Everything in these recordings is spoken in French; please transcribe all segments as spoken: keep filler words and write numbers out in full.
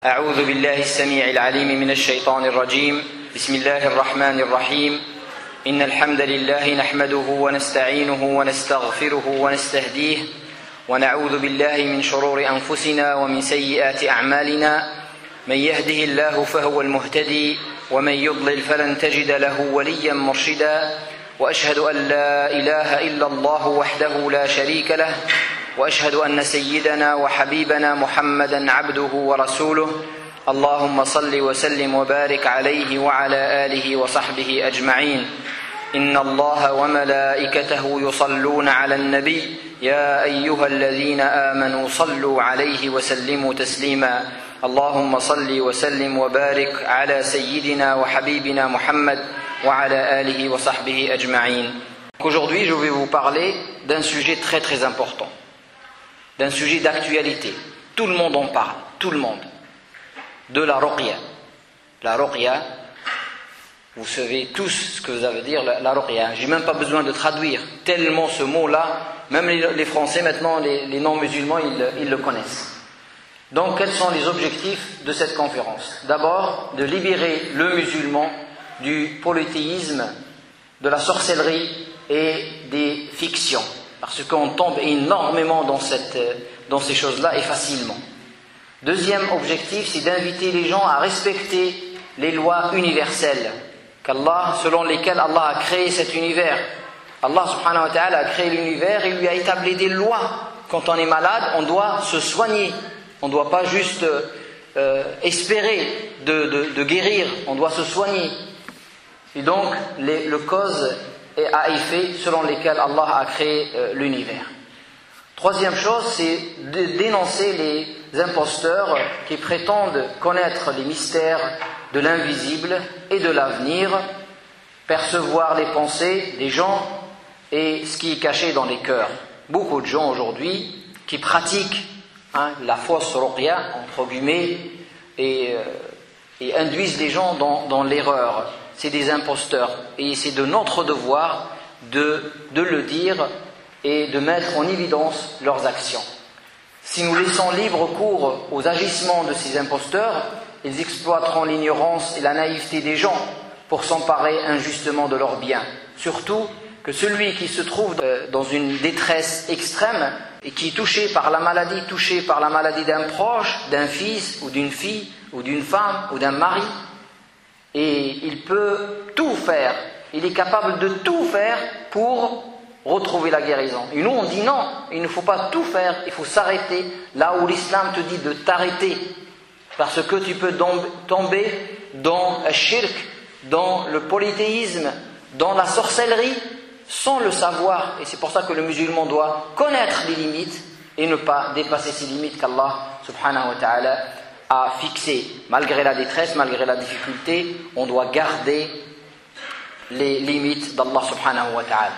أعوذ بالله السميع العليم من الشيطان الرجيم. بسم الله الرحمن الرحيم. إن الحمد لله نحمده ونستعينه ونستغفره ونستهديه ونعوذ بالله من شرور أنفسنا ومن سيئات أعمالنا. من يهده الله فهو المهتدي ومن يضلل فلن تجد له وليا مرشدا. وأشهد أن لا إله إلا الله وحده لا شريك له وأشهد أن سيدنا وحبيبنا محمدا عبده ورسوله. اللهم صل وسلم وبارك عليه وعلى آله وصحبه أجمعين. إن الله وملائكته يصلون على النبي يا أيها الذين آمنوا صلوا عليه وسلموا تسليما. اللهم صل وسلم وبارك على سيدنا وحبيبنا محمد وعلى آله وصحبه أجمعين. Aujourd'hui, je vais vous parler d'un sujet très très important, d'un sujet d'actualité. Tout le monde en parle, tout le monde. De la ruqya. La ruqya, vous savez tous ce que ça veut dire, la, la ruqya. J'ai même pas besoin de traduire, tellement ce mot-là, même les, les Français maintenant, les, les non-musulmans, ils, ils le connaissent. Donc, quels sont les objectifs de cette conférence? D'abord, de libérer le musulman du polythéisme, de la sorcellerie et des fictions. Parce qu'on tombe énormément dans, cette, dans ces choses-là et facilement. Deuxième objectif, c'est d'inviter les gens à respecter les lois universelles qu'Allah, selon lesquelles Allah a créé cet univers. Allah subhanahu wa ta'ala a créé l'univers et lui a établi des lois. Quand on est malade, on doit se soigner. On ne doit pas juste euh, espérer de, de, de guérir, on doit se soigner. Et donc, les, le cause et à effet selon lesquels Allah a créé euh, l'univers. Troisième chose, c'est de dénoncer les imposteurs qui prétendent connaître les mystères de l'invisible et de l'avenir, percevoir les pensées des gens et ce qui est caché dans les cœurs. Beaucoup de gens aujourd'hui qui pratiquent hein, la fausse ruqya, entre guillemets, et, euh, et induisent les gens dans, dans l'erreur. C'est des imposteurs et c'est de notre devoir de, de le dire et de mettre en évidence leurs actions. Si nous laissons libre cours aux agissements de ces imposteurs, ils exploiteront l'ignorance et la naïveté des gens pour s'emparer injustement de leurs biens. Surtout que celui qui se trouve dans une détresse extrême et qui est touché par la maladie, touché par la maladie d'un proche, d'un fils ou d'une fille ou d'une femme ou d'un mari, et il peut tout faire, il est capable de tout faire pour retrouver la guérison. Et nous on dit non, il ne faut pas tout faire, il faut s'arrêter là où l'islam te dit de t'arrêter, parce que tu peux tomber dans le shirk, dans le polythéisme, dans la sorcellerie, sans le savoir. Et c'est pour ça que le musulman doit connaître les limites et ne pas dépasser ces limites qu'Allah subhanahu wa ta'ala à fixer. Malgré la détresse, malgré la difficulté, on doit garder les limites d'Allah subhanahu wa ta'ala.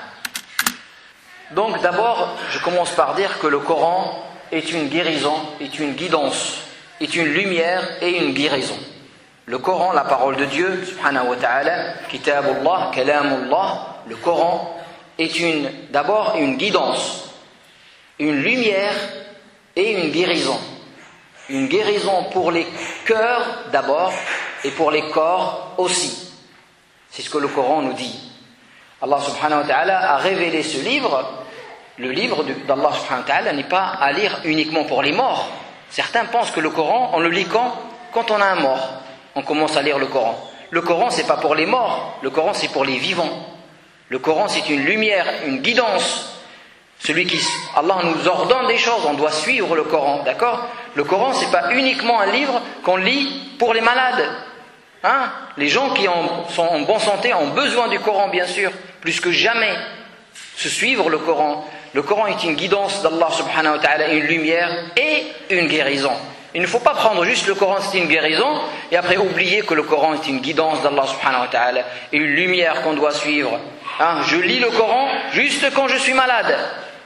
Donc d'abord, je commence par dire que le Coran est une guérison, est une guidance, est une lumière et une guérison. Le Coran, la parole de Dieu subhanahu wa ta'ala, kitabullah, kalamullah, le Coran est une, d'abord une guidance, une lumière et une guérison. Une guérison pour les cœurs d'abord et pour les corps aussi. C'est ce que le Coran nous dit. Allah subhanahu wa ta'ala a révélé ce livre. Le livre d'Allah subhanahu wa ta'ala n'est pas à lire uniquement pour les morts. Certains pensent que le Coran, on le lit quand, quand on a un mort. On commence à lire le Coran. Le Coran, c'est pas pour les morts. Le Coran, c'est pour les vivants. Le Coran, c'est une lumière, une guidance. Celui qui, Allah nous ordonne des choses, on doit suivre le Coran, d'accord? Le Coran, c'est pas uniquement un livre qu'on lit pour les malades. Hein? Les gens qui en, sont en bonne santé ont besoin du Coran, bien sûr, plus que jamais. Se suivre le Coran. Le Coran est une guidance d'Allah subhanahu wa ta'ala, une lumière et une guérison. Il ne faut pas prendre juste le Coran, c'est une guérison, et après oublier que le Coran est une guidance d'Allah subhanahu wa ta'ala, et une lumière qu'on doit suivre. Hein? Je lis le Coran juste quand je suis malade.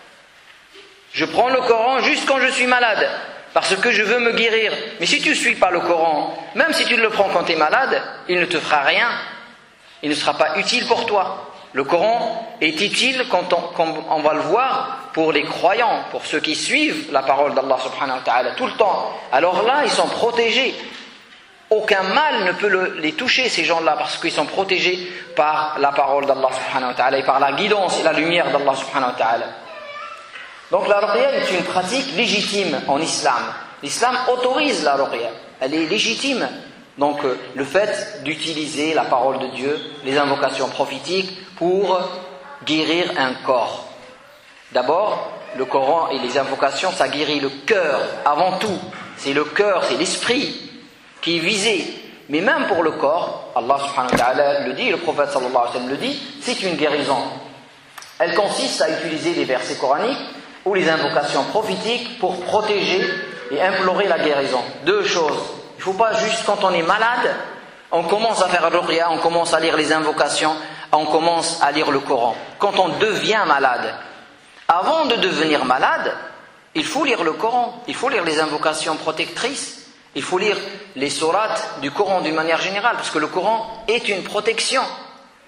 Je prends le Coran juste quand je suis malade, parce que je veux me guérir. Mais si tu ne suis pas le Coran, même si tu le prends quand tu es malade, il ne te fera rien. Il ne sera pas utile pour toi. Le Coran est utile, quand on, comme on va le voir, pour les croyants, pour ceux qui suivent la parole d'Allah subhanahu wa ta'ala tout le temps. Alors là, ils sont protégés. Aucun mal ne peut le, les toucher, ces gens-là, parce qu'ils sont protégés par la parole d'Allah subhanahu wa ta'ala et par la guidance et la lumière d'Allah subhanahu wa ta'ala. Donc la ruqya est une pratique légitime en islam. L'islam autorise la ruqya, elle est légitime. Donc euh, le fait d'utiliser la parole de Dieu, les invocations prophétiques pour guérir un corps. D'abord, le Coran et les invocations, ça guérit le cœur avant tout. C'est le cœur, c'est l'esprit qui est visé. Mais même pour le corps, Allah subhanahu wa ta'ala le dit, le prophète sallallahu alayhi wa sallam le dit, c'est une guérison. Elle consiste à utiliser les versets coraniques ou les invocations prophétiques pour protéger et implorer la guérison. Deux choses. Il ne faut pas juste quand on est malade, on commence à faire ruqya, on commence à lire les invocations, on commence à lire le Coran. Quand on devient malade, avant de devenir malade, il faut lire le Coran, il faut lire les invocations protectrices, il faut lire les sourates du Coran d'une manière générale, parce que le Coran est une protection. D'accord ?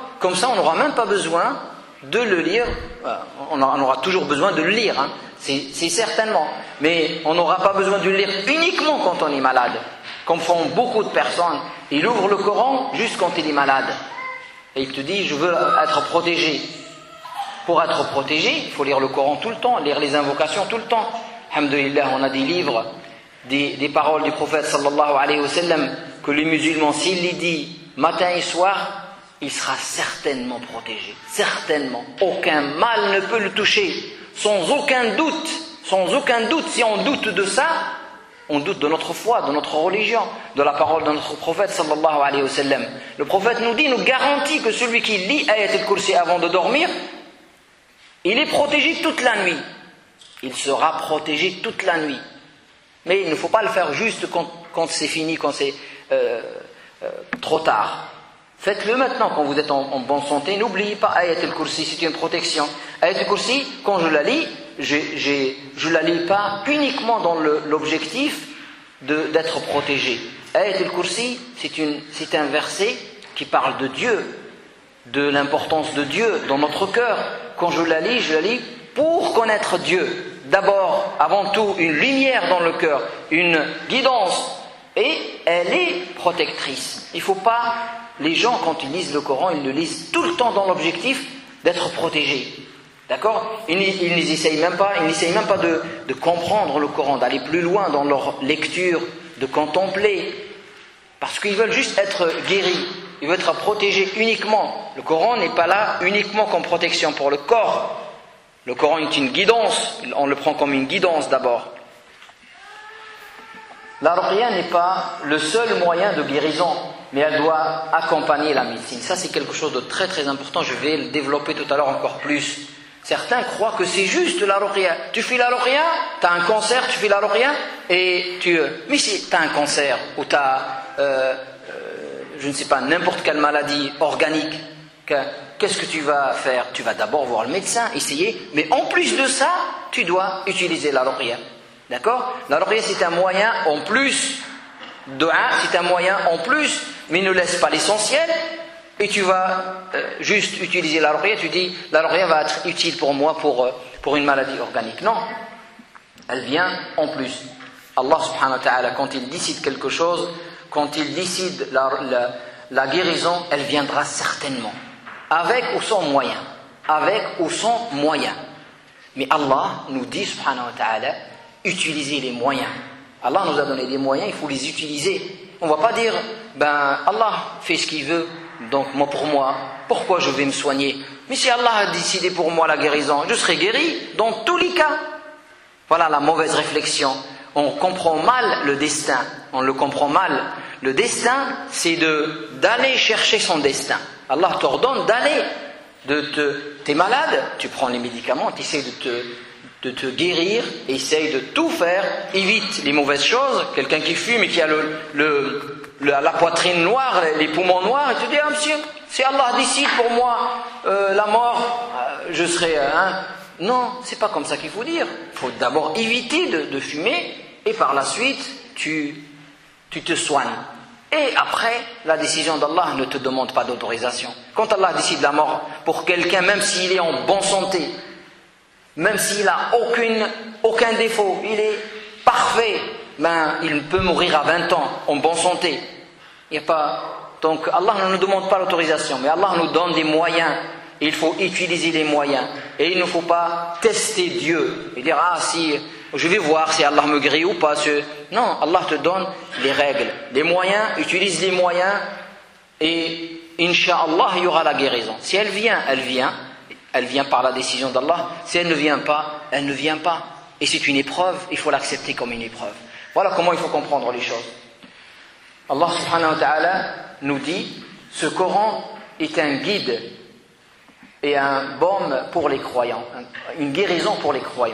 Comme ça, on n'aura même pas besoin de le lire, on aura toujours besoin de le lire, hein. c'est, c'est certainement, mais on n'aura pas besoin de le lire uniquement quand on est malade, comme font beaucoup de personnes. Il ouvre le Coran juste quand il est malade, et il te dit, je veux être protégé. Pour être protégé, il faut lire le Coran tout le temps, lire les invocations tout le temps. Alhamdulillah, on a des livres, des, des paroles du prophète sallallahu alayhi wa sallam, que les musulmans, s'il les dit matin et soir, il sera certainement protégé, certainement. Aucun mal ne peut le toucher, sans aucun doute, sans aucun doute. Si on doute de ça, on doute de notre foi, de notre religion, de la parole de notre prophète sallallahu alayhi wa sallam. Le prophète nous dit, nous garantit que celui qui lit Ayat al-Kursi avant de dormir, il est protégé toute la nuit. Il sera protégé toute la nuit. Mais il ne faut pas le faire juste quand, quand c'est fini, quand c'est euh, euh, trop tard. Faites-le maintenant quand vous êtes en, en bonne santé. N'oubliez pas Ayat al-Kursi, c'est une protection. Ayat al-Kursi, quand je la lis, j'ai, j'ai, je ne la lis pas uniquement dans le, l'objectif de, d'être protégé. Ayat al-Kursi, c'est, une, c'est un verset qui parle de Dieu, de l'importance de Dieu dans notre cœur. Quand je la lis, je la lis pour connaître Dieu. D'abord, avant tout, une lumière dans le cœur, une guidance, et elle est protectrice. Il ne faut pas, les gens quand ils lisent le Coran, ils le lisent tout le temps dans l'objectif d'être protégés. D'accord ? Ils, ils n'essayent même pas, ils n'essayent même pas de, de comprendre le Coran, d'aller plus loin dans leur lecture, de contempler, parce qu'ils veulent juste être guéris. Il veut être protégé uniquement. Le Coran n'est pas là uniquement comme protection pour le corps. Le Coran est une guidance. On le prend comme une guidance d'abord. La ruqya n'est pas le seul moyen de guérison, mais elle doit accompagner la médecine. Ça, c'est quelque chose de très très important. Je vais le développer tout à l'heure encore plus. Certains croient que c'est juste la ruqya. Tu fais la ruqya, tu as un cancer, tu fais la ruqya, et tu... Mais si tu as un cancer, ou tu as... Euh, je ne sais pas, n'importe quelle maladie organique, qu'est-ce que tu vas faire ? Tu vas d'abord voir le médecin, essayer, mais en plus de ça, tu dois utiliser la ruqya. D'accord ? La ruqya, c'est un moyen en plus, dua, c'est un moyen en plus, mais ne laisse pas l'essentiel, et tu vas euh, juste utiliser la ruqya, tu dis, la ruqya va être utile pour moi, pour, euh, pour une maladie organique. Non, elle vient en plus. Allah subhanahu wa ta'ala, quand il décide quelque chose, quand il décide la, la, la guérison, elle viendra certainement. Avec ou sans moyen. Avec ou sans moyen. Mais Allah nous dit, subhanahu wa ta'ala, utilisez les moyens. Allah nous a donné des moyens, il faut les utiliser. On ne va pas dire, ben Allah fait ce qu'il veut, donc moi pour moi, pourquoi je vais me soigner ? Mais si Allah a décidé pour moi la guérison, je serai guéri dans tous les cas. Voilà la mauvaise réflexion. On comprend mal le destin. On le comprend mal. Le destin, c'est de, d'aller chercher son destin. Allah t'ordonne d'aller. De te, t'es malade, tu prends les médicaments, tu essaies de te, de te guérir, essaye de tout faire, évite les mauvaises choses. Quelqu'un qui fume et qui a le, le, le, la poitrine noire, les poumons noirs, et tu dis, ah monsieur, si Allah décide pour moi euh, la mort, euh, je serai... Hein, non, c'est pas comme ça qu'il faut dire. Il faut d'abord éviter de, de fumer et par la suite, tu, tu te soignes. Et après, la décision d'Allah ne te demande pas d'autorisation. Quand Allah décide la mort pour quelqu'un, même s'il est en bonne santé, même s'il n'a aucune, aucun défaut, il est parfait, ben, il peut mourir à vingt ans en bonne santé. Il y a pas... Donc Allah ne nous demande pas l'autorisation, mais Allah nous donne des moyens. Il faut utiliser les moyens. Et il ne faut pas tester Dieu et dire « Ah, si je vais voir si Allah me guérit ou pas. » Non, Allah te donne les règles, les moyens, utilise les moyens et Inch'Allah, il y aura la guérison. Si elle vient, elle vient. Elle vient par la décision d'Allah. Si elle ne vient pas, elle ne vient pas. Et c'est une épreuve, il faut l'accepter comme une épreuve. Voilà comment il faut comprendre les choses. Allah subhanahu wa ta'ala nous dit, ce Coran est un guide et un baume pour les croyants, une guérison pour les croyants.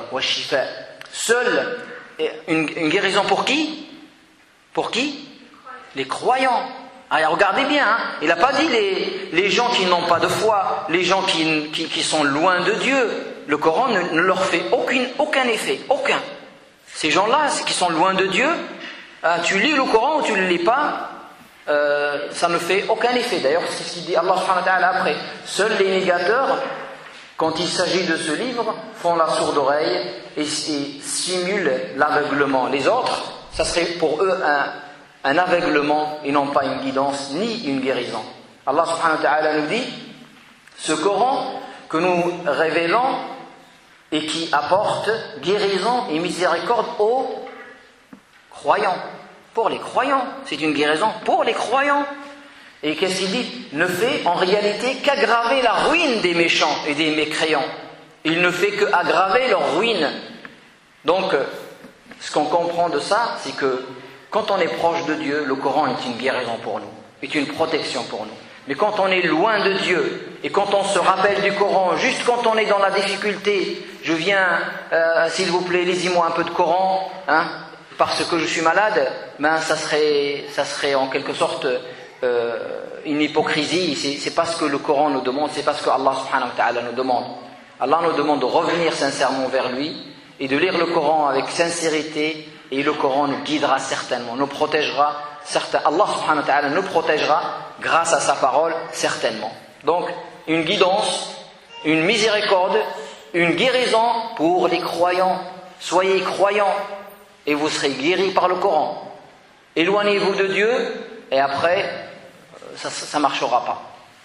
Seule une, une guérison pour qui? Pour qui? Les croyants. Alors regardez bien, hein, il n'a pas dit les, les gens qui n'ont pas de foi, les gens qui, qui, qui sont loin de Dieu. Le Coran ne, ne leur fait aucune, aucun effet, aucun. Ces gens-là qui sont loin de Dieu, euh, tu lis le Coran ou tu ne le lis pas, euh, ça ne fait aucun effet. D'ailleurs, c'est ce qu'il dit Allah subhanahu wa ta'ala après. Seuls les négateurs, quand il s'agit de ce livre, font la sourde oreille et, et simulent l'aveuglement. Les autres, ça serait pour eux un, un aveuglement et non pas une guidance ni une guérison. Allah subhanahu wa ta'ala nous dit, ce Coran que nous révélons et qui apporte guérison et miséricorde aux croyants. Pour les croyants, c'est une guérison pour les croyants. Et qu'est-ce qu'il dit? Ne fait en réalité qu'aggraver la ruine des méchants et des mécréants. Il ne fait qu'aggraver leur ruine. Donc, ce qu'on comprend de ça, c'est que quand on est proche de Dieu, le Coran est une guérison pour nous, est une protection pour nous. Mais quand on est loin de Dieu, et quand on se rappelle du Coran, juste quand on est dans la difficulté, je viens, euh, s'il vous plaît, lisez-moi un peu de Coran, hein, parce que je suis malade, ben ça serait, ça serait en quelque sorte euh, une hypocrisie. C'est, c'est pas ce que le Coran nous demande, c'est pas ce que Allah subhanahu wa ta'ala nous demande. Allah nous demande de revenir sincèrement vers lui et de lire le Coran avec sincérité, et le Coran nous guidera certainement, nous protégera certainement. Allah subhanahu wa ta'ala nous protégera grâce à sa parole certainement. Donc une guidance, une miséricorde, une guérison pour les croyants. Soyez croyants et vous serez guéris par le Coran. Éloignez-vous de Dieu et après ça ne marchera pas.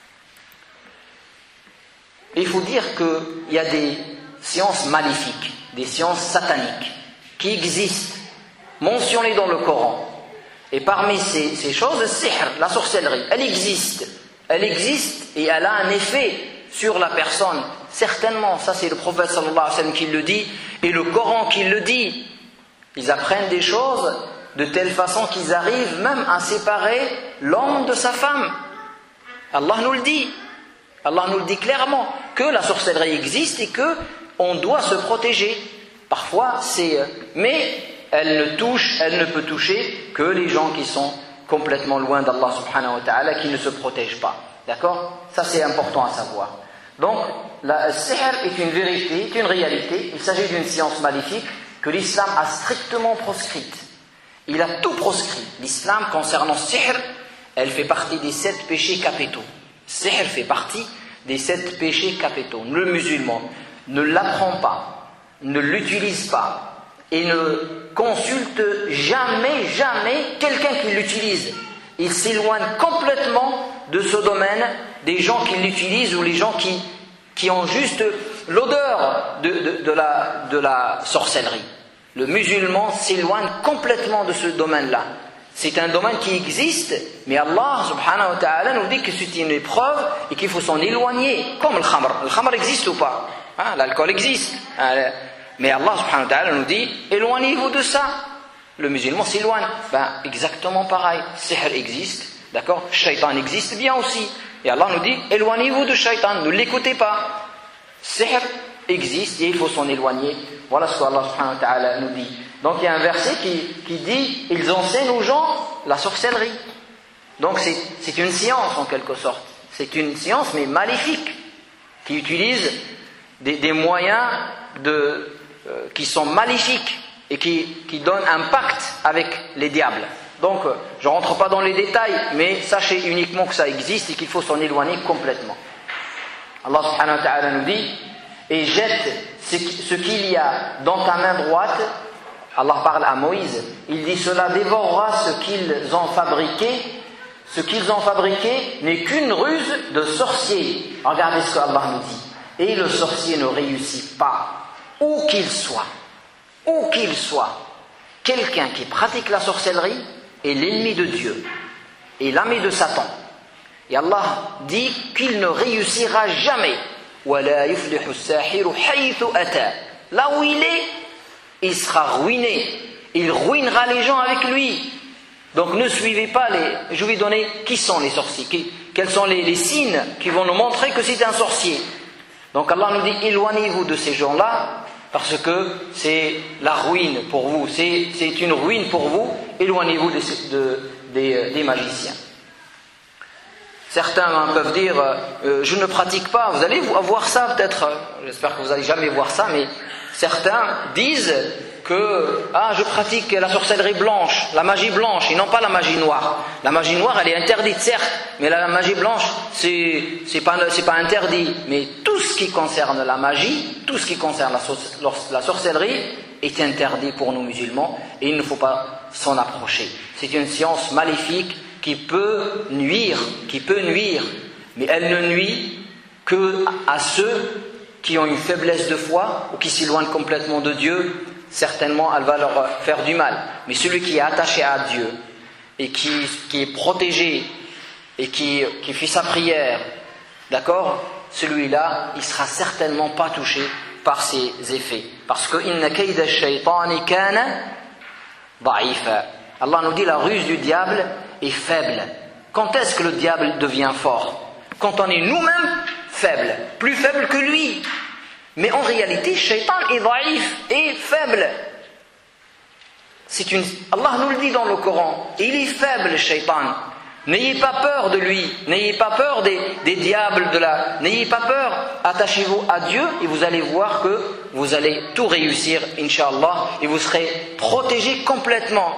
Il faut dire qu'il y a des sciences maléfiques, des sciences sataniques qui existent, mentionnées dans le Coran. Et parmi ces, ces choses, le sihr, la sorcellerie, elle existe. Elle existe et elle a un effet sur la personne. Certainement, ça c'est le prophète sallallahu alayhi wa sallam qui le dit, et le Coran qui le dit. Ils apprennent des choses de telle façon qu'ils arrivent même à séparer l'homme de sa femme. Allah nous le dit. Allah nous le dit clairement, que la sorcellerie existe et que on doit se protéger. Parfois, c'est... Mais elle ne touche, elle ne peut toucher que les gens qui sont complètement loin d'Allah subhanahu wa ta'ala, qui ne se protègent pas. D'accord? Ça c'est important à savoir. Donc, le sihr est une vérité, est une réalité. Il s'agit d'une science maléfique que l'islam a strictement proscrite. Il a tout proscrit. L'islam, concernant sihr, elle fait partie des sept péchés capitaux. Sihr fait partie des sept péchés capitaux. Le musulman ne l'apprend pas, ne l'utilise pas et ne consulte jamais, jamais quelqu'un qui l'utilise. Il s'éloigne complètement de ce domaine des gens qui l'utilisent ou les gens qui, qui ont juste l'odeur de, de, de, la, de la sorcellerie. Le musulman s'éloigne complètement de ce domaine-là. C'est un domaine qui existe, mais Allah subhanahu wa ta'ala nous dit que c'est une épreuve et qu'il faut s'en éloigner, comme le khamr. Le khamr existe ou pas? Hein, l'alcool existe. Hein, mais Allah subhanahu wa ta'ala nous dit, éloignez-vous de ça. Le musulman s'éloigne. Ben, exactement pareil. Sihr existe, d'accord? Shaitan existe bien aussi. Et Allah nous dit, éloignez-vous de Shaitan, ne l'écoutez pas. Sihr existe et il faut s'en éloigner. Voilà ce qu'Allah subhanahu wa ta'ala nous dit. Donc il y a un verset qui, qui dit, ils enseignent aux gens la sorcellerie. Donc c'est, c'est une science en quelque sorte. C'est une science mais maléfique, qui utilise des, des moyens de, euh, qui sont maléfiques et qui, qui donnent un pacte avec les diables. Donc, je ne rentre pas dans les détails, mais sachez uniquement que ça existe et qu'il faut s'en éloigner complètement. Allah subhanahu wa ta'ala nous dit, et jette ce qu'il y a dans ta main droite. Allah parle à Moïse, il dit, cela dévorera ce qu'ils ont fabriqué. Ce qu'ils ont fabriqué n'est qu'une ruse de sorcier. Regardez ce que Allah nous dit. Et le sorcier ne réussit pas, où qu'il soit, où qu'il soit. Quelqu'un qui pratique la sorcellerie est l'ennemi de Dieu et l'ami de Satan. Et Allah dit qu'il ne réussira jamais. Là où il est, il sera ruiné. Il ruinera les gens avec lui. Donc ne suivez pas les... Je vais donner qui sont les sorciers, qui, quels sont les, les signes qui vont nous montrer que c'est un sorcier. Donc Allah nous dit, éloignez-vous de ces gens-là, parce que c'est la ruine pour vous, c'est, c'est une ruine pour vous, éloignez-vous de, de, des, des magiciens. Certains peuvent dire, euh, je ne pratique pas, vous allez voir ça peut-être, j'espère que vous n'allez jamais voir ça, mais certains disent que ah, je pratique la sorcellerie blanche, la magie blanche, et non pas la magie noire. La magie noire, elle est interdite, certes, mais la, la magie blanche, c'est, c'est, pas, c'est pas interdit. Mais tout ce qui concerne la magie, tout ce qui concerne la, la sorcellerie, est interdit pour nous musulmans, et il ne faut pas s'en approcher. C'est une science maléfique qui peut nuire, qui peut nuire, mais elle ne nuit que à ceux qui ont une faiblesse de foi ou qui s'éloignent complètement de Dieu. Certainement, elle va leur faire du mal. Mais celui qui est attaché à Dieu et qui, qui est protégé et qui, qui fait sa prière, d'accord, celui-là, il ne sera certainement pas touché par ses effets. Parce que inna kayda ash-shaytani kana da'ifa. Allah nous dit la ruse du diable est faible. Quand est-ce que le diable devient fort? Quand on est nous-mêmes faibles, plus faibles que lui. Mais en réalité, Shaitan est daïf, est faible. C'est une... Allah nous le dit dans le Coran, il est faible, Shaitan. N'ayez pas peur de lui, n'ayez pas peur des, des diables, de la... n'ayez pas peur, attachez-vous à Dieu et vous allez voir que vous allez tout réussir, Inch'Allah, et vous serez protégé complètement.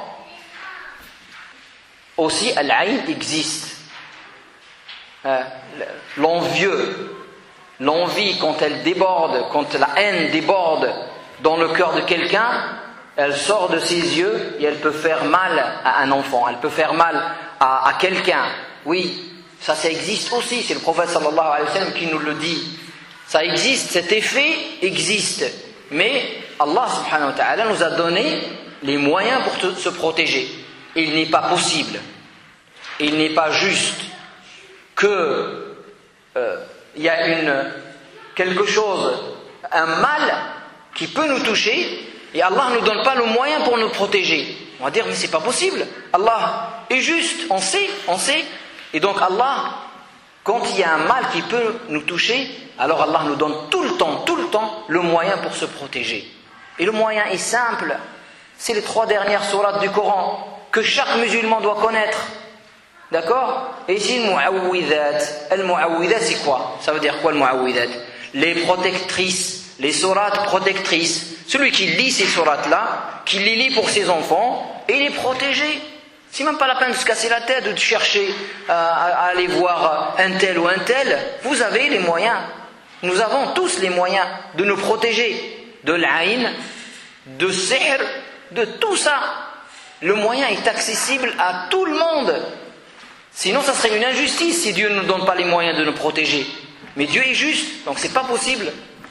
Aussi, Al-Aïn existe. Euh, l'envieux. L'envie, quand elle déborde, quand la haine déborde dans le cœur de quelqu'un, elle sort de ses yeux et elle peut faire mal à un enfant, elle peut faire mal à, à quelqu'un. Oui, ça, ça existe aussi, c'est le prophète sallallahu alayhi wa sallam qui nous le dit. Ça existe, cet effet existe. Mais Allah subhanahu wa ta'ala nous a donné les moyens pour te, se protéger. Et il n'est pas possible, il n'est pas juste que... Euh, il y a une, quelque chose, un mal qui peut nous toucher et Allah ne nous donne pas le moyen pour nous protéger. On va dire, mais c'est pas possible. Allah est juste, on sait, on sait. Et donc Allah, quand il y a un mal qui peut nous toucher, alors Allah nous donne tout le temps, tout le temps, le moyen pour se protéger. Et le moyen est simple. C'est les trois dernières sourates du Coran que chaque musulman doit connaître. D'accord? Et ici, le mu'awwidat. Le mu'awwidat, c'est quoi? Ça veut dire quoi le mu'awwidat? Les protectrices, les sourates protectrices. Celui qui lit ces sourates-là, qui les lit pour ses enfants, et il est protégé. C'est même pas la peine de se casser la tête, de chercher à, à aller voir un tel ou un tel. Vous avez les moyens. Nous avons tous les moyens de nous protéger de l'aïn, de sihr, de tout ça. Le moyen est accessible à tout le monde. Sinon, ça serait une injustice si Dieu ne nous donne pas les moyens de nous protéger. Mais Dieu est juste, donc c'est pas possible.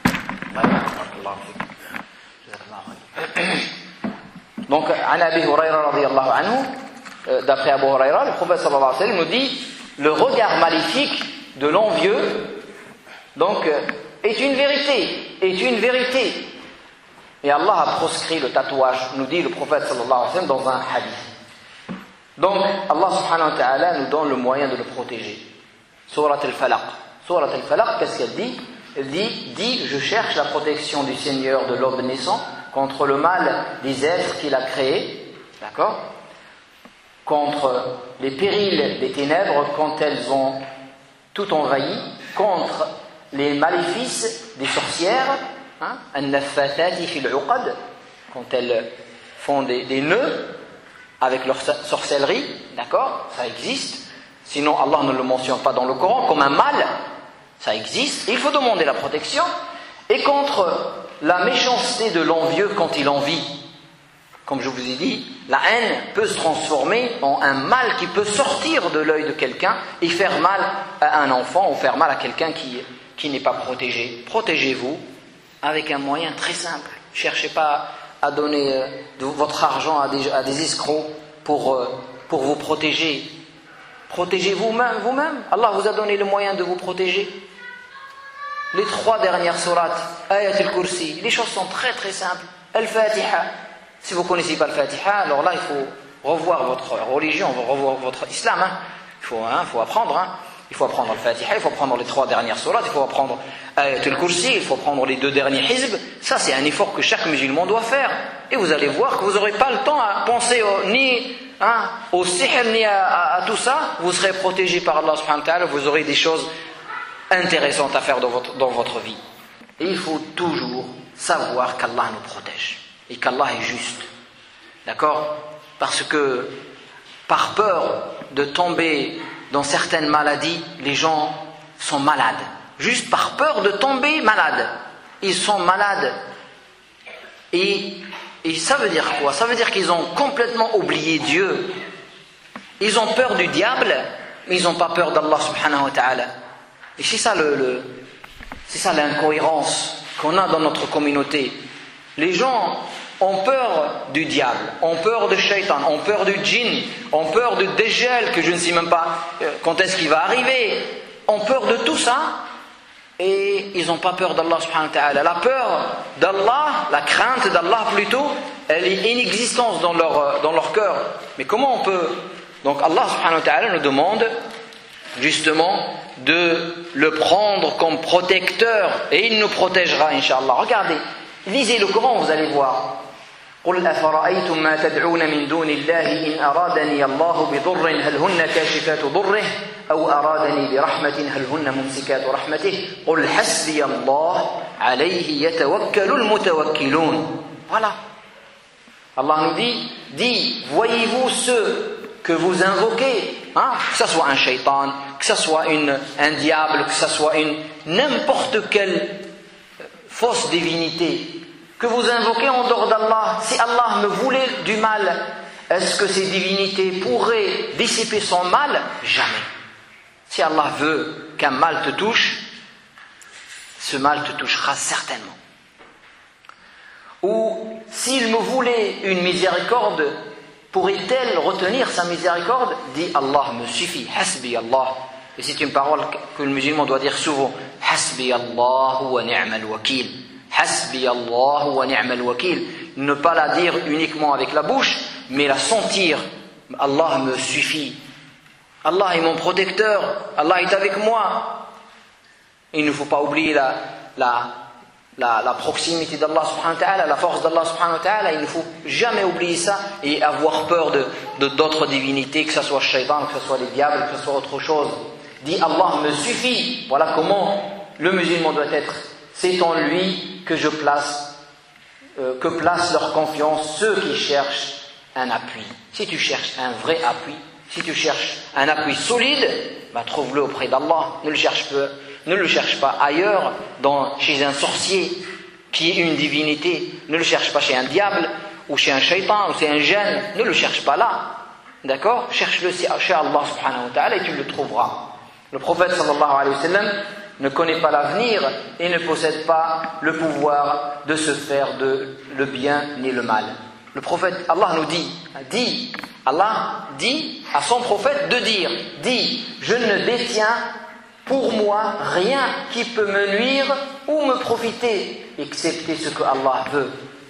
Donc, an Abi Hurayra radiyallahu anhu, d'après Abu Hurayra, le prophète sallallahu alayhi wa sallam nous dit le regard maléfique de l'envieux, donc, est une vérité, est une vérité. Et Allah a proscrit le tatouage, nous dit le prophète sallallahu alayhi wa sallam dans un hadith. Donc, Allah subhanahu wa ta'ala nous donne le moyen de le protéger. Surat al-Falaq. Surat al-Falaq, qu'est-ce qu'elle dit? Elle dit, dit, je cherche la protection du Seigneur de l'aube naissant contre le mal des êtres qu'il a créés, d'accord? Contre les périls des ténèbres quand elles ont tout envahi, contre les maléfices des sorcières, hein? An-naffathati fil uqad, quand elles font des, des nœuds, avec leur sorcellerie, d'accord, ça existe. Sinon Allah ne le mentionne pas dans le Coran comme un mal, ça existe. Et il faut demander la protection. Et contre la méchanceté de l'envieux quand il envie, comme je vous ai dit, la haine peut se transformer en un mal qui peut sortir de l'œil de quelqu'un et faire mal à un enfant ou faire mal à quelqu'un qui, qui n'est pas protégé. Protégez-vous avec un moyen très simple. Ne cherchez pas à donner euh, de votre argent à des, à des escrocs pour, euh, pour vous protéger. Protégez vous-même, vous-même. Allah vous a donné le moyen de vous protéger. Les trois dernières sourates, Ayat al-Kursi, les choses sont très très simples. Al-Fatiha. Si vous ne connaissez pas Al-Fatiha, alors là il faut revoir votre religion, revoir votre islam. Hein. Il faut, hein, faut apprendre. Hein. Il faut apprendre Al-Fatiha, il faut apprendre les trois dernières sourates, il faut apprendre Ayat al-Kursi, il faut apprendre les deux derniers hizb. Ça c'est un effort que chaque musulman doit faire. Et vous allez voir que vous n'aurez pas le temps à penser au, ni hein, au sihr, ni à, à, à tout ça. Vous serez protégé par Allah subhanahu wa ta'ala, vous aurez des choses intéressantes à faire dans votre, dans votre vie. Et il faut toujours savoir qu'Allah nous protège et qu'Allah est juste. D'accord? Parce que par peur de tomber dans certaines maladies, les gens sont malades. Juste par peur de tomber malades. Ils sont malades. Et, et ça veut dire quoi? Ça veut dire qu'ils ont complètement oublié Dieu. Ils ont peur du diable, mais ils n'ont pas peur d'Allah subhanahu wa ta'ala. Et c'est ça, le, le, c'est ça l'incohérence qu'on a dans notre communauté. Les gens ont peur du diable, ont peur de shaitan, ont peur du djinn, ont peur du dajjal, que je ne sais même pas quand est-ce qu'il va arriver, ont peur de tout ça, et ils n'ont pas peur d'Allah subhanahu wa ta'ala. La peur d'Allah, la crainte d'Allah plutôt, elle est inexistante dans leur, dans leur cœur. Mais comment on peut... Donc Allah subhanahu wa ta'ala nous demande justement de le prendre comme protecteur, et il nous protégera, Inch'Allah. Regardez, lisez le Coran, vous allez voir. قل أفرأيتم ما تدعون من دون الله إن أرادني الله بضر هل هن كاشفات ضره أو أرادني برحمة هل هن ممسكات رحمته قل حسبي الله عليه يتوكل المتوكلون. Voilà. Allah nous dit, dit, voyez-vous ceux que vous invoquez, hein, que ce soit un shaitan, que ce soit une, un diable, que ce soit une n'importe quelle fausse divinité, que vous invoquez en dehors d'Allah, si Allah me voulait du mal, est-ce que ces divinités pourraient dissiper son mal? Jamais. Si Allah veut qu'un mal te touche, ce mal te touchera certainement. Ou s'il me voulait une miséricorde, pourrait-elle retenir sa miséricorde? Dit Allah me suffit, hasbi Allah. Et c'est une parole que le musulman doit dire souvent, hasbi Allah wa ni'mal wakil. Hasbi Allah wa ni'mal wakil. Ne pas la dire uniquement avec la bouche, mais la sentir. Allah me suffit. Allah est mon protecteur. Allah est avec moi. Il ne faut pas oublier la, la, la, la proximité d'Allah subhanahu wa ta'ala, la force d'Allah subhanahu wa ta'ala. Il ne faut jamais oublier ça et avoir peur de, de d'autres divinités, que ce soit shaitan, que ce soit les diables, que ce soit autre chose. Dit Allah me suffit. Voilà comment le musulman doit être. C'est en lui que je place, euh, que placent leur confiance ceux qui cherchent un appui. Si tu cherches un vrai appui, si tu cherches un appui solide, bah, trouve-le auprès d'Allah. Ne le cherche pas, ne le cherche pas ailleurs, dans, chez un sorcier qui est une divinité. Ne le cherche pas chez un diable, ou chez un shaitan, ou chez un gène. Ne le cherche pas là. D'accord? Cherche-le chez Allah subhanahu wa ta'ala et tu le trouveras. Le prophète sallallahu alayhi wa sallam ne connaît pas l'avenir et ne possède pas le pouvoir de se faire de le bien ni le mal. Le prophète, Allah nous dit, dit, Allah dit à son prophète de dire, dit, je ne détiens pour moi rien qui peut me nuire ou me profiter, excepté ce que Allah veut.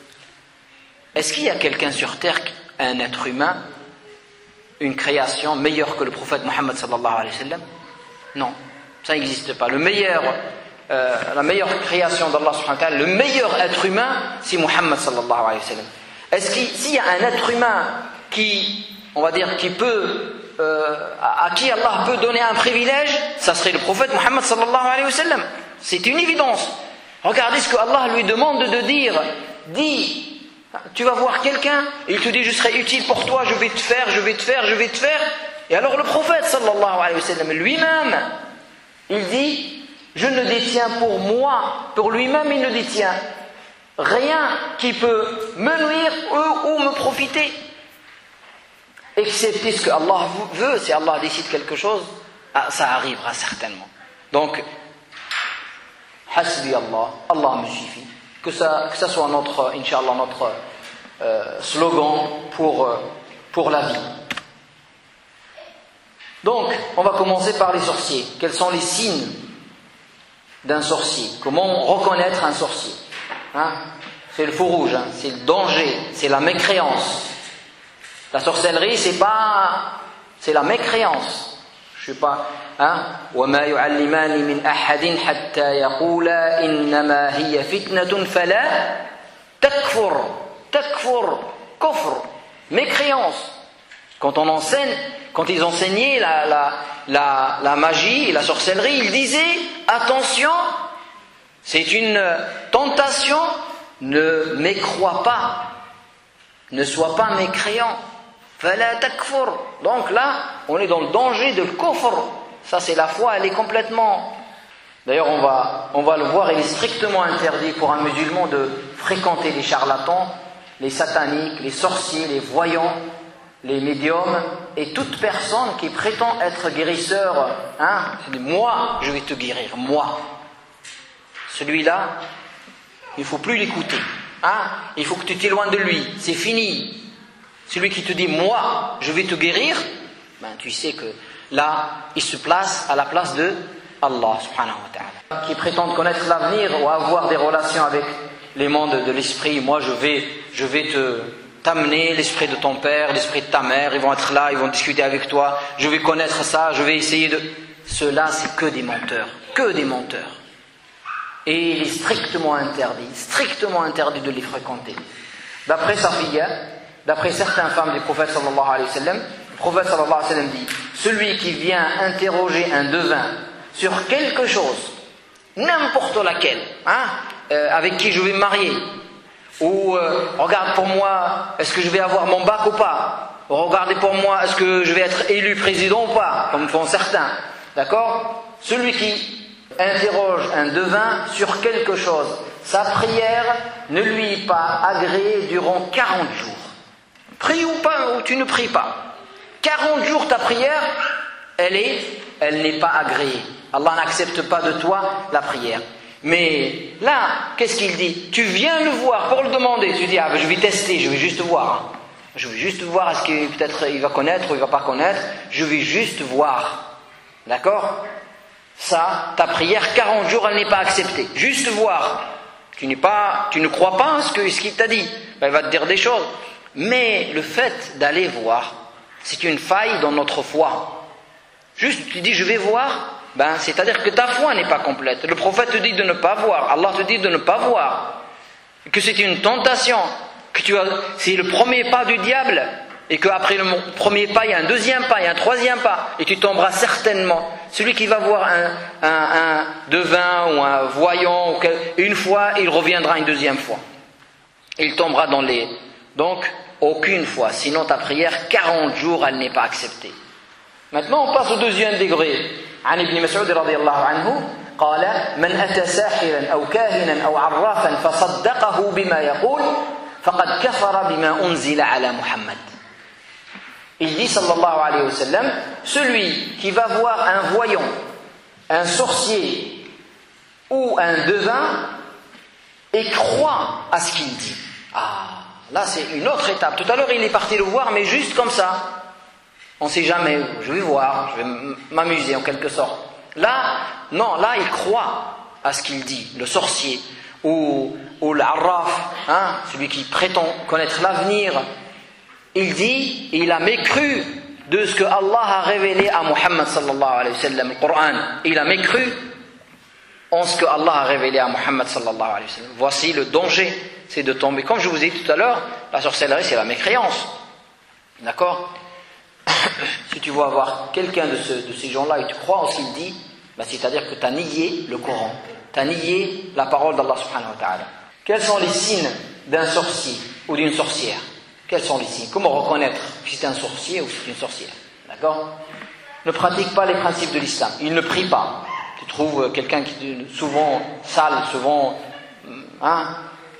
Est-ce qu'il y a quelqu'un sur terre, un être humain, une création meilleure que le prophète Mohammed sallallahu alayhi wa sallam? Non. Ça n'existe pas. Le meilleur, euh, la meilleure création d'Allah subhanahu wa ta'ala, le meilleur être humain, c'est Muhammad sallallahu alayhi wa sallam. Est-ce qu'il s'il y a un être humain qui, on va dire, qui peut, euh, à, à qui Allah peut donner un privilège, ça serait le prophète Muhammad sallallahu alayhi wa sallam. C'est une évidence. Regardez ce que Allah lui demande de dire. Dis, Tu vas voir quelqu'un, et il te dit je serai utile pour toi, je vais te faire, je vais te faire, je vais te faire. Et alors le prophète sallallahu alayhi wa sallam lui-même, il dit, je ne détiens pour moi, pour lui-même il ne détient rien qui peut me nuire ou, ou me profiter. Excepté ce que Allah veut, si Allah décide quelque chose, ah, ça arrivera certainement. Donc, hasbi Allah, Allah me suffit. Que ça, que ça soit notre, Inch'Allah, notre euh, slogan pour, euh, pour la vie. Donc, on va commencer par les sorciers. Quels sont les signes d'un sorcier? Comment reconnaître un sorcier? Hein? C'est le feu rouge, hein? C'est le danger, c'est la mécréance. La sorcellerie, c'est pas, c'est la mécréance. Je sais pas, hein? وَمَا يُعَلِّمَانِ مِنْ أَحَدٍ حَتَّى يَقُولَا إِنَّمَا هِيَ فِتْنَةٌ فَلَا تَكْفُرْ تَكْفُرْ كُفْرْ mécréance. Quand on enseigne, quand ils enseignaient la, la, la, la magie et la sorcellerie, ils disaient attention, c'est une tentation, ne mécrois pas, ne sois pas mécréant. فَلَا تَكْفُرْ. Donc là, on est dans le danger de le kufr. Ça, c'est la foi, elle est complètement. D'ailleurs, on va, on va le voir, il est strictement interdit pour un musulman de fréquenter les charlatans, les sataniques, les sorciers, les voyants, les médiums et toute personne qui prétend être guérisseur. Hein, moi, je vais te guérir, moi. Celui-là, il ne faut plus l'écouter. Hein, il faut que tu t'éloignes de lui, c'est fini. Celui qui te dit, moi, je vais te guérir, ben, tu sais que là, il se place à la place de Allah, subhanahu wa ta'ala. Qui prétendent connaître l'avenir ou avoir des relations avec les mondes de l'esprit. Moi, je vais, je vais te, t'amener l'esprit de ton père, l'esprit de ta mère, ils vont être là, ils vont discuter avec toi, je vais connaître ça, je vais essayer de... Ceux-là, c'est que des menteurs, que des menteurs. Et il est strictement interdit, strictement interdit de les fréquenter. D'après Safiya, d'après certaines femmes du prophète sallallahu alayhi wa sallam, le prophète sallallahu alayhi wa sallam dit, celui qui vient interroger un devin sur quelque chose, n'importe laquelle, hein, euh, avec qui je vais me marier, ou euh, regarde pour moi, est-ce que je vais avoir mon bac ou pas, ou regardez pour moi, est-ce que je vais être élu président ou pas, comme font certains, d'accord? Celui qui interroge un devin sur quelque chose, sa prière ne lui est pas agréée durant quarante jours. Prie ou pas, ou tu ne pries pas. quarante jours ta prière, elle est, elle n'est pas agréée. Allah n'accepte pas de toi la prière. Mais là, qu'est-ce qu'il dit? Tu viens le voir pour le demander. Tu dis, ah ben je vais tester, je vais juste voir. Je vais juste voir, est-ce qu'il peut-être il va connaître ou il va pas connaître. Je vais juste voir. D'accord? Ça, ta prière, quarante jours, elle n'est pas acceptée. Juste voir. Tu n'es pas, tu ne crois pas à ce que, ce qu'il t'a dit. Ben, il va te dire des choses. Mais le fait d'aller voir, c'est une faille dans notre foi. Juste, tu dis, je vais voir, ben, c'est-à-dire que ta foi n'est pas complète. Le prophète te dit de ne pas voir, Allah te dit de ne pas voir. Que c'est une tentation, que tu as, c'est le premier pas du diable, et qu'après le premier pas, il y a un deuxième pas, il y a un troisième pas, et tu tomberas certainement. Celui qui va voir un, un, un devin ou un voyant, une fois, il reviendra une deuxième fois. Il tombera dans les... Donc, aucune fois, sinon ta prière, quarante jours, elle n'est pas acceptée. Maintenant, on passe au deuxième degré. عن ابن مسعود رضي الله عنه قال من أتى ساحرا أو كاهنا أو عرافا فصدقه بما يقول فقد كفر بما أنزل على محمد. Il dit sallallahu alayhi wa sallam, celui qui va voir un voyant, un sorcier ou un devin et croit à ce qu'il dit. Ah, là c'est une autre étape. Tout à l'heure il est parti le voir, mais juste comme ça. On ne sait jamais, je vais voir, je vais m'amuser en quelque sorte. Là, non, là il croit à ce qu'il dit, le sorcier, ou, ou l'arraf, hein, celui qui prétend connaître l'avenir. Il dit, il a mécru de ce que Allah a révélé à Muhammad sallallahu alayhi wa sallam, le Coran. Il a mécru en ce que Allah a révélé à Muhammad sallallahu alayhi wa sallam. Voici le danger, c'est de tomber. Comme je vous ai dit tout à l'heure, la sorcellerie c'est la mécréance. D'accord? Si tu veux avoir quelqu'un de, ce, de ces gens-là et tu crois en ce qu'il dit, ben c'est-à-dire que tu as nié le Coran, tu as nié la parole d'Allah subhanahu wa ta'ala. Quels sont les signes d'un sorcier? ou d'une sorcière. Quels sont les signes? Comment reconnaître si c'est un sorcier ou si c'est une sorcière? D'accord? Ne pratique pas les principes de l'islam. Il ne prie pas. Tu trouves quelqu'un qui est souvent sale, souvent, hein,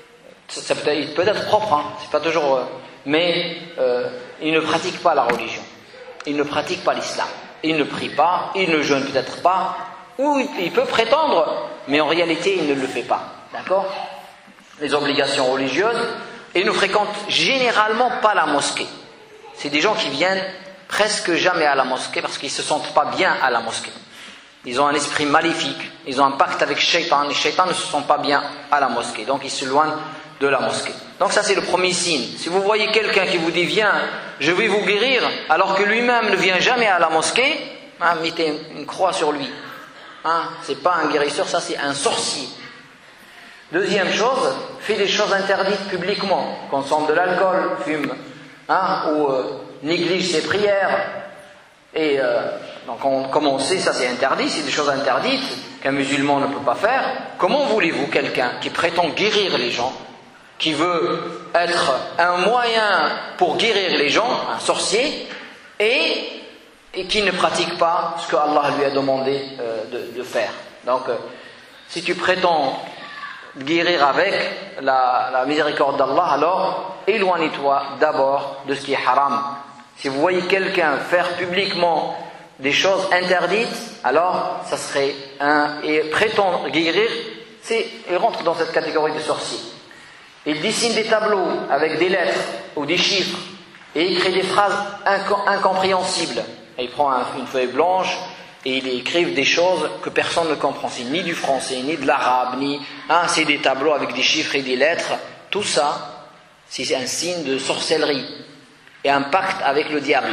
ça peut être, il peut être propre, hein, c'est pas toujours, euh, mais euh, il ne pratique pas la religion. Il ne pratique pas l'islam. Il ne prie pas, il ne jeûne peut-être pas, ou il peut prétendre, mais en réalité il ne le fait pas. D'accord? Les obligations religieuses, et il ne fréquente généralement pas la mosquée. C'est des gens qui viennent presque jamais à la mosquée parce qu'ils ne se sentent pas bien à la mosquée. Ils ont un esprit maléfique, ils ont un pacte avec Shaitan, les Shaitans ne se sentent pas bien à la mosquée, donc ils s'éloignent de la mosquée. Donc ça c'est le premier signe. Si vous voyez quelqu'un qui vous dit viens, je vais vous guérir, alors que lui-même ne vient jamais à la mosquée, hein, mettez une croix sur lui. Hein, c'est pas un guérisseur, ça c'est un sorcier. Deuxième chose, fait des choses interdites publiquement, consomme de l'alcool, fume, hein, ou euh, néglige ses prières. Et euh, donc on, comme on sait, ça c'est interdit, c'est des choses interdites qu'un musulman ne peut pas faire. Comment voulez-vous quelqu'un qui prétend guérir les gens, qui veut être un moyen pour guérir les gens, un sorcier, et, et qui ne pratique pas ce que Allah lui a demandé euh, de, de faire? Donc, euh, si tu prétends guérir avec la, la miséricorde d'Allah, alors éloigne-toi d'abord de ce qui est haram. Si vous voyez quelqu'un faire publiquement des choses interdites, alors ça serait un, et prétend guérir, c'est, il rentre dans cette catégorie de sorcier. Il dessine des tableaux avec des lettres ou des chiffres et il crée des phrases incompréhensibles. Et il prend un, une feuille blanche et il écrit des choses que personne ne comprend. C'est ni du français, ni de l'arabe, ni hein, c'est des tableaux avec des chiffres et des lettres. Tout ça, c'est un signe de sorcellerie et un pacte avec le diable.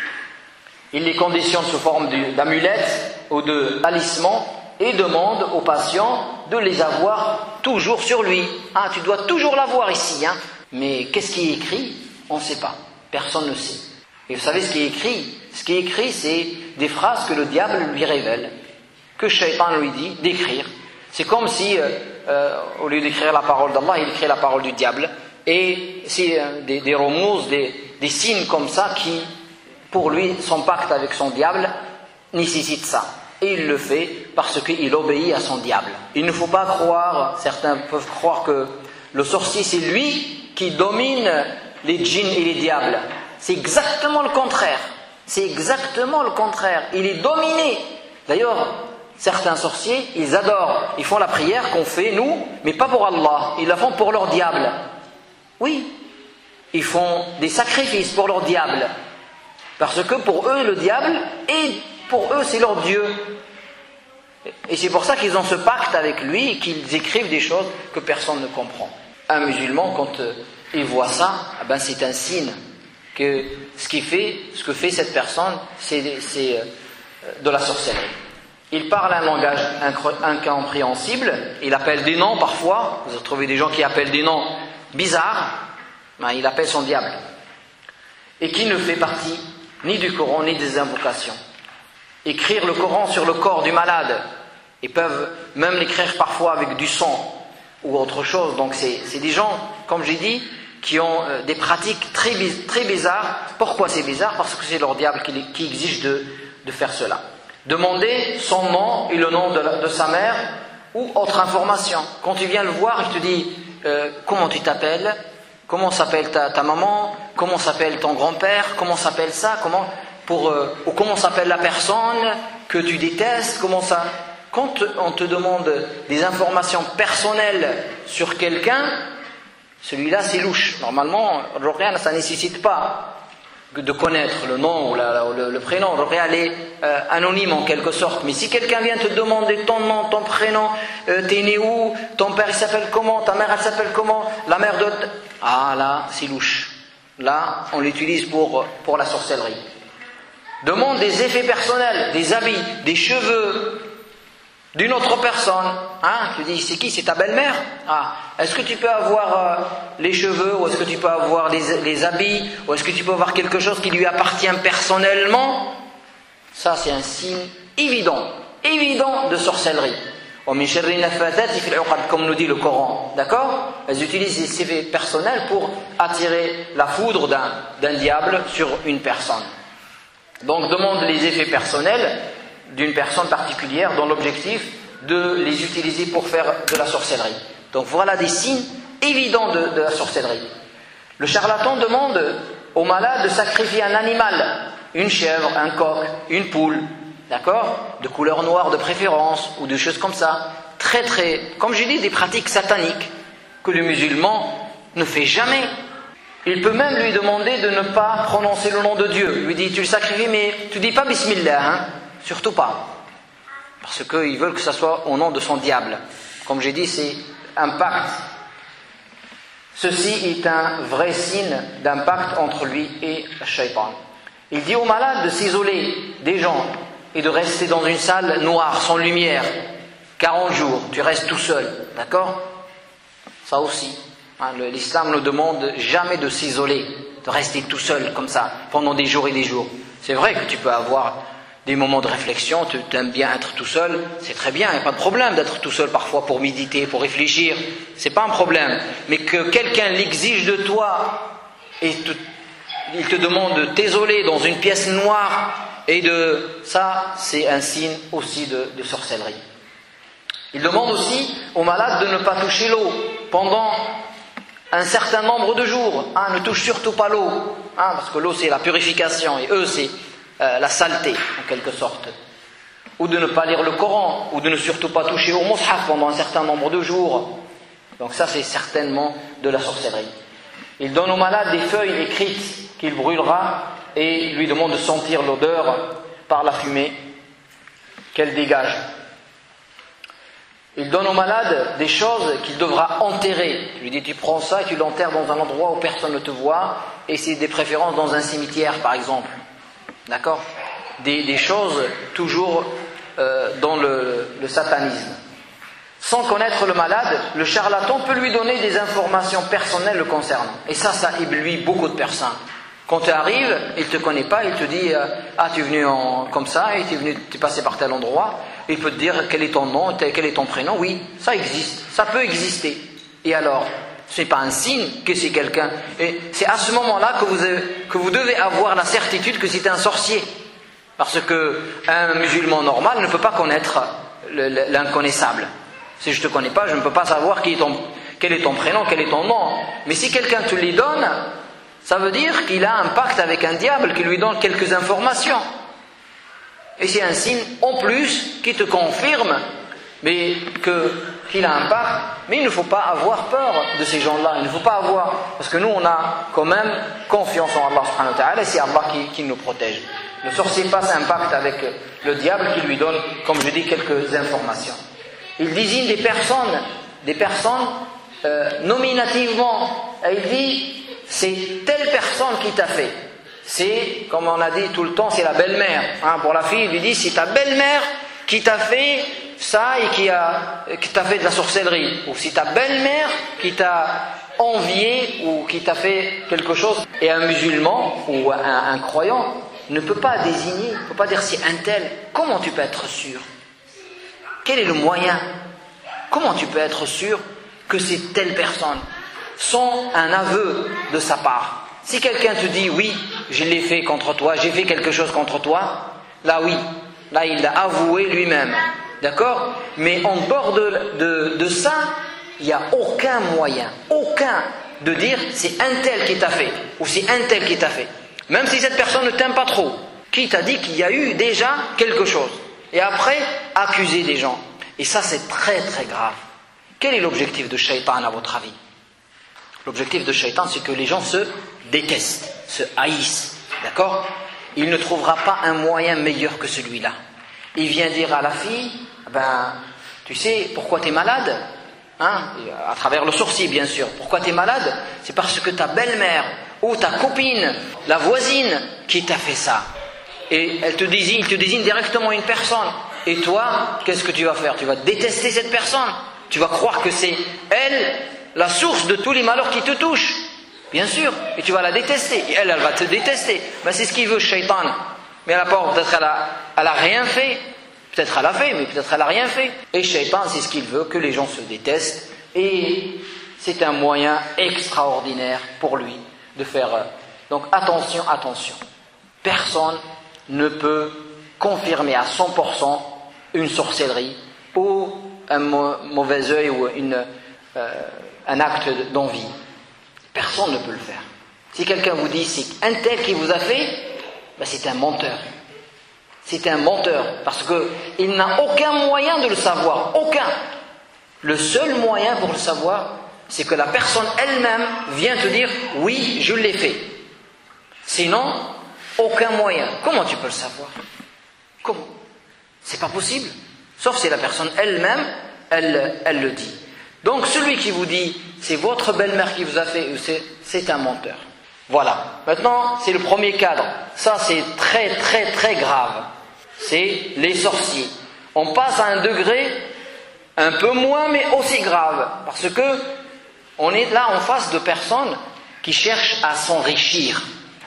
Il les conditionne sous forme d'amulettes ou de talismans et demande aux patients de les avoir toujours sur lui. Ah, tu dois toujours l'avoir ici, hein. Mais qu'est-ce qui est écrit? On ne sait pas. Personne ne sait. Et vous savez ce qui est écrit? Ce qui est écrit, c'est des phrases que le diable lui révèle, que Shaitan lui dit d'écrire. C'est comme si, euh, euh, au lieu d'écrire la parole d'Allah, il écrit la parole du diable. Et c'est euh, des, des remous, des, des signes comme ça qui, pour lui, son pacte avec son diable nécessite ça. Et il le fait parce qu'il obéit à son diable. Il ne faut pas croire, certains peuvent croire que le sorcier c'est lui qui domine les djinns et les diables. C'est exactement le contraire. C'est exactement le contraire. Il est dominé. D'ailleurs, certains sorciers, ils adorent, ils font la prière qu'on fait nous, mais pas pour Allah. Ils la font pour leur diable. Oui, ils font des sacrifices pour leur diable. Parce que pour eux, le diable, et pour eux, c'est leur Dieu. Et c'est pour ça qu'ils ont ce pacte avec lui et qu'ils écrivent des choses que personne ne comprend. Un musulman, quand euh, il voit ça, eh ben, c'est un signe que ce qu'il fait, ce que fait cette personne, c'est, c'est euh, de la sorcellerie. Il parle un langage incompréhensible, il appelle des noms parfois, vous trouvez des gens qui appellent des noms bizarres, ben, il appelle son diable. Et qui ne fait partie ni du Coran ni des invocations. Écrire le Coran sur le corps du malade, ils peuvent même l'écrire parfois avec du sang ou autre chose. Donc c'est, c'est des gens, comme j'ai dit, qui ont euh, des pratiques très, très bizarres. Pourquoi c'est bizarre? Parce que c'est leur diable qui, qui exige de, de faire cela. Demander son nom et le nom de, la, de sa mère ou autre information. Quand tu viens le voir, il te dit euh, comment tu t'appelles, comment s'appelle ta, ta maman, comment s'appelle ton grand-père, comment s'appelle ça, comment pour euh, ou comment s'appelle la personne que tu détestes, comment ça. Quand on te demande des informations personnelles sur quelqu'un, celui-là c'est louche. Normalement, Ruqya, ça ne nécessite pas de connaître le nom ou la, le, le prénom. Ruqya, elle est euh, anonyme en quelque sorte. Mais si quelqu'un vient te demander ton nom, ton prénom, euh, t'es né où, ton père il s'appelle comment, ta mère elle s'appelle comment, la mère de... Ah là, c'est louche. Là, on l'utilise pour, pour la sorcellerie. Demande des effets personnels, des habits, des cheveux d'une autre personne. Hein? Tu dis, c'est qui? C'est ta belle-mère? Ah, est-ce que tu peux avoir euh, les cheveux, ou est-ce que tu peux avoir les, les habits, ou est-ce que tu peux avoir quelque chose qui lui appartient personnellement? Ça, c'est un signe évident, évident de sorcellerie. comme nous dit le Coran, d'accord? Elles utilisent les effets personnels pour attirer la foudre d'un, d'un diable sur une personne. Donc demande les effets personnels d'une personne particulière dans l'objectif de les utiliser pour faire de la sorcellerie. Donc voilà des signes évidents de, de la sorcellerie. Le charlatan demande au malade de sacrifier un animal, une chèvre, un coq, une poule, d'accord, de couleur noire de préférence, ou des choses comme ça. Très très, comme j'ai dit, des pratiques sataniques que le musulman ne fait jamais. Il peut même lui demander de ne pas prononcer le nom de Dieu. Il lui dit, tu le sacrifies, mais tu dis pas Bismillah, hein, surtout pas. Parce qu'ils veulent que ça soit au nom de son diable. Comme j'ai dit, c'est un pacte. Ceci est un vrai signe d'un pacte entre lui et le shaitan. Il dit au malade de s'isoler des gens et de rester dans une salle noire, sans lumière, quarante jours, tu restes tout seul, d'accord? Ça aussi, hein, l'islam ne demande jamais de s'isoler, de rester tout seul comme ça, pendant des jours et des jours. C'est vrai que tu peux avoir des moments de réflexion, tu aimes bien être tout seul, c'est très bien, il n'y a pas de problème d'être tout seul parfois pour méditer, pour réfléchir, c'est pas un problème. Mais que quelqu'un l'exige de toi et te, il te demande de t'isoler dans une pièce noire, et de ça, c'est un signe aussi de, de sorcellerie. Il demande aussi aux malades de ne pas toucher l'eau pendant un certain nombre de jours. Hein, ne touche surtout pas l'eau, hein, parce que l'eau c'est la purification et eux c'est euh, la saleté en quelque sorte. Ou de ne pas lire le Coran, ou de ne surtout pas toucher au mushaf pendant un certain nombre de jours. Donc ça c'est certainement de la sorcellerie. Il donne aux malades des feuilles écrites qu'il brûlera et lui demande de sentir l'odeur par la fumée qu'elle dégage. Il donne au malade des choses qu'il devra enterrer. Il lui dit, tu prends ça et tu l'enterres dans un endroit où personne ne te voit, et c'est des préférences dans un cimetière par exemple. D'accord? Des, des choses toujours euh, dans le, le satanisme. Sans connaître le malade, le charlatan peut lui donner des informations personnelles le concernant. Et ça, ça éblouit beaucoup de personnes. Quand tu arrives, il ne te connaît pas, il te dit euh, « Ah, tu es venu en, comme ça, et tu es, venu, tu es passé par tel endroit. » Il peut te dire quel est ton nom, quel est ton prénom. Oui, ça existe, ça peut exister. Et alors, ce n'est pas un signe que c'est quelqu'un. Et c'est à ce moment-là que vous, avez, que vous devez avoir la certitude que c'est un sorcier. Parce qu'un musulman normal ne peut pas connaître l'inconnaissable. Si je ne te connais pas, je ne peux pas savoir qui est ton, quel est ton prénom, quel est ton nom. Mais si quelqu'un te les donne, ça veut dire qu'il a un pacte avec un diable qui lui donne quelques informations. Et c'est un signe en plus qui te confirme mais que, qu'il a un pacte. Mais il ne faut pas avoir peur de ces gens-là. Il ne faut pas avoir... Parce que nous, on a quand même confiance en Allah subhanahu wa ta'ala et c'est Allah qui, qui nous protège. Le sorcier passe un pacte avec le diable qui lui donne, comme je dis, quelques informations. Il désigne des personnes, des personnes euh, nominativement. Et il dit... C'est telle personne qui t'a fait. C'est, comme on a dit tout le temps, c'est la belle-mère. Hein, pour la fille, il lui dit, c'est ta belle-mère qui t'a fait ça et qui, a, qui t'a fait de la sorcellerie. Ou c'est ta belle-mère qui t'a envié ou qui t'a fait quelque chose. Et un musulman ou un, un croyant ne peut pas désigner, ne peut pas dire c'est un tel. Comment tu peux être sûr? Quel est le moyen? Comment tu peux être sûr que c'est telle personne? Sans un aveu de sa part. Si quelqu'un te dit oui, je l'ai fait contre toi, j'ai fait quelque chose contre toi, là oui, là il l'a avoué lui-même, d'accord? Mais en dehors de, de, de ça, il n'y a aucun moyen, aucun de dire c'est un tel qui t'a fait, ou c'est un tel qui t'a fait. Même si cette personne ne t'aime pas trop, qui t'a dit qu'il y a eu déjà quelque chose, et après accuser des gens. Et ça c'est très très grave. Quel est l'objectif de Shaitan à votre avis? L'objectif de Shaitan, c'est que les gens se détestent, se haïssent, d'accord? Il ne trouvera pas un moyen meilleur que celui-là. Il vient dire à la fille, ben, tu sais, pourquoi tu es malade? Hein? À travers le sorcier, bien sûr. Pourquoi tu es malade? C'est parce que ta belle-mère, ou ta copine, la voisine, qui t'a fait ça. Et elle te désigne, il te désigne directement une personne. Et toi, qu'est-ce que tu vas faire? Tu vas détester cette personne. Tu vas croire que c'est elle la source de tous les malheurs qui te touchent, bien sûr, et tu vas la détester, et elle, elle va te détester. Ben, c'est ce qu'il veut, Shaitan. Mais à la part, peut-être elle a, elle a rien fait, Peut-être elle a fait, mais peut-être elle n'a rien fait. Et Shaitan, c'est ce qu'il veut, que les gens se détestent. Et c'est un moyen extraordinaire pour lui de faire. Donc attention, attention. Personne ne peut confirmer à cent pour cent une sorcellerie ou un mauvais œil ou une, euh, un acte d'envie. Personne ne peut le faire. Si quelqu'un vous dit c'est un tel qui vous a fait, ben c'est un menteur. C'est un menteur parce qu'il n'a aucun moyen de le savoir. Aucun. Le seul moyen pour le savoir, c'est que la personne elle-même vient te dire oui, je l'ai fait. Sinon, aucun moyen. Comment tu peux le savoir? Comment? C'est pas possible. Sauf si la personne elle-même, elle, elle le dit. Donc celui qui vous dit c'est votre belle-mère qui vous a fait, c'est, c'est un menteur. Voilà. Maintenant, c'est le premier cadre. Ça, c'est très très très grave. C'est les sorciers. On passe à un degré un peu moins, mais aussi grave. Parce que on est là en face de personnes qui cherchent à s'enrichir,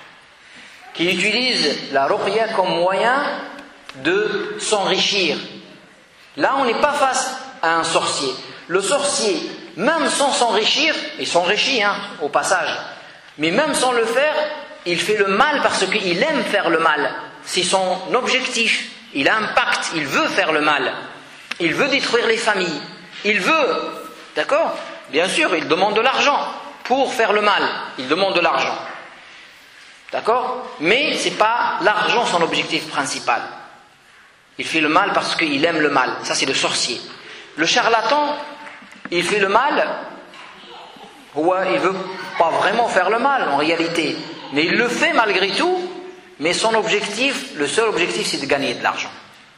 qui utilisent la ruqya comme moyen de s'enrichir. Là, on n'est pas face à un sorcier. Le sorcier, même sans s'enrichir, il s'enrichit hein, au passage, mais même sans le faire, il fait le mal parce qu'il aime faire le mal. C'est son objectif. Il a un pacte, il veut faire le mal. Il veut détruire les familles. Il veut, d'accord? Bien sûr, il demande de l'argent pour faire le mal. Il demande de l'argent. D'accord? Mais ce n'est pas l'argent son objectif principal. Il fait le mal parce qu'il aime le mal. Ça, c'est le sorcier. Le charlatan, il fait le mal. Ouais, il ne veut pas vraiment faire le mal en réalité. Mais il le fait malgré tout. Mais son objectif, le seul objectif, c'est de gagner de l'argent.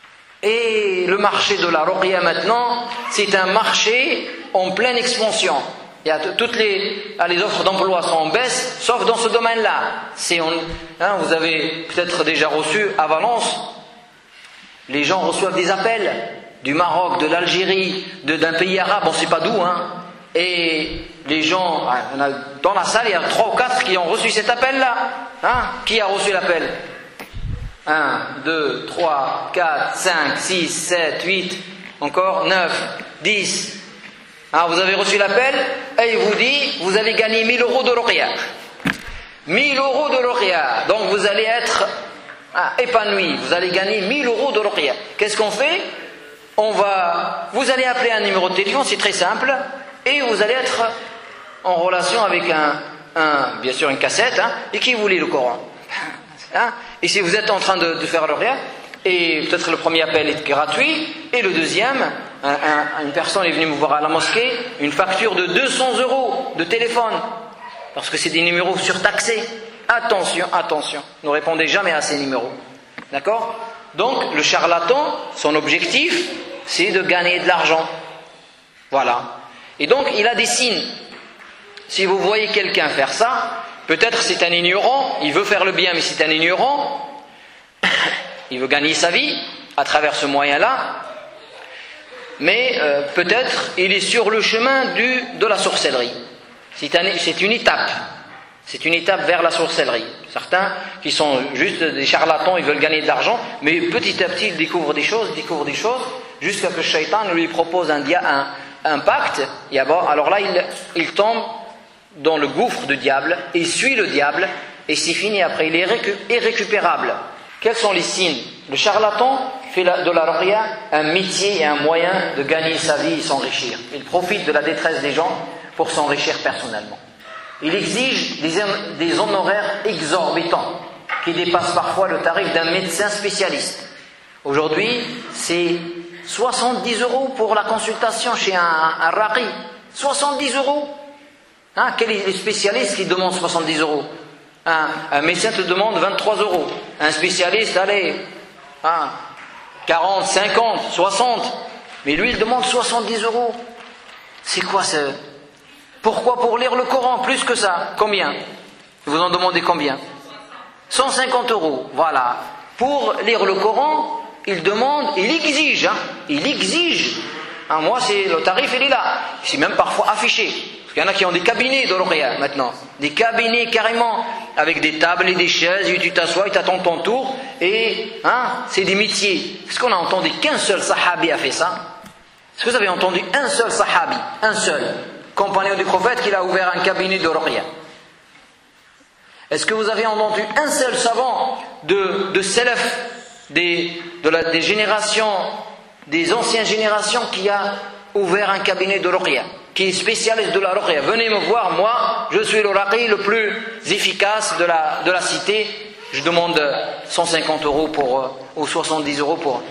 Et le marché de la ruqya maintenant, c'est un marché en pleine expansion. Il y a toutes les, les offres d'emploi sont en baisse, sauf dans ce domaine-là. C'est on, hein, vous avez peut-être déjà reçu à Valence, les gens reçoivent des appels du Maroc, de l'Algérie, de, d'un pays arabe, on ne sait pas d'où, hein. Et les gens, on a, dans la salle, il y a trois ou quatre qui ont reçu cet appel-là. Hein? Qui a reçu l'appel? un, deux, trois, quatre, cinq, six, sept, huit, encore neuf, dix. Hein, vous avez reçu l'appel et il vous dit, vous allez gagner mille euros de ruqya. mille euros de ruqya. Donc vous allez être hein, épanoui, vous allez gagner mille euros de ruqya. Qu'est-ce qu'on fait? On va, vous allez appeler un numéro de téléphone, c'est très simple. Et vous allez être en relation avec un, un bien sûr une cassette, hein, et qui vous lit le Coran. Hein, et si vous êtes en train de, de faire le ruqya, et peut-être le premier appel est gratuit, et le deuxième, un, un, une personne est venue me voir à la mosquée, une facture de deux cents euros de téléphone, parce que c'est des numéros surtaxés. Attention, attention, ne répondez jamais à ces numéros. D'accord? Donc le charlatan, son objectif, c'est de gagner de l'argent. Voilà. Et donc, il a des signes. Si vous voyez quelqu'un faire ça, peut-être c'est un ignorant, il veut faire le bien, mais c'est un ignorant, il veut gagner sa vie à travers ce moyen-là, mais euh, peut-être il est sur le chemin du, de la sorcellerie. C'est, un, c'est une étape. C'est une étape vers la sorcellerie. Certains qui sont juste des charlatans, ils veulent gagner de l'argent, mais petit à petit, ils découvrent des choses, découvrent des choses, jusqu'à ce que Shaitan lui propose un dia, un un pacte, et alors là il, il tombe dans le gouffre du diable, il suit le diable, et c'est fini après, il est récu, irrécupérable. Quels sont les signes? Le charlatan fait de la ruqya un métier et un moyen de gagner sa vie et s'enrichir. Il profite de la détresse des gens pour s'enrichir personnellement. Il exige des, des honoraires exorbitants, qui dépassent parfois le tarif d'un médecin spécialiste. Aujourd'hui, c'est soixante-dix euros pour la consultation chez un, un raqi. soixante-dix euros. Hein, quel est le spécialiste qui demande soixante-dix euros? Un, un médecin te demande vingt-trois euros. Un spécialiste, allez, hein, quarante, cinquante, soixante. Mais lui, il demande soixante-dix euros. C'est quoi ça? Pourquoi? Pour lire le Coran, plus que ça. Combien? Vous en demandez combien? cent cinquante euros. Voilà. Pour lire le Coran, il demande, il exige, hein, il exige. Hein, moi, c'est le tarif, il est là. C'est même parfois affiché. Parce qu'il y en a qui ont des cabinets de ruqya maintenant. Des cabinets carrément, avec des tables et des chaises, et tu t'assois, et tu attends ton tour, et hein, c'est des métiers. Est-ce qu'on a entendu qu'un seul sahabi a fait ça? Est-ce que vous avez entendu un seul sahabi, un seul compagnon du prophète qui a ouvert un cabinet de ruqya? Est-ce que vous avez entendu un seul savant de, de salaf, des, de la, des générations, des anciennes générations qui a ouvert un cabinet de ruqya, qui est spécialiste de la ruqya? Venez me voir, moi, je suis le raqi le plus efficace de la, de la cité. Je demande cent cinquante euros pour, ou soixante-dix euros pour...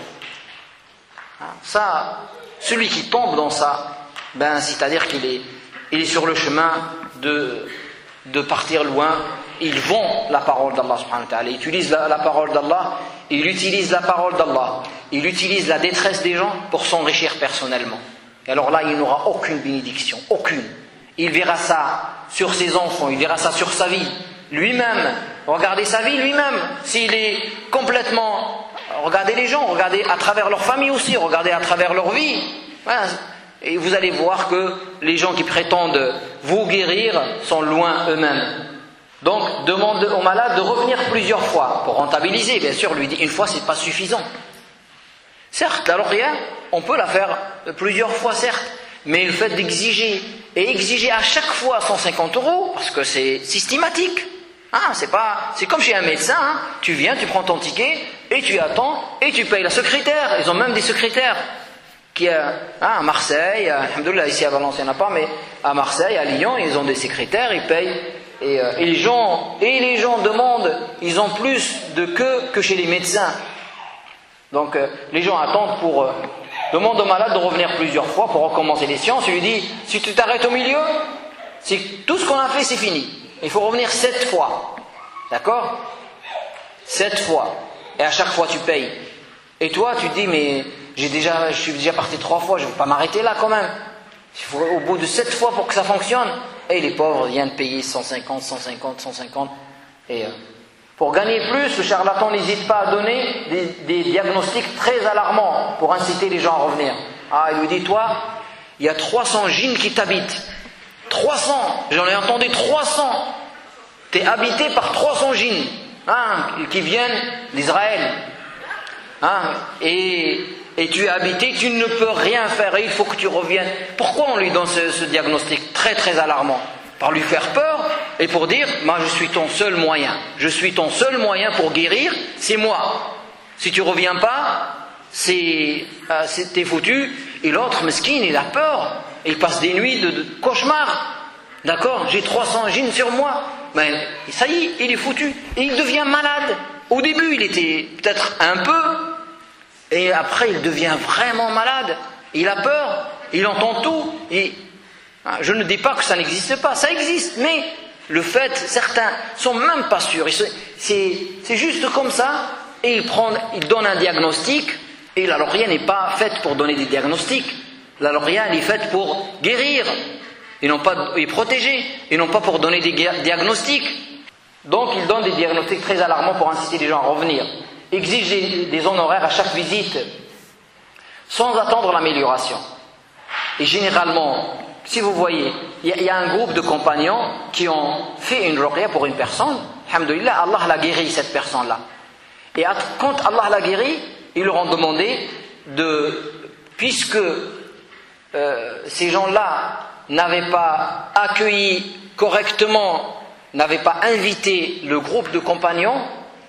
Ça, celui qui tombe dans ça, ben, c'est-à-dire qu'il est, il est sur le chemin de, de partir loin. Il vend la parole d'Allah subhanahu wa ta'ala, il utilise la, la parole d'Allah, il utilise la parole d'Allah, il utilise la détresse des gens pour s'enrichir personnellement. Et alors là, il n'aura aucune bénédiction, aucune. Il verra ça sur ses enfants, il verra ça sur sa vie, lui-même. Regardez sa vie lui-même, s'il est complètement... Regardez les gens, regardez à travers leur famille aussi, regardez à travers leur vie. Voilà. Et vous allez voir que les gens qui prétendent vous guérir sont loin eux-mêmes. Donc, demande au malade de revenir plusieurs fois pour rentabiliser. Bien sûr, lui dit une fois, c'est pas suffisant. Certes, la ruqya, on peut la faire plusieurs fois, certes, mais le fait d'exiger et exiger à chaque fois cent cinquante euros, parce que c'est systématique. Ah, c'est pas, c'est comme chez un médecin. Hein. Tu viens, tu prends ton ticket et tu attends et tu payes la secrétaire. Ils ont même des secrétaires. Qui a, ah, à Marseille, alhamdoulilah, ici à Valence il n'y en a pas, mais à Marseille, à Lyon, ils ont des secrétaires, ils payent. Et, euh, et, les gens, et les gens demandent, ils ont plus de queue que chez les médecins. Donc euh, les gens attendent pour... Euh, demande au malade de revenir plusieurs fois pour recommencer les séances. Il lui dit, si tu t'arrêtes au milieu, c'est, tout ce qu'on a fait c'est fini. Il faut revenir sept fois. D'accord? Sept fois. Et à chaque fois tu payes. Et toi tu te dis, mais j'ai déjà, je suis déjà parti trois fois, je ne vais pas m'arrêter là quand même. Il faut au bout de sept fois pour que ça fonctionne. Et les pauvres viennent payer cent cinquante, cent cinquante, cent cinquante. Et euh, pour gagner plus, le charlatan n'hésite pas à donner des, des diagnostics très alarmants pour inciter les gens à revenir. Ah, il lui dit, toi, il y a trois cents djinns qui t'habitent. trois cents, j'en ai entendu trois cents. Tu es habité par trois cents djinns hein, qui viennent d'Israël. Hein, et, et tu es habité, tu ne peux rien faire et il faut que tu reviennes. Pourquoi on lui donne ce, ce diagnostic très très alarmant? Par lui faire peur et pour dire, moi je suis ton seul moyen. Je suis ton seul moyen pour guérir, c'est moi. Si tu reviens pas, c'est, euh, c'est t'es foutu. Et l'autre, mesquine, il a peur. Il passe des nuits de, de cauchemar. D'accord? J'ai trois cents djinns sur moi. Mais ça y est, il est foutu. Et il devient malade. Au début, il était peut-être un peu. Et après, il devient vraiment malade. Il a peur. Il entend tout. Et je ne dis pas que ça n'existe pas. Ça existe. Mais le fait, certains sont même pas sûrs. C'est, c'est juste comme ça. Et ils prennent, ils donnent un diagnostic. Et la ruqya n'est pas faite pour donner des diagnostics. La ruqya, elle est faite pour guérir. Et non pas et protéger. Et non pas pour donner des diagnostics. Donc, ils donnent des diagnostics très alarmants pour inciter les gens à revenir. Exige des, des honoraires à chaque visite, sans attendre l'amélioration. Et généralement, si vous voyez, il y, y a un groupe de compagnons qui ont fait une ruqya pour une personne. Alhamdulillah, Allah l'a guéri, cette personne-là. Et quand Allah l'a guéri, ils leur ont demandé de, puisque euh, ces gens-là n'avaient pas accueilli correctement, n'avaient pas invité le groupe de compagnons,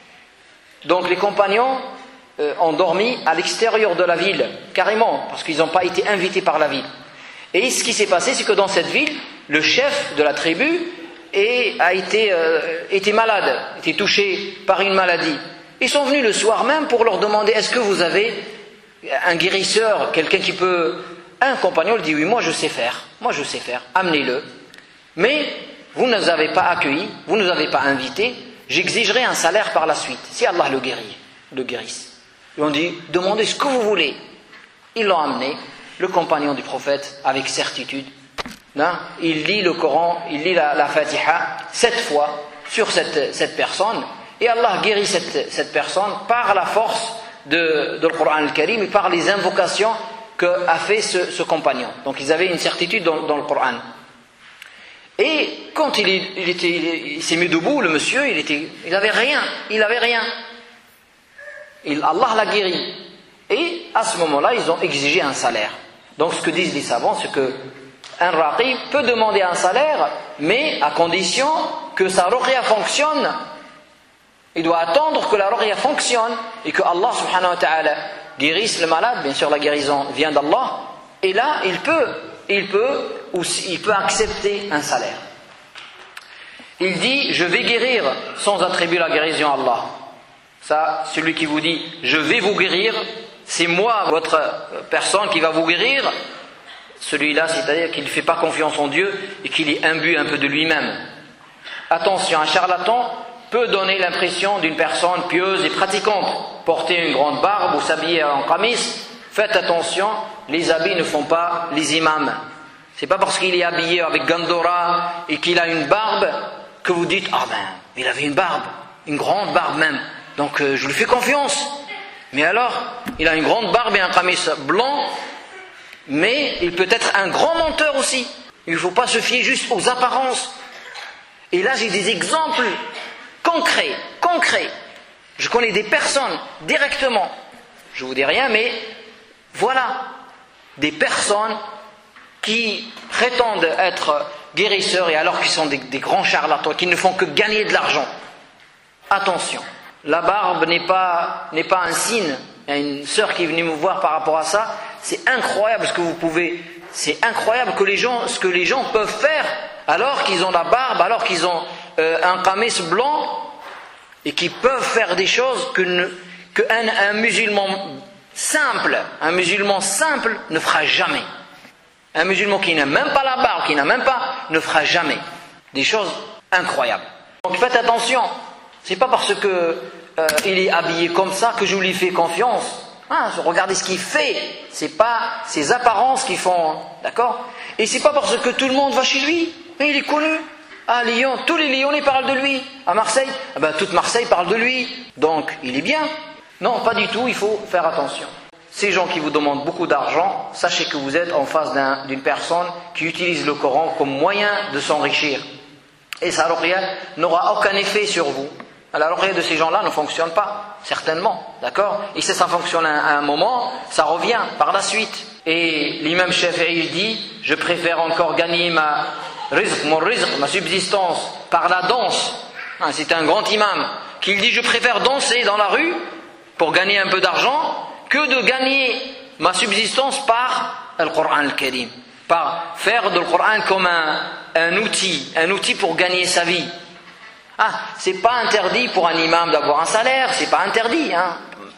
donc les compagnons euh, ont dormi à l'extérieur de la ville, carrément, parce qu'ils n'ont pas été invités par la ville. Et ce qui s'est passé, c'est que dans cette ville, le chef de la tribu est, a été, euh, été malade, été touché par une maladie. Ils sont venus le soir même pour leur demander, est-ce que vous avez un guérisseur, quelqu'un qui peut... Un compagnon lui dit, oui, moi je sais faire, moi je sais faire, amenez-le. Mais vous ne nous avez pas accueillis, vous ne nous avez pas invités, j'exigerai un salaire par la suite, si Allah le guérit, le guérisse. Ils ont dit, demandez ce que vous voulez. Ils l'ont amené, le compagnon du prophète, avec certitude. Hein, il lit le Coran, il lit la, la Fatiha, sept fois sur cette, cette personne, et Allah guérit cette, cette personne par la force de, de le Coran al-Karim et par les invocations qu'a fait ce, ce compagnon. Donc ils avaient une certitude dans, dans le Coran. Et quand il, est, il, était, il, il s'est mis debout, le monsieur, il était, il avait rien, il avait rien. Il, Allah l'a guéri. Et à ce moment-là, ils ont exigé un salaire. Donc ce que disent les savants, c'est que un raqi peut demander un salaire, mais à condition que sa ruqya fonctionne. Il doit attendre que la ruqya fonctionne et que Allah subhanahu wa ta'ala guérisse le malade. Bien sûr, la guérison vient d'Allah. Et là, il peut, il peut, ou il peut accepter un salaire. Il dit, je vais guérir sans attribuer la guérison à Allah. Ça, celui qui vous dit, je vais vous guérir, c'est moi, votre personne qui va vous guérir. Celui-là, c'est-à-dire qu'il ne fait pas confiance en Dieu et qu'il est imbu un peu de lui-même. Attention, un charlatan peut donner l'impression d'une personne pieuse et pratiquante. Porter une grande barbe ou s'habiller en qamis, faites attention, les habits ne font pas les imams. C'est pas parce qu'il est habillé avec Gandora et qu'il a une barbe que vous dites, ah ben, il avait une barbe, une grande barbe même, donc euh, je lui fais confiance. Mais alors, il a une grande barbe et un qamis blanc, mais il peut être un grand menteur aussi. Il ne faut pas se fier juste aux apparences. Et là, j'ai des exemples concrets, concrets. Je connais des personnes directement. Je ne vous dis rien, mais voilà, des personnes qui prétendent être guérisseurs et alors qu'ils sont des, des grands charlatans, qui ne font que gagner de l'argent. Attention, la barbe n'est pas, n'est pas un signe. Il y a une sœur qui est venue me voir par rapport à ça. C'est incroyable ce que vous pouvez, c'est incroyable que les gens, ce que les gens peuvent faire alors qu'ils ont la barbe, alors qu'ils ont euh, un qamis blanc et qui peuvent faire des choses que, ne, que un, un musulman simple, un musulman simple ne fera jamais. Un musulman qui n'a même pas la barbe, qui n'a même pas, ne fera jamais. Des choses incroyables. Donc faites attention. C'est pas parce que euh, il est habillé comme ça que je lui fais confiance. Ah, regardez ce qu'il fait. C'est pas ses apparences qui font, d'accord? Et c'est pas parce que tout le monde va chez lui. Mais il est connu. À Lyon, tous les Lyonnais parlent de lui. À Marseille, eh ben, toute Marseille parle de lui. Donc, il est bien. Non, pas du tout. Il faut faire attention. Ces gens qui vous demandent beaucoup d'argent, sachez que vous êtes en face d'un, d'une personne qui utilise le Coran comme moyen de s'enrichir. Et sa ruqya n'aura aucun effet sur vous. La ruqya de ces gens-là ne fonctionne pas, certainement, d'accord? Et si ça fonctionne à un moment, ça revient par la suite. Et l'imam Shafi'i dit, je préfère encore gagner ma rizq, mon rizq, ma subsistance par la danse. C'est un grand imam qui dit, je préfère danser dans la rue pour gagner un peu d'argent que de gagner ma subsistance par le Coran al-Karim, par faire de le Coran comme un, un outil, un outil pour gagner sa vie. Ah, c'est pas interdit pour un imam d'avoir un salaire, c'est pas interdit, hein.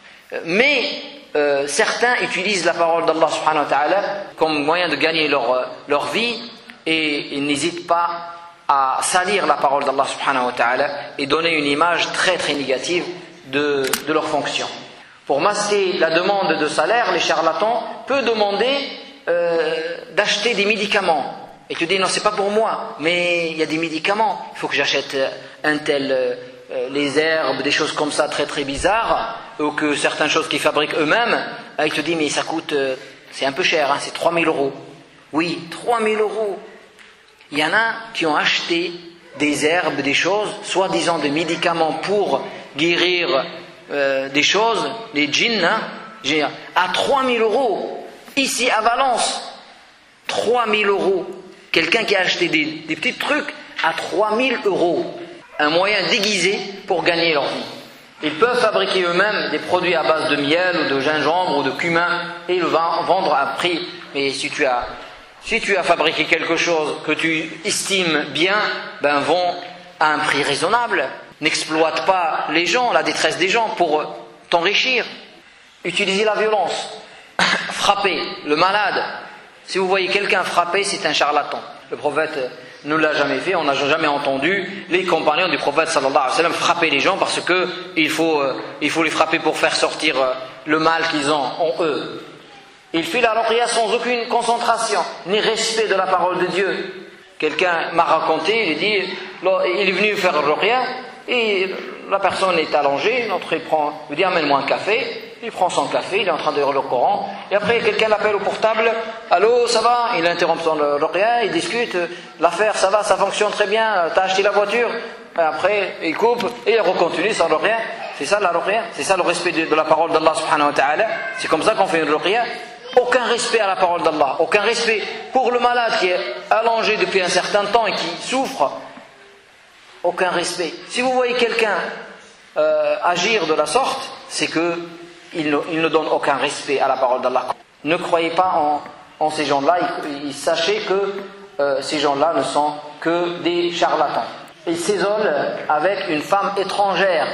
Mais euh, certains utilisent la parole d'Allah subhanahu wa ta'ala comme moyen de gagner leur, leur vie et ils n'hésitent pas à salir la parole d'Allah subhanahu wa ta'ala et donner une image très très négative de, de leur fonction. Pour masquer la demande de salaire, les charlatans peuvent demander euh, d'acheter des médicaments. Et tu dis non, c'est pas pour moi, mais il y a des médicaments. Il faut que j'achète un tel, euh, les herbes, des choses comme ça très très bizarres, ou que certaines choses qu'ils fabriquent eux-mêmes. Et il te dit mais ça coûte, euh, c'est un peu cher, hein, c'est trois mille euros. Oui, trois mille euros. Il y en a qui ont acheté des herbes, des choses, soi-disant des médicaments pour guérir euh, des choses, des djinns, hein, à trois mille euros. Ici à Valence, trois mille euros. Quelqu'un qui a acheté des, des petits trucs à trois mille euros. Un moyen déguisé pour gagner leur vie. Ils peuvent fabriquer eux-mêmes des produits à base de miel ou de gingembre ou de cumin et le vendre à prix. Mais si tu as, si tu as fabriqué quelque chose que tu estimes bien, ben vends à un prix raisonnable. N'exploite pas les gens, la détresse des gens pour t'enrichir. Utilisez la violence. Frapper le malade. Si vous voyez quelqu'un frapper, c'est un charlatan. Le prophète ne l'a jamais fait, on n'a jamais entendu les compagnons du prophète sallallahu alayhi wa sallam frapper les gens parce que il faut, euh, il faut les frapper pour faire sortir euh, le mal qu'ils ont en eux. Il fit la ruqya sans aucune concentration, ni respect de la parole de Dieu. Quelqu'un m'a raconté, il dit, il est venu faire la ruqya et la personne est allongée, l'autre il prend, il dit amène-moi un café, il prend son café, il est en train de lire le Coran, et après quelqu'un l'appelle au portable, allô, ça va? Il interrompt son ruqya, il discute, l'affaire, ça va, ça fonctionne très bien, t'as acheté la voiture? Après, il coupe et il recontinue son ruqya. C'est ça la ruqya? C'est ça le respect de, de la parole d'Allah subhanahu wa ta'ala? C'est comme ça qu'on fait une ruqya? Aucun respect à la parole d'Allah, aucun respect pour le malade qui est allongé depuis un certain temps et qui souffre. Aucun respect. Si vous voyez quelqu'un euh, agir de la sorte, c'est que il ne, il ne donne aucun respect à la parole d'Allah. Ne croyez pas en, en ces gens-là, il, il, sachez que euh, ces gens-là ne sont que des charlatans. Ils s'isolent avec une femme étrangère.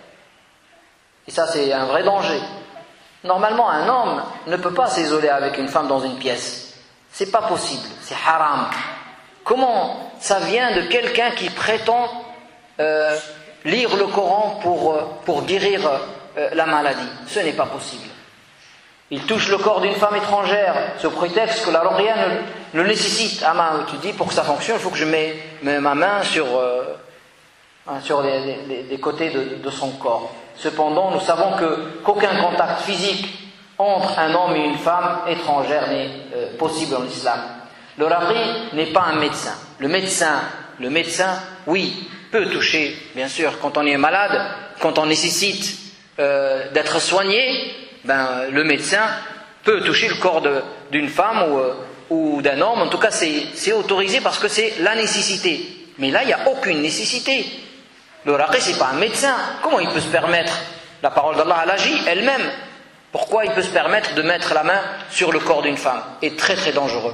Et ça, c'est un vrai danger. Normalement, un homme ne peut pas s'isoler avec une femme dans une pièce. C'est pas possible, c'est haram. Comment ça vient de quelqu'un qui prétend euh, lire le Coran pour, pour guérir euh, la maladie? Ce n'est pas possible. Il touche le corps d'une femme étrangère sous prétexte que la ruqya ne le nécessite. Ah ben, tu dis, pour que ça fonctionne, il faut que je mette ma main sur, euh, sur les, les, les côtés de, de son corps. Cependant, nous savons que, qu'aucun contact physique entre un homme et une femme étrangère n'est euh, possible en islam. Le raqi n'est pas un médecin. Le médecin, le médecin, oui, peut toucher, bien sûr, quand on est malade, quand on nécessite euh, d'être soigné, ben, le médecin peut toucher le corps de, d'une femme ou, euh, ou d'un homme. En tout cas, c'est, c'est autorisé parce que c'est la nécessité. Mais là, il n'y a aucune nécessité. Le raqi, c'est pas un médecin. Comment il peut se permettre? La parole d'Allah, elle agit elle-même. Pourquoi il peut se permettre de mettre la main sur le corps d'une femme? Et très très dangereux.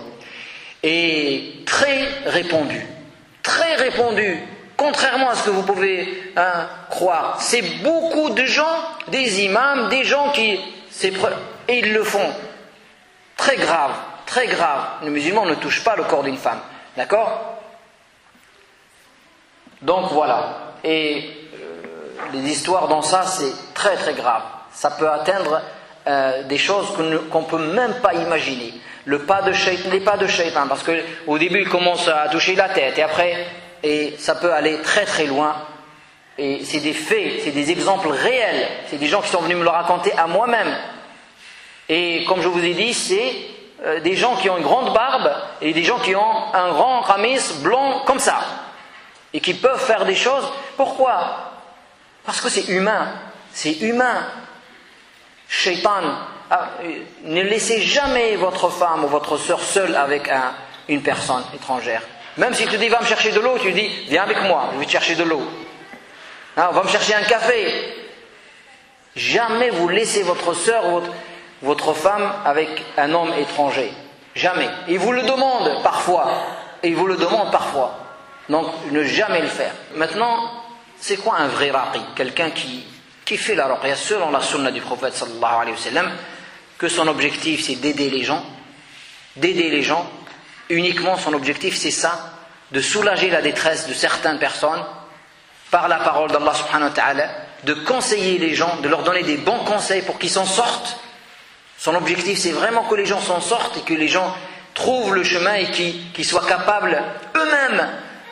Et très répandu. Très répandu. Contrairement à ce que vous pouvez hein, croire. C'est beaucoup de gens, des imams, des gens qui... C'est, et ils le font. Très grave. Très grave. Le musulman ne touche pas le corps d'une femme. D'accord? Donc voilà. Et euh, les histoires dans ça, c'est très très grave. Ça peut atteindre euh, des choses qu'on ne qu'on peut même pas imaginer. Le pas de shaitan, les pas de shaitan, parce que au début il commence à toucher la tête et après, et ça peut aller très très loin. Et c'est des faits, c'est des exemples réels. C'est des gens qui sont venus me le raconter à moi-même. Et comme je vous ai dit, c'est euh, des gens qui ont une grande barbe et des gens qui ont un grand kamis blanc comme ça. Et qui peuvent faire des choses. Pourquoi? Parce que c'est humain. C'est humain. Shaitan. Ah, ne laissez jamais votre femme ou votre soeur seule avec un, une personne étrangère. Même si tu dis va me chercher de l'eau, tu dis viens avec moi, je vais te chercher de l'eau. Ah, va me chercher un café. Jamais vous laissez votre soeur ou votre, votre femme avec un homme étranger. Jamais. Il vous le demande parfois. Et il vous le demande parfois. Donc, ne jamais le faire. Maintenant, c'est quoi un vrai raqi? Quelqu'un qui, qui fait la ruqya selon la sunna du prophète sallallahu alayhi wa sallam, que son objectif c'est d'aider les gens, d'aider les gens, uniquement son objectif c'est ça, de soulager la détresse de certaines personnes, par la parole d'Allah subhanahu wa ta'ala, de conseiller les gens, de leur donner des bons conseils pour qu'ils s'en sortent. Son objectif c'est vraiment que les gens s'en sortent et que les gens trouvent le chemin et qu'ils, qu'ils soient capables eux-mêmes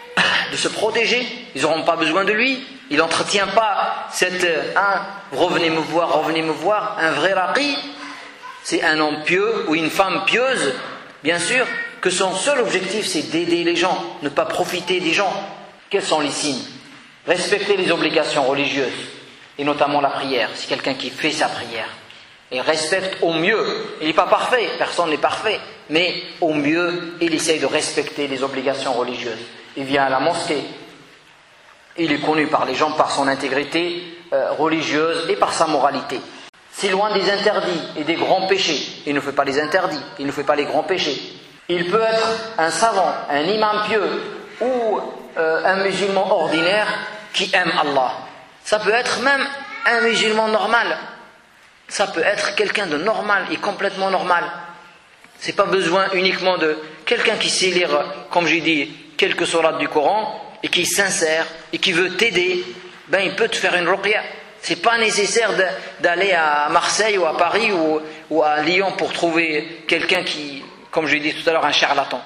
de se protéger. Ils n'auront pas besoin de lui. Il n'entretient pas cette hein, revenez me voir, revenez me voir. Un vrai raqi, c'est un homme pieux ou une femme pieuse, bien sûr, que son seul objectif c'est d'aider les gens, ne pas profiter des gens. Quels sont les signes? Respecter les obligations religieuses et notamment la prière. C'est quelqu'un qui fait sa prière et respecte au mieux. Il n'est pas parfait, personne n'est parfait, mais au mieux il essaye de respecter les obligations religieuses. Il vient à la mosquée, il est connu par les gens par son intégrité euh, religieuse et par sa moralité. C'est loin des interdits et des grands péchés. Il ne fait pas les interdits, il ne fait pas les grands péchés. Il peut être un savant, un imam pieux ou euh, un musulman ordinaire qui aime Allah. Ça peut être même un musulman normal. Ça peut être quelqu'un de normal et complètement normal. C'est pas besoin uniquement de quelqu'un qui sait lire, comme j'ai dit, quelques sourates du Coran et qui est sincère et qui veut t'aider. Ben il peut te faire une ruqya. C'est pas nécessaire de, d'aller à Marseille ou à Paris ou, ou à Lyon pour trouver quelqu'un qui, comme j'ai dit tout à l'heure, un charlatan.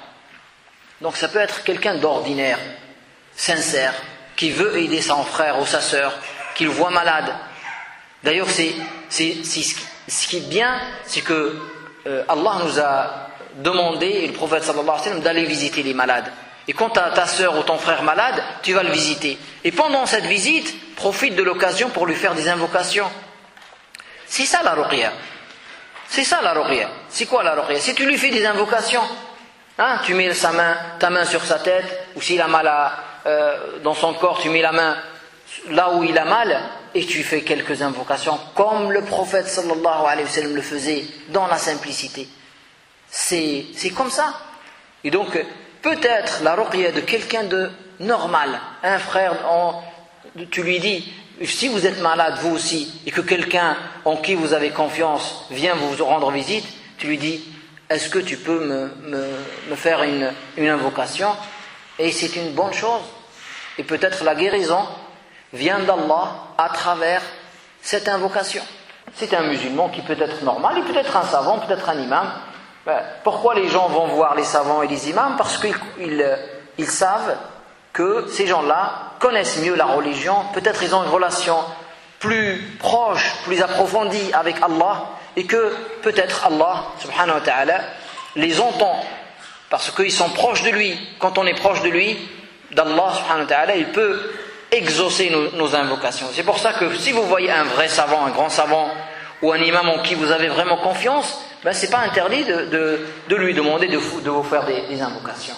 Donc ça peut être quelqu'un d'ordinaire, sincère, qui veut aider son frère ou sa sœur, qu'il voit malade. D'ailleurs, c'est, c'est, c'est, Ce qui est bien, c'est que euh, Allah nous a demandé, et le prophète sallallahu alayhi wa sallam, d'aller visiter les malades. Et quand tu as ta soeur ou ton frère malade, tu vas le visiter. Et pendant cette visite, profite de l'occasion pour lui faire des invocations. C'est ça la ruqya. C'est ça la ruqya. C'est quoi la ruqya? Si tu lui fais des invocations, hein, tu mets sa main, ta main sur sa tête, ou s'il a mal à, euh, dans son corps, tu mets la main là où il a mal, et tu fais quelques invocations, comme le prophète sallallahu alayhi wa sallam le faisait, dans la simplicité. C'est, c'est comme ça. Et donc, peut-être la ruqya de quelqu'un de normal, un frère, on, tu lui dis, si vous êtes malade vous aussi, et que quelqu'un en qui vous avez confiance vient vous rendre visite, tu lui dis, est-ce que tu peux me, me, me faire une, une invocation? Et c'est une bonne chose. Et peut-être la guérison vient d'Allah à travers cette invocation. C'est un musulman qui peut être normal, il peut être un savant, peut-être un imam. Pourquoi les gens vont voir les savants et les imams? Parce qu'ils ils, ils savent que ces gens-là connaissent mieux la religion, peut-être ils ont une relation plus proche, plus approfondie avec Allah, et que peut-être Allah subhanahu wa ta'ala les entend, parce qu'ils sont proches de lui. Quand on est proche de lui, d'Allah subhanahu wa ta'ala, il peut exaucer nos, nos invocations. C'est pour ça que si vous voyez un vrai savant, un grand savant, ou un imam en qui vous avez vraiment confiance, ben ce n'est pas interdit de, de, de lui demander de, de vous faire des, des invocations.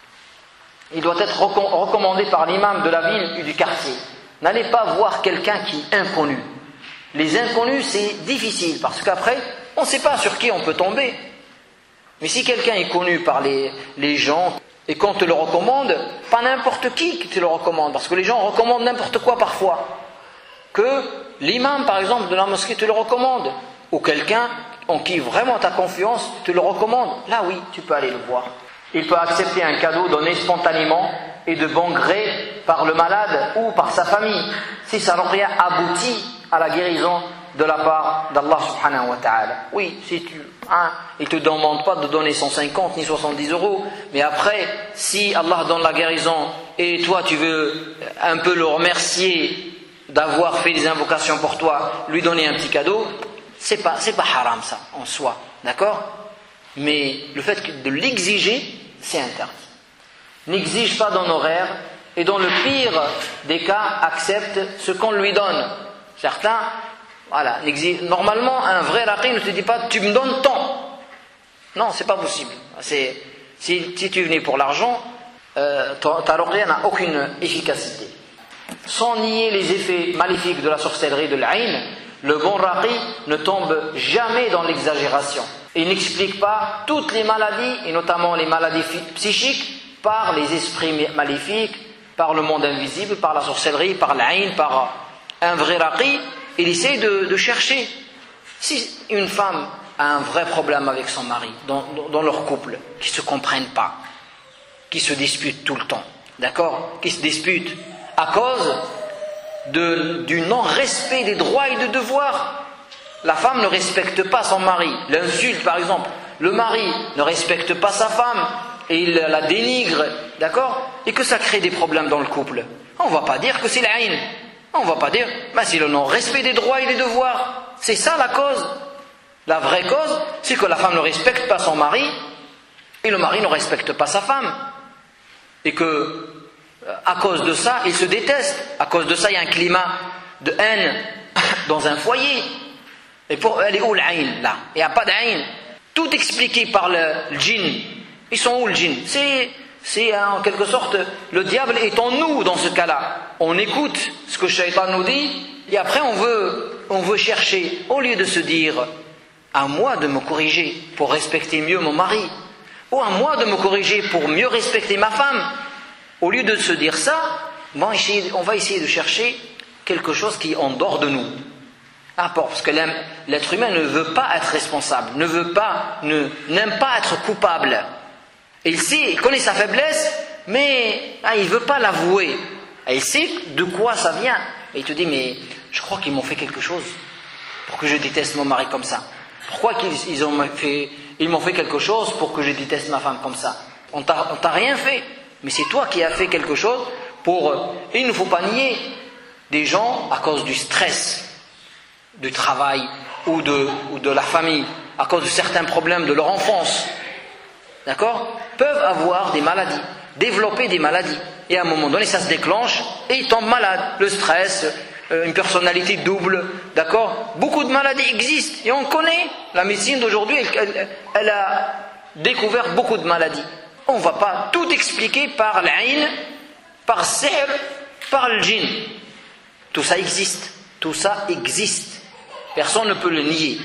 Il doit être recommandé par l'imam de la ville et du quartier. N'allez pas voir quelqu'un qui est inconnu. Les inconnus, c'est difficile, parce qu'après, on ne sait pas sur qui on peut tomber. Mais si quelqu'un est connu par les, les gens, et qu'on te le recommande, pas n'importe qui qui te le recommande, parce que les gens recommandent n'importe quoi parfois. Que l'imam, par exemple, de la mosquée te le recommande, ou quelqu'un en qui vraiment tu as confiance te le recommande, là oui, tu peux aller le voir. Il peut accepter un cadeau donné spontanément et de bon gré par le malade ou par sa famille, si sa ruqya aboutit à la guérison de la part d'Allah subhanahu wa ta'ala. Oui, si tu, hein, il ne te demande pas de donner cent cinquante ni soixante-dix euros, mais après, si Allah donne la guérison et toi tu veux un peu le remercier d'avoir fait des invocations pour toi, lui donner un petit cadeau, c'est pas, c'est pas haram ça, en soi, d'accord? Mais le fait de l'exiger, c'est interdit. N'exige pas d'honoraire, et dans le pire des cas, accepte ce qu'on lui donne. Certains, voilà, normalement, un vrai raqi ne te dit pas, tu me donnes tant. Non, c'est pas possible. C'est, si, si tu venais pour l'argent, euh, ta ruqya n'a aucune efficacité. Sans nier les effets maléfiques de la sorcellerie de l'Aïn, le bon raqi ne tombe jamais dans l'exagération. Il n'explique pas toutes les maladies, et notamment les maladies psychiques, par les esprits maléfiques, par le monde invisible, par la sorcellerie, par l'Aïn, par un vrai raqi. Il essaie de, de chercher. Si une femme a un vrai problème avec son mari, dans, dans leur couple, qui ne se comprennent pas, qui se disputent tout le temps, d'accord, qui se disputent à cause de, du non-respect des droits et des devoirs. La femme ne respecte pas son mari, l'insulte par exemple. Le mari ne respecte pas sa femme et il la dénigre, d'accord, et que ça crée des problèmes dans le couple. On ne va pas dire que c'est l'Aïn. On ne va pas dire, ben c'est le non-respect des droits et des devoirs. C'est ça la cause. La vraie cause, c'est que la femme ne respecte pas son mari et le mari ne respecte pas sa femme. Et que, à cause de ça, ils se détestent. À cause de ça, il y a un climat de haine dans un foyer. Et pour, elle est où l'Aïn là? Il n'y a pas d'Aïn. Tout expliqué par le, le djinn. Ils sont où le djinn? C'est, c'est en quelque sorte, le diable est en nous dans ce cas-là. On écoute ce que Shaitan nous dit et après on veut, on veut chercher, au lieu de se dire à moi de me corriger pour respecter mieux mon mari, ou à moi de me corriger pour mieux respecter ma femme. Au lieu de se dire ça, bon, on va essayer de chercher quelque chose qui est en dehors de nous. Ah, parce que l'être humain ne veut pas être responsable, ne veut pas, ne, n'aime pas être coupable. Et il sait, il connaît sa faiblesse, mais ah, il ne veut pas l'avouer. Et il sait de quoi ça vient. Et il te dit, mais je crois qu'ils m'ont fait quelque chose pour que je déteste mon mari comme ça. Pourquoi qu'ils ils ont fait, ils m'ont fait quelque chose pour que je déteste ma femme comme ça? On t'a, on t'a rien fait, mais c'est toi qui as fait quelque chose pour... Et il ne faut pas nier des gens à cause du stress, du travail, ou de, ou de la famille, à cause de certains problèmes de leur enfance, d'accord, peuvent avoir des maladies, développer des maladies. Et à un moment donné, ça se déclenche et ils tombent malades. Le stress, euh, une personnalité double, d'accord. Beaucoup de maladies existent et on connaît. La médecine d'aujourd'hui, elle, elle, elle a découvert beaucoup de maladies. On ne va pas tout expliquer par l'aïn, par sihr, par le djinn. Tout ça existe. Tout ça existe. Personne ne peut le nier.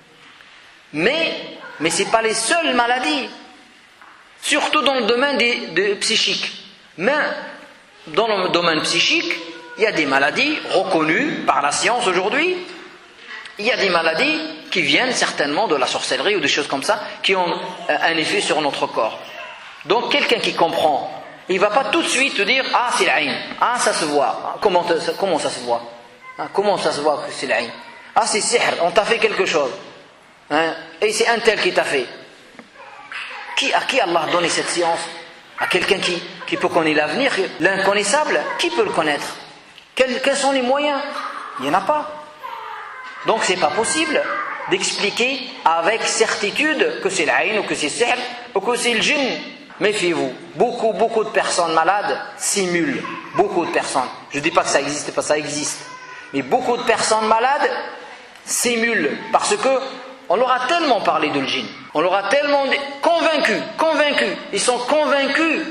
Mais, mais ce n'est pas les seules maladies. Surtout dans le domaine des, des psychiques. Mais dans le domaine psychique, il y a des maladies reconnues par la science aujourd'hui. Il y a des maladies qui viennent certainement de la sorcellerie ou des choses comme ça, qui ont un effet sur notre corps. Donc quelqu'un qui comprend, il ne va pas tout de suite te dire « Ah, c'est l'aïn. Ah, ça se voit. Comment, comment ça se voit hein, Comment ça se voit que c'est l'aïn? Ah, c'est sihr. On t'a fait quelque chose. Hein, et c'est un tel qui t'a fait. » Qui, à qui Allah a donné cette science? À quelqu'un qui, qui peut connaître l'avenir, l'inconnaissable, qui peut le connaître? quels, quels sont les moyens? Il n'y en a pas. Donc c'est pas possible d'expliquer avec certitude que c'est l'aïn ou que c'est sihr ou que c'est le djinn. Méfiez-vous, beaucoup, beaucoup de personnes malades simulent. Beaucoup de personnes. Je ne dis pas que ça existe pas, ça existe. Mais beaucoup de personnes malades simulent parce que on leur a tellement parlé de le djinn. On leur a tellement convaincus, convaincus. Ils sont convaincus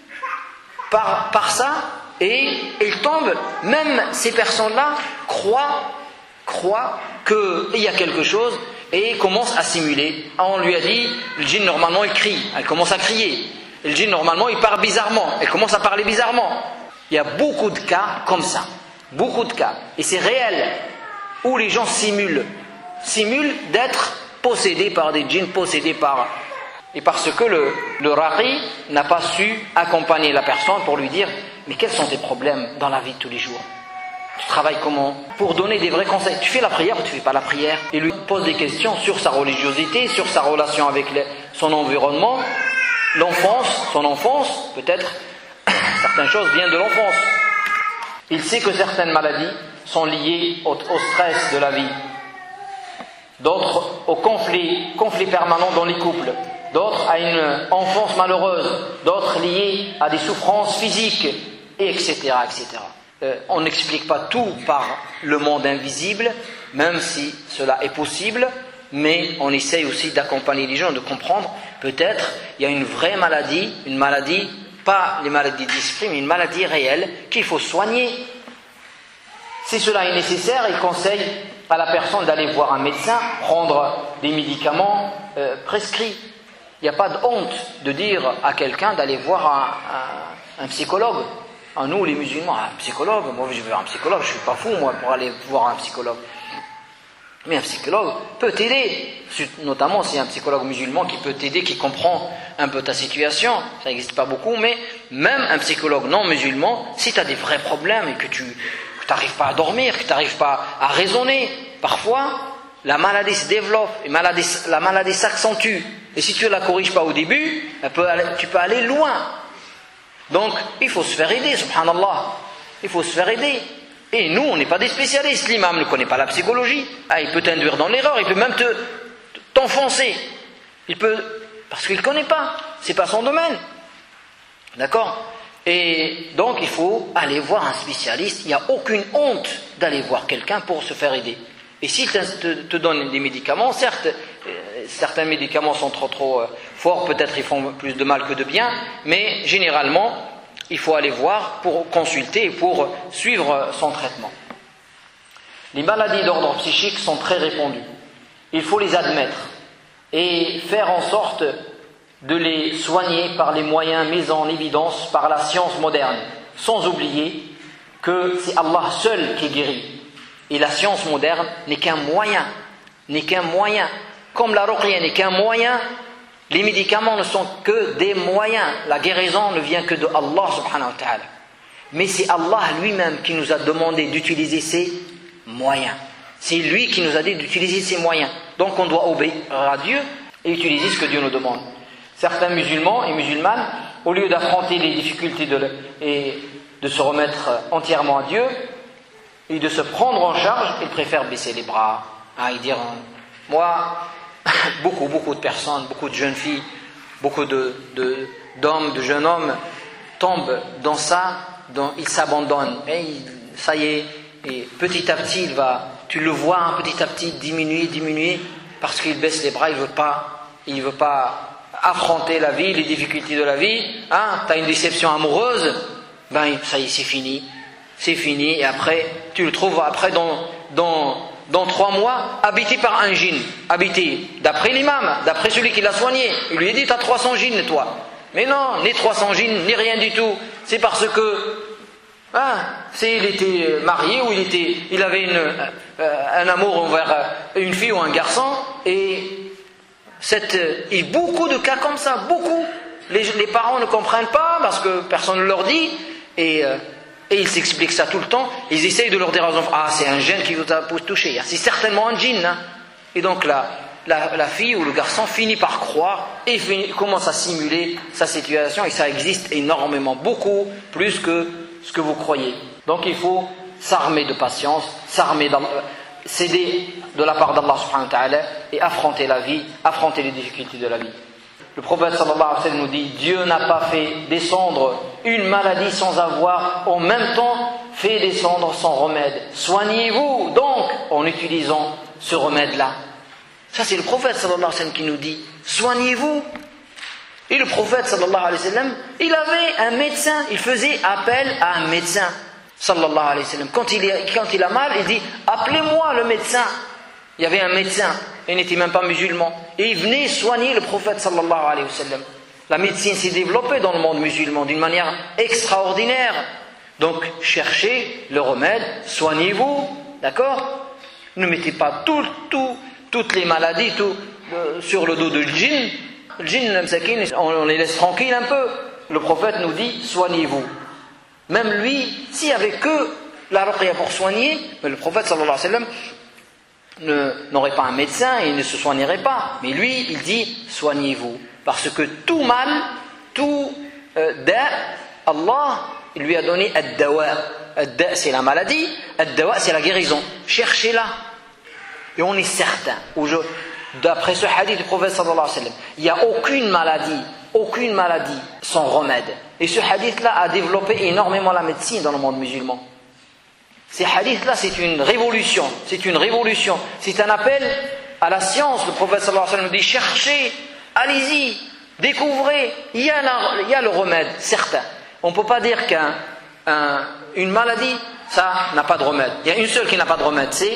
par, par ça et ils tombent. Même ces personnes-là croient, croient qu'il y a quelque chose et commencent à simuler. On lui a dit, le djinn normalement il crie, elle commence à crier. Et le djinn normalement il parle bizarrement, elle commence à parler bizarrement. Il y a beaucoup de cas comme ça, beaucoup de cas. Et c'est réel, où les gens simulent, simulent d'être possédés par des djinns, possédés par... Et parce que le, le raqi n'a pas su accompagner la personne pour lui dire « Mais quels sont tes problèmes dans la vie de tous les jours ? Tu travailles comment ?» Pour donner des vrais conseils. Tu fais la prière ou tu ne fais pas la prière? Et lui pose des questions sur sa religiosité, sur sa relation avec les, son environnement, l'enfance, son enfance, peut-être certaines choses viennent de l'enfance. Il sait que certaines maladies sont liées au, au stress de la vie, d'autres au conflit, conflit permanent dans les couples, d'autres à une enfance malheureuse, d'autres liées à des souffrances physiques, et etc. et cetera. Euh, on n'explique pas tout par le monde invisible, même si cela est possible, mais on essaye aussi d'accompagner les gens, de comprendre, peut-être il y a une vraie maladie, une maladie, pas les maladies d'esprit, mais une maladie réelle qu'il faut soigner. Si cela est nécessaire, il conseille à la personne d'aller voir un médecin, prendre des médicaments euh, prescrits. Il n'y a pas de honte de dire à quelqu'un d'aller voir un, un, un psychologue. À nous les musulmans, un psychologue, moi je veux un psychologue, je ne suis pas fou moi pour aller voir un psychologue. Mais un psychologue peut t'aider, notamment si un psychologue musulman qui peut t'aider, qui comprend un peu ta situation. Ça n'existe pas beaucoup, mais même un psychologue non musulman, si tu as des vrais problèmes et que tu n'arrives pas à dormir, que tu n'arrives pas à raisonner, parfois la maladie se développe, et maladie, la maladie s'accentue. Et si tu ne la corriges pas au début, elle peut aller, tu peux aller loin. Donc il faut se faire aider, subhanallah. Il faut se faire aider. Et nous, on n'est pas des spécialistes. L'imam ne connaît pas la psychologie. Ah, il peut t'induire dans l'erreur, il peut même te, t'enfoncer. Il peut, parce qu'il ne connaît pas. C'est pas son domaine. D'accord? Et donc, il faut aller voir un spécialiste. Il n'y a aucune honte d'aller voir quelqu'un pour se faire aider. Et s'il te, te, te donne des médicaments, certes, euh, certains médicaments sont trop trop euh, forts, peut-être ils font plus de mal que de bien, mais généralement, il faut aller voir pour consulter et pour suivre son traitement. Les maladies d'ordre psychique sont très répandues. Il faut les admettre et faire en sorte de les soigner par les moyens mis en évidence par la science moderne, sans oublier que c'est Allah seul qui guérit. Et la science moderne n'est qu'un moyen, n'est qu'un moyen. Comme la ruqya n'est qu'un moyen, les médicaments ne sont que des moyens. La guérison ne vient que de Allah subhanahu wa ta'ala. Mais c'est Allah lui-même qui nous a demandé d'utiliser ces moyens. C'est lui qui nous a dit d'utiliser ces moyens. Donc on doit obéir à Dieu et utiliser ce que Dieu nous demande. Certains musulmans et musulmanes, au lieu d'affronter les difficultés de le, et de se remettre entièrement à Dieu et de se prendre en charge, ils préfèrent baisser les bras, Ah, ils diront, moi, beaucoup, beaucoup de personnes, beaucoup de jeunes filles, beaucoup de, de, d'hommes, de jeunes hommes tombent dans ça, dans, ils s'abandonnent. Et il, ça y est, et petit à petit, il va, tu le vois hein, petit à petit diminuer, diminuer, parce qu'il baisse les bras, il ne veut pas, il veut pas affronter la vie, les difficultés de la vie. Hein, tu as une déception amoureuse, ben ça y est, c'est fini. C'est fini, et après, tu le trouves après dans, dans, dans trois mois, habité par un djinn. Habité, d'après l'imam, d'après celui qui l'a soigné. Il lui a dit, tu as trois cents djinns, toi. Mais non, ni trois cents djinns, ni rien du tout. C'est parce que, hein, c'est, il était marié, ou il, était, il avait une, euh, un amour envers une fille ou un garçon, et cette, il y a beaucoup de cas comme ça, beaucoup. Les, les parents ne comprennent pas, parce que personne ne leur dit, et... Euh, Et ils s'expliquent ça tout le temps. Ils essayent de leur dire aux enfants, ah, c'est un gène qui vous a touché. C'est certainement un djinn. Hein. Et donc la, la, la fille ou le garçon finit par croire et finit, commence à simuler sa situation. Et ça existe énormément, beaucoup plus que ce que vous croyez. Donc il faut s'armer de patience, s'armer céder de la part d'Allah subhanahu wa ta'ala et affronter la vie, affronter les difficultés de la vie. Le prophète sallallahu alayhi wa sallam nous dit, Dieu n'a pas fait descendre une maladie sans avoir en même temps fait descendre son remède. Soignez-vous donc en utilisant ce remède-là. Ça c'est le prophète sallallahu alayhi wa sallam qui nous dit, soignez-vous. Et le prophète sallallahu alayhi wa sallam, il avait un médecin, il faisait appel à un médecin sallallahu alayhi wa sallam. Quand il, quand il a mal, il dit, appelez-moi le médecin. Il y avait un médecin, il n'était même pas musulman, et il venait soigner le prophète sallallahu alayhi wa sallam. La médecine s'est développée dans le monde musulman d'une manière extraordinaire. Donc, cherchez le remède, soignez-vous, d'accord? Ne mettez pas tout, tout, toutes les maladies tout, euh, sur le dos de djinn. Le djinn, on les laisse tranquilles un peu. Le prophète nous dit, soignez-vous. Même lui, s'il n'y avait que la ruqya pour soigner, mais le prophète sallallahu alayhi wa sallam n'aurait pas un médecin et il ne se soignerait pas. Mais lui, il dit, soignez-vous. Parce que tout mal, tout euh, da, Allah, il lui a donné ad-dawa. Ad-da, c'est la maladie, ad-dawa, c'est la guérison. Cherchez-la. Et on est certain, d'après ce hadith du prophète sallallahu alayhi wa sallam, il n'y a aucune maladie, aucune maladie sans remède. Et ce hadith-là a développé énormément la médecine dans le monde musulman. Ces hadiths-là, c'est une révolution, c'est une révolution, c'est un appel à la science. Le prophète sallallahu alayhi wa sallam nous dit, cherchez, allez-y, découvrez, il y a, la, il y a le remède, certain. On ne peut pas dire qu'une un, maladie, ça n'a pas de remède. Il y a une seule qui n'a pas de remède, c'est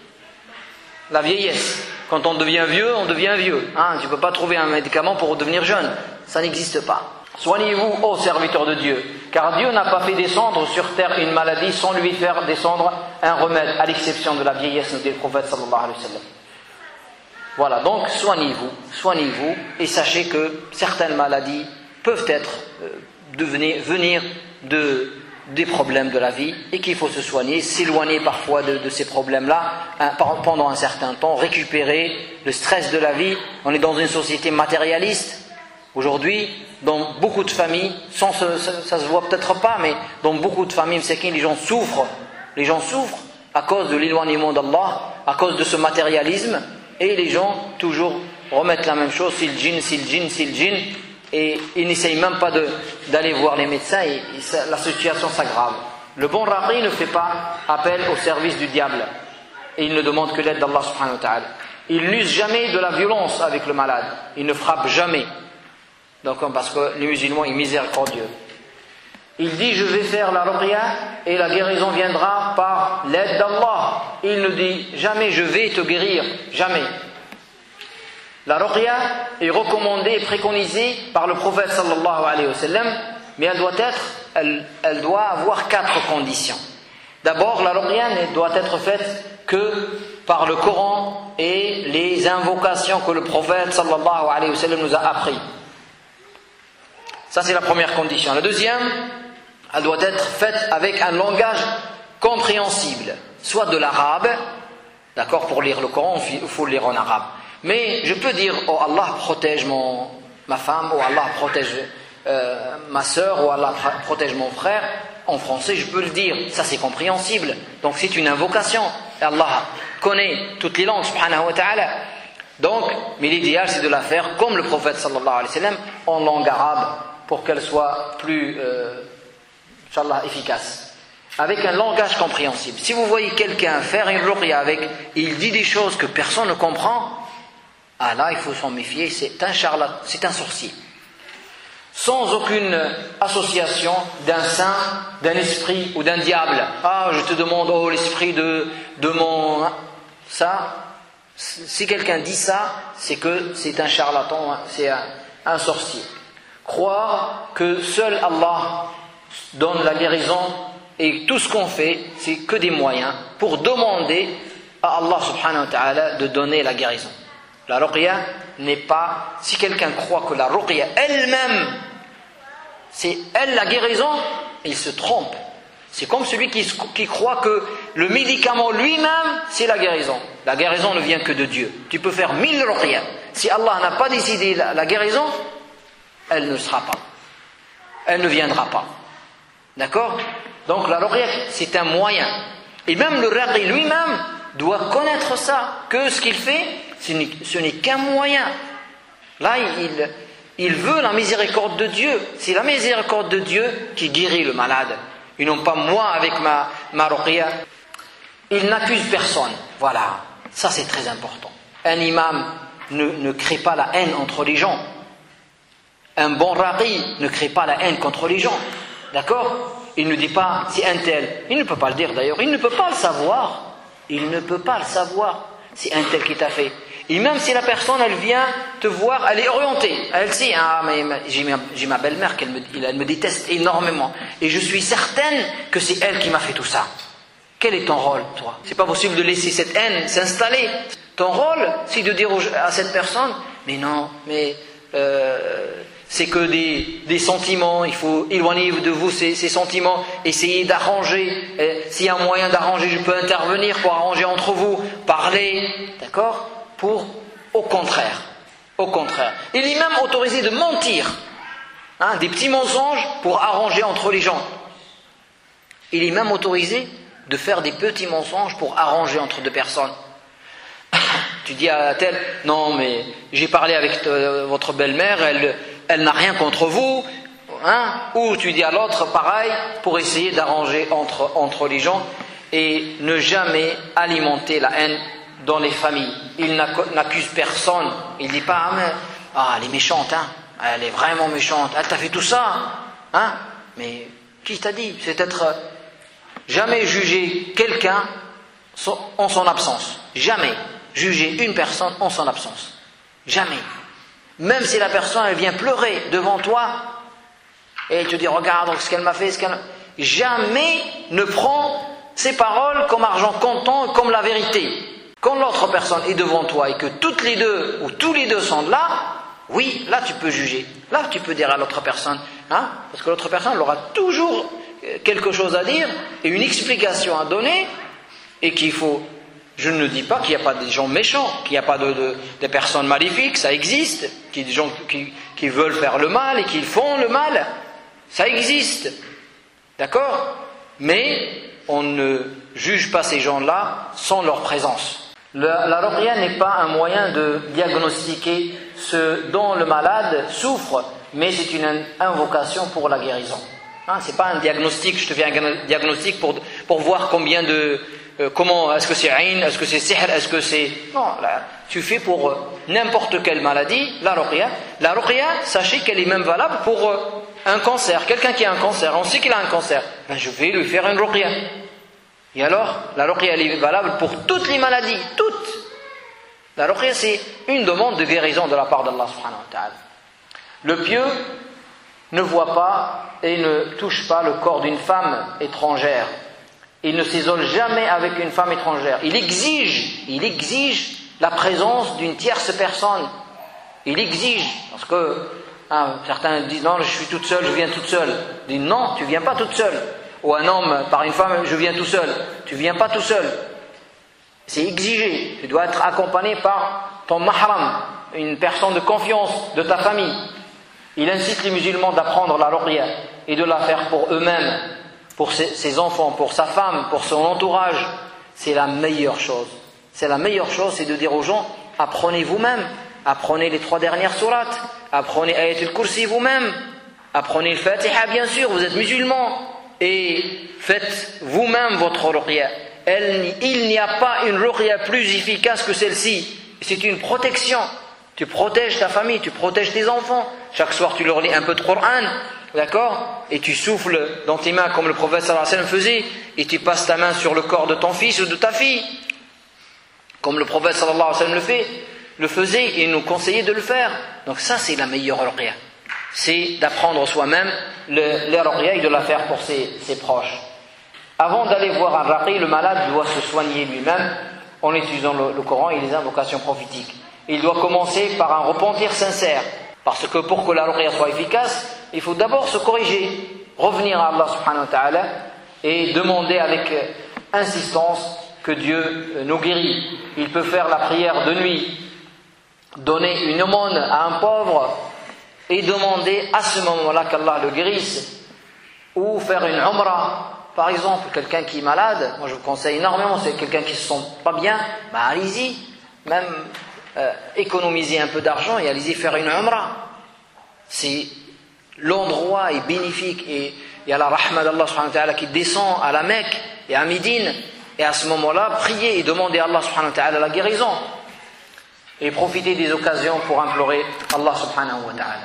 la vieillesse. Quand on devient vieux, on devient vieux. Hein, tu ne peux pas trouver un médicament pour devenir jeune, ça n'existe pas. Soignez-vous, ô serviteurs de Dieu, car Dieu n'a pas fait descendre sur terre une maladie sans lui faire descendre un remède, à l'exception de la vieillesse, nous dit le prophète sallallahu alayhi wa sallam. Voilà, donc soignez-vous, soignez-vous, et sachez que certaines maladies peuvent être, euh, devenir, venir de, des problèmes de la vie, et qu'il faut se soigner, s'éloigner parfois de, de ces problèmes-là, hein, pendant un certain temps, récupérer le stress de la vie. On est dans une société matérialiste. Aujourd'hui, dans beaucoup de familles, sans se, ça, ça se voit peut-être pas, mais dans beaucoup de familles, les gens souffrent. Les gens souffrent à cause de l'éloignement d'Allah, à cause de ce matérialisme, et les gens toujours remettent la même chose, c'est le djinn, c'est le djinn, c'est le djinn, et ils n'essayent même pas de, d'aller voir les médecins, et, et ça, la situation s'aggrave. Le bon raqi ne fait pas appel au service du diable, et il ne demande que l'aide d'Allah subhanahu wa ta'ala. Il n'use jamais de la violence avec le malade, il ne frappe jamais. Donc, parce que les musulmans, ils sont miséricordieux. Il dit, je vais faire la ruqya et la guérison viendra par l'aide d'Allah. Il ne dit jamais, je vais te guérir. Jamais. La ruqya est recommandée et préconisée par le prophète sallallahu alayhi wa sallam, mais elle doit être, elle, elle doit avoir quatre conditions. D'abord, la ruqya ne doit être faite que par le Coran et les invocations que le prophète sallallahu alayhi wa sallam nous a appris. Ça, c'est la première condition. La deuxième, elle doit être faite avec un langage compréhensible, soit de l'arabe, d'accord, pour lire le Coran, il faut le lire en arabe. Mais je peux dire, oh Allah protège mon, ma femme, oh Allah protège euh, ma soeur, oh Allah protège mon frère, en français je peux le dire, ça c'est compréhensible. Donc c'est une invocation. Allah connaît toutes les langues, subhanahu wa ta'ala. Donc, mais l'idéal c'est de la faire comme le prophète sallallahu alayhi wa sallam, en langue arabe, pour qu'elle soit plus, euh, Inch'Allah, efficace. Avec un langage compréhensible. Si vous voyez quelqu'un faire une ruqya avec, il dit des choses que personne ne comprend, ah là, il faut s'en méfier, c'est un charlatan, c'est un sorcier. Sans aucune association d'un saint, d'un esprit ou d'un diable. Ah, je te demande, oh l'esprit de, de mon... Ça, si quelqu'un dit ça, c'est que c'est un charlatan, c'est un, un sorcier. Croire que seul Allah donne la guérison et tout ce qu'on fait, c'est que des moyens pour demander à Allah subhanahu wa ta'ala de donner la guérison. La ruqya n'est pas, si quelqu'un croit que la ruqya elle-même, c'est elle la guérison, il se trompe. C'est comme celui qui, qui croit que le médicament lui-même, c'est la guérison. La guérison ne vient que de Dieu. Tu peux faire mille ruqya. Si Allah n'a pas décidé la, la guérison, elle ne sera pas. Elle ne viendra pas. D'accord? Donc la ruqya, c'est un moyen. Et même le raqi lui-même doit connaître ça, que ce qu'il fait, ce n'est, ce n'est qu'un moyen. Là, il, il veut la miséricorde de Dieu. C'est la miséricorde de Dieu qui guérit le malade. Et non pas moi avec ma, ma ruqya. Il n'accuse personne. Voilà. Ça, c'est très important. Un imam ne, ne crée pas la haine entre les gens. Un bon raqi ne crée pas la haine contre les gens. D'accord? Il ne dit pas, c'est un tel. Il ne peut pas le dire d'ailleurs. Il ne peut pas le savoir. Il ne peut pas le savoir. C'est un tel qui t'a fait. Et même si la personne, elle vient te voir, elle est orientée. Elle sait, ah, mais j'ai ma, j'ai ma belle-mère, qu'elle me, elle me déteste énormément. Et je suis certaine que c'est elle qui m'a fait tout ça. Quel est ton rôle, toi? C'est pas possible de laisser cette haine s'installer. Ton rôle, c'est de dire à cette personne, mais non, mais euh, c'est que des, des sentiments, il faut éloigner de vous ces, ces sentiments, essayer d'arranger. Et s'il y a un moyen d'arranger, je peux intervenir pour arranger entre vous, parler, d'accord? Pour, au contraire, au contraire. Il est même autorisé de mentir, hein, des petits mensonges pour arranger entre les gens. Il est même autorisé de faire des petits mensonges pour arranger entre deux personnes. Tu dis à tel, non mais j'ai parlé avec euh, votre belle-mère, elle, elle n'a rien contre vous, hein? Ou tu dis à l'autre pareil pour essayer d'arranger entre, entre les gens et ne jamais alimenter la haine dans les familles. Il n'accuse personne. Il ne dit pas, ah, mais, ah, elle est méchante, hein? Elle est vraiment méchante. Elle t'a fait tout ça, hein? Mais qui t'a dit? C'est être jamais juger quelqu'un en son absence. Jamais juger une personne en son absence. Jamais. Même si la personne elle vient pleurer devant toi et elle te dit regarde ce qu'elle m'a fait, ce qu'elle... jamais ne prends ces paroles comme argent comptant, comme la vérité. Quand l'autre personne est devant toi et que toutes les deux ou tous les deux sont là, oui, là tu peux juger. Là tu peux dire à l'autre personne, hein, parce que l'autre personne elle aura toujours quelque chose à dire et une explication à donner et qu'il faut... Je ne dis pas qu'il n'y a pas des gens méchants, qu'il n'y a pas de, de, de personnes maléfiques, ça existe, qu'il y a des gens qui, qui veulent faire le mal et qui font le mal, ça existe, d'accord? Mais on ne juge pas ces gens-là sans leur présence. La, la ruqya n'est pas un moyen de diagnostiquer ce dont le malade souffre, mais c'est une invocation pour la guérison. Hein, c'est pas un diagnostic, je te fais un diagnostic pour, pour voir combien de... Euh, comment, est-ce que c'est ayn, est-ce que c'est sihr, est-ce que c'est... Non, là, tu fais pour euh, n'importe quelle maladie, la ruqya. La ruqya, sachez qu'elle est même valable pour euh, un cancer. Quelqu'un qui a un cancer, on sait qu'il a un cancer. Ben, je vais lui faire une ruqya. Et alors, la ruqya, elle est valable pour toutes les maladies, toutes. La ruqya, c'est une demande de guérison de la part d'Allah subhanahu wa ta'ala. Le pieux ne voit pas et ne touche pas le corps d'une femme étrangère. Il ne s'isole jamais avec une femme étrangère. Il exige, il exige la présence d'une tierce personne. Il exige, parce que hein, certains disent non, je suis toute seule, je viens toute seule. Il dit non, tu viens pas toute seule. Ou un homme par une femme, je viens tout seul. Tu viens pas tout seul. C'est exigé. Tu dois être accompagné par ton mahram, une personne de confiance de ta famille. Il incite les musulmans d'apprendre la ruqya et de la faire pour eux-mêmes, pour ses, ses enfants, pour sa femme, pour son entourage. c'est la meilleure chose. C'est la meilleure chose, c'est de dire aux gens, apprenez vous-même, apprenez les trois dernières sourates, apprenez Ayat al-Kursi vous-même, apprenez le Fatiha bien sûr, vous êtes musulmans, et faites vous-même votre ruqya. Il n'y a pas une ruqya plus efficace que celle-ci. C'est une protection. Tu protèges ta famille, tu protèges tes enfants. Chaque soir tu leur lis un peu de Coran, d'accord? Et tu souffles dans tes mains comme le prophète sallallahu alayhi wa sallam faisait, et tu passes ta main sur le corps de ton fils ou de ta fille, comme le prophète sallallahu alayhi wa sallam le fait, le faisait et nous conseillait de le faire. Donc ça c'est la meilleure ruqya. C'est d'apprendre soi-même le, la ruqya et de la faire pour ses, ses proches. Avant d'aller voir un raqi, le malade doit se soigner lui-même en étudiant le, le Coran et les invocations prophétiques. Il doit commencer par un repentir sincère, parce que pour que la ruqya soit efficace, il faut d'abord se corriger, revenir à Allah subhanahu wa ta'ala et demander avec insistance que Dieu nous guérit. Il peut faire la prière de nuit, donner une aumône à un pauvre et demander à ce moment-là qu'Allah le guérisse, ou faire une umrah. Par exemple, quelqu'un qui est malade, moi je vous conseille énormément, c'est quelqu'un qui ne se sent pas bien, bah allez-y, même euh, économiser un peu d'argent et allez-y faire une umrah. C'est, l'endroit est bénéfique et il y a la rahma d'Allah subhanahu wa ta'ala qui descend à la Mecque et à Médine, et à ce moment-là, priez et demandez à Allah subhanahu wa ta'ala la guérison. Et profitez des occasions pour implorer Allah subhanahu wa ta'ala.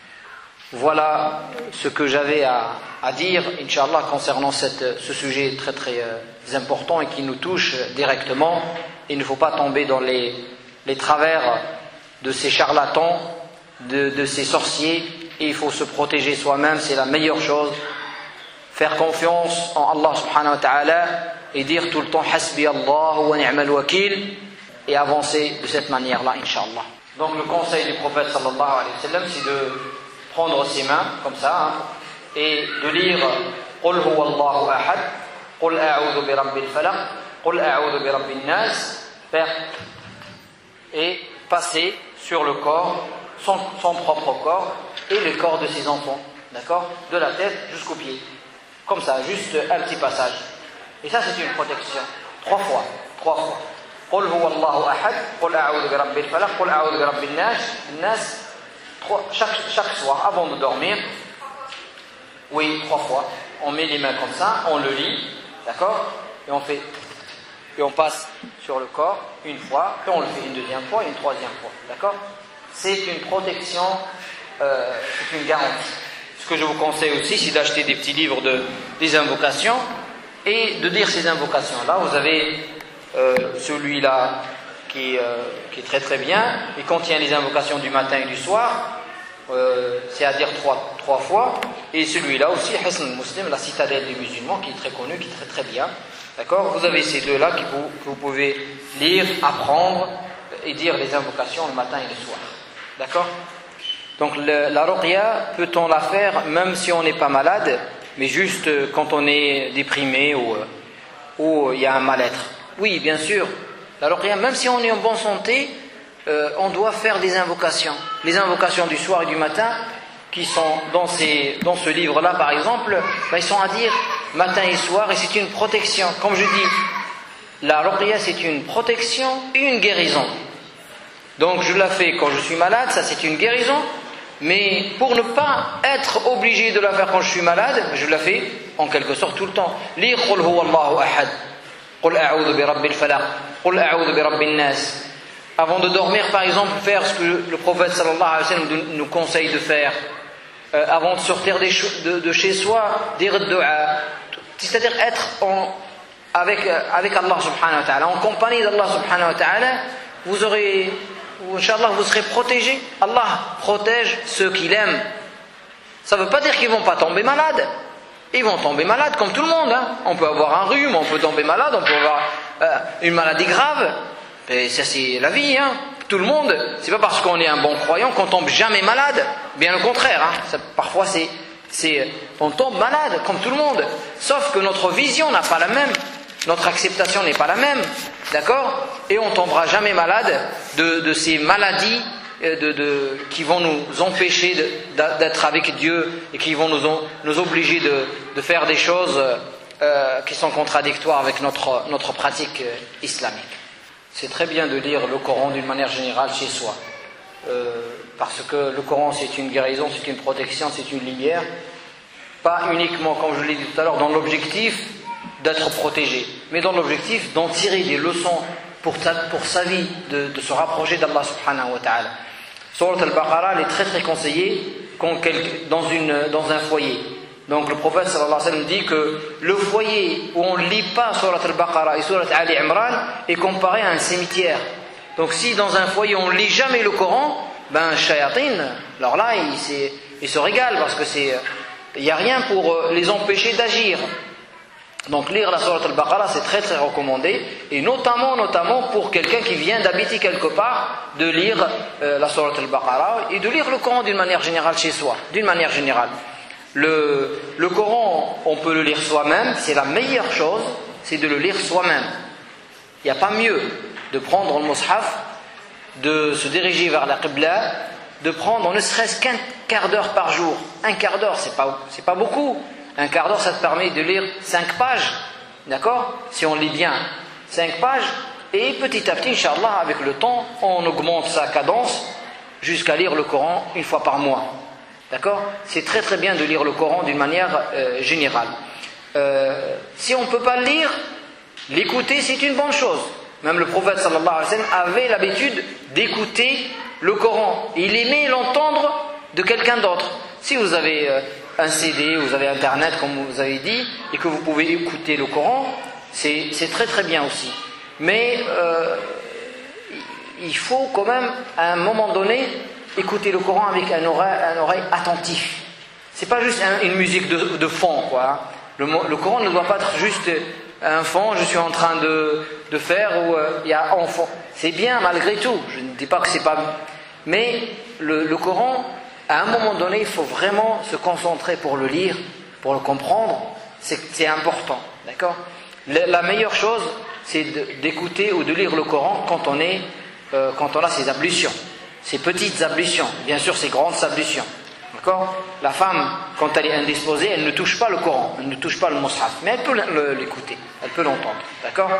Voilà ce que j'avais à, à dire, Inch'Allah, concernant cette, ce sujet très très euh, important et qui nous touche directement. Il ne faut pas tomber dans les, les travers de ces charlatans, de, de ces sorciers, et il faut se protéger soi-même, c'est la meilleure chose. Faire confiance en Allah subhanahu wa ta'ala et dire tout le temps Hasbi Allah wa ni'mal wakil, et avancer de cette manière-là, Inch'Allah. Donc le conseil du prophète sallallahu alayhi wa sallam, c'est de prendre ses mains comme ça hein, et de lire Qul huwa Allahu ahad, Qul a'udhu bi rabbil falaq, Qul a'udhu bi rabbin nas, et passer sur le corps, son, son propre corps et le corps de ses enfants, d'accord, de la tête jusqu'aux pieds, comme ça, juste un petit passage. Et ça c'est une protection, trois fois, trois fois. Qul huwa Allahu ahad, Qul a'udhu bi rabbil falaq, Qul a'udhu bi rabbin nas, nas. Trois, chaque, chaque soir, avant de dormir, oui, trois fois, on met les mains comme ça, on le lit, d'accord, et on fait, et on passe sur le corps une fois, puis on le fait une deuxième fois et une troisième fois, d'accord. C'est une protection, euh, c'est une garantie. Ce que je vous conseille aussi, c'est d'acheter des petits livres de des invocations et de dire ces invocations-là. Vous avez euh, celui-là. Qui, euh, qui est très très bien, il contient les invocations du matin et du soir, euh, c'est à dire trois, trois fois, et celui-là aussi, Hisn al-Muslim, la citadelle des musulmans, qui est très connu, qui est très très bien, d'accord. Vous avez ces deux-là que vous, que vous pouvez lire, apprendre et dire les invocations le matin et le soir, d'accord. Donc le, la ruqya, peut-on la faire même si on n'est pas malade, mais juste quand on est déprimé ou, ou il y a un mal-être? Oui, bien sûr. La ruqya, même si on est en bonne santé, euh, on doit faire des invocations. Les invocations du soir et du matin, qui sont dans, ces, dans ce livre-là par exemple, ben, ils sont à dire matin et soir, et c'est une protection. Comme je dis, la ruqya c'est une protection et une guérison. Donc je la fais quand je suis malade, ça c'est une guérison, mais pour ne pas être obligé de la faire quand je suis malade, je la fais en quelque sorte tout le temps. Lire Qul huwa Allahu ahad, Qul a'udhu bi rabbil falaq, Qul a'udhu bi rabbin nas. Avant de dormir, par exemple, faire ce que le prophète sallallahu alayhi wa sallam nous conseille de faire. Euh, avant de sortir de, de, de chez soi, dire dua. C'est-à-dire être en, avec, avec Allah subhanahu wa ta'ala, en compagnie d'Allah subhanahu wa ta'ala, vous aurez, Inch'Allah, vous serez protégés. Allah protège ceux qu'il aime. Ça ne veut pas dire qu'ils ne vont pas tomber malades. Ils vont tomber malades comme tout le monde. Hein. On peut avoir un rhume, on peut tomber malade, on peut avoir euh, une maladie grave. Et ça c'est la vie. Hein. Tout le monde. C'est pas parce qu'on est un bon croyant qu'on tombe jamais malade. Bien au contraire. Hein. Ça, parfois c'est, c'est, on tombe malade comme tout le monde. Sauf que notre vision n'a pas la même. Notre acceptation n'est pas la même. D'accord ? Et on tombera jamais malade de, de ces maladies De, de, qui vont nous empêcher de, d'être avec Dieu et qui vont nous, nous obliger de, de faire des choses euh, qui sont contradictoires avec notre, notre pratique euh, islamique. C'est très bien de lire le Coran d'une manière générale chez soi, euh, parce que le Coran c'est une guérison, c'est une protection, c'est une lumière, pas uniquement, comme je l'ai dit tout à l'heure, dans l'objectif d'être protégé, mais dans l'objectif d'en tirer des leçons pour, ta, pour sa vie, de, de se rapprocher d'Allah subhanahu wa ta'ala. Surat al-Baqarah, elle est très très conseillée quand quel, dans, une, dans un foyer. Donc le prophète sallallahu alayhi wa sallam dit que le foyer où on ne lit pas Surat al-Baqarah et Surat Ali Imran est comparé à un cimetière. Donc si dans un foyer on ne lit jamais le Coran, ben shayatin, alors là il, il se régale parce que c'est, il n'y a rien pour les empêcher d'agir. Donc lire la Surat al-Baqarah c'est très très recommandé, et notamment notamment pour quelqu'un qui vient d'habiter quelque part, de lire euh, la Surat al-Baqarah et de lire le Coran d'une manière générale chez soi, d'une manière générale. Le, le Coran, on peut le lire soi-même, c'est la meilleure chose, c'est de le lire soi-même. Il n'y a pas mieux de prendre le mushaf, de se diriger vers la Qibla, de prendre ne serait-ce qu'un quart d'heure par jour. Un quart d'heure, c'est pas, c'est pas beaucoup. Un quart d'heure, ça te permet de lire cinq pages, d'accord? Si on lit bien, cinq pages, et petit à petit, Inch'Allah, avec le temps, on augmente sa cadence jusqu'à lire le Coran une fois par mois, d'accord? C'est très très bien de lire le Coran d'une manière euh, générale. Euh, si on ne peut pas le lire, l'écouter c'est une bonne chose. Même le prophète sallallahu alayhi wa sallam avait l'habitude d'écouter le Coran. Il aimait l'entendre de quelqu'un d'autre. Si vous avez euh, un C D, vous avez Internet comme vous avez dit, et que vous pouvez écouter le Coran, c'est, c'est très très bien aussi. Mais euh, il faut quand même à un moment donné écouter le Coran avec un oreille, un oreille attentif. C'est pas juste un, une musique de, de fond, quoi. Le, le Coran ne doit pas être juste un fond, je suis en train de, de faire, ou euh, il y a enfant. C'est bien malgré tout, je ne dis pas que c'est pas. Mais le, le Coran, à un moment donné, il faut vraiment se concentrer pour le lire, pour le comprendre. C'est, c'est important, d'accord? La, la meilleure chose, c'est de, d'écouter ou de lire le Coran quand on est, euh, quand on a ses ablutions, ses petites ablutions, bien sûr ses grandes ablutions, d'accord? La femme, quand elle est indisposée, elle ne touche pas le Coran, elle ne touche pas le mushaf, mais elle peut l'écouter, elle peut l'entendre, d'accord?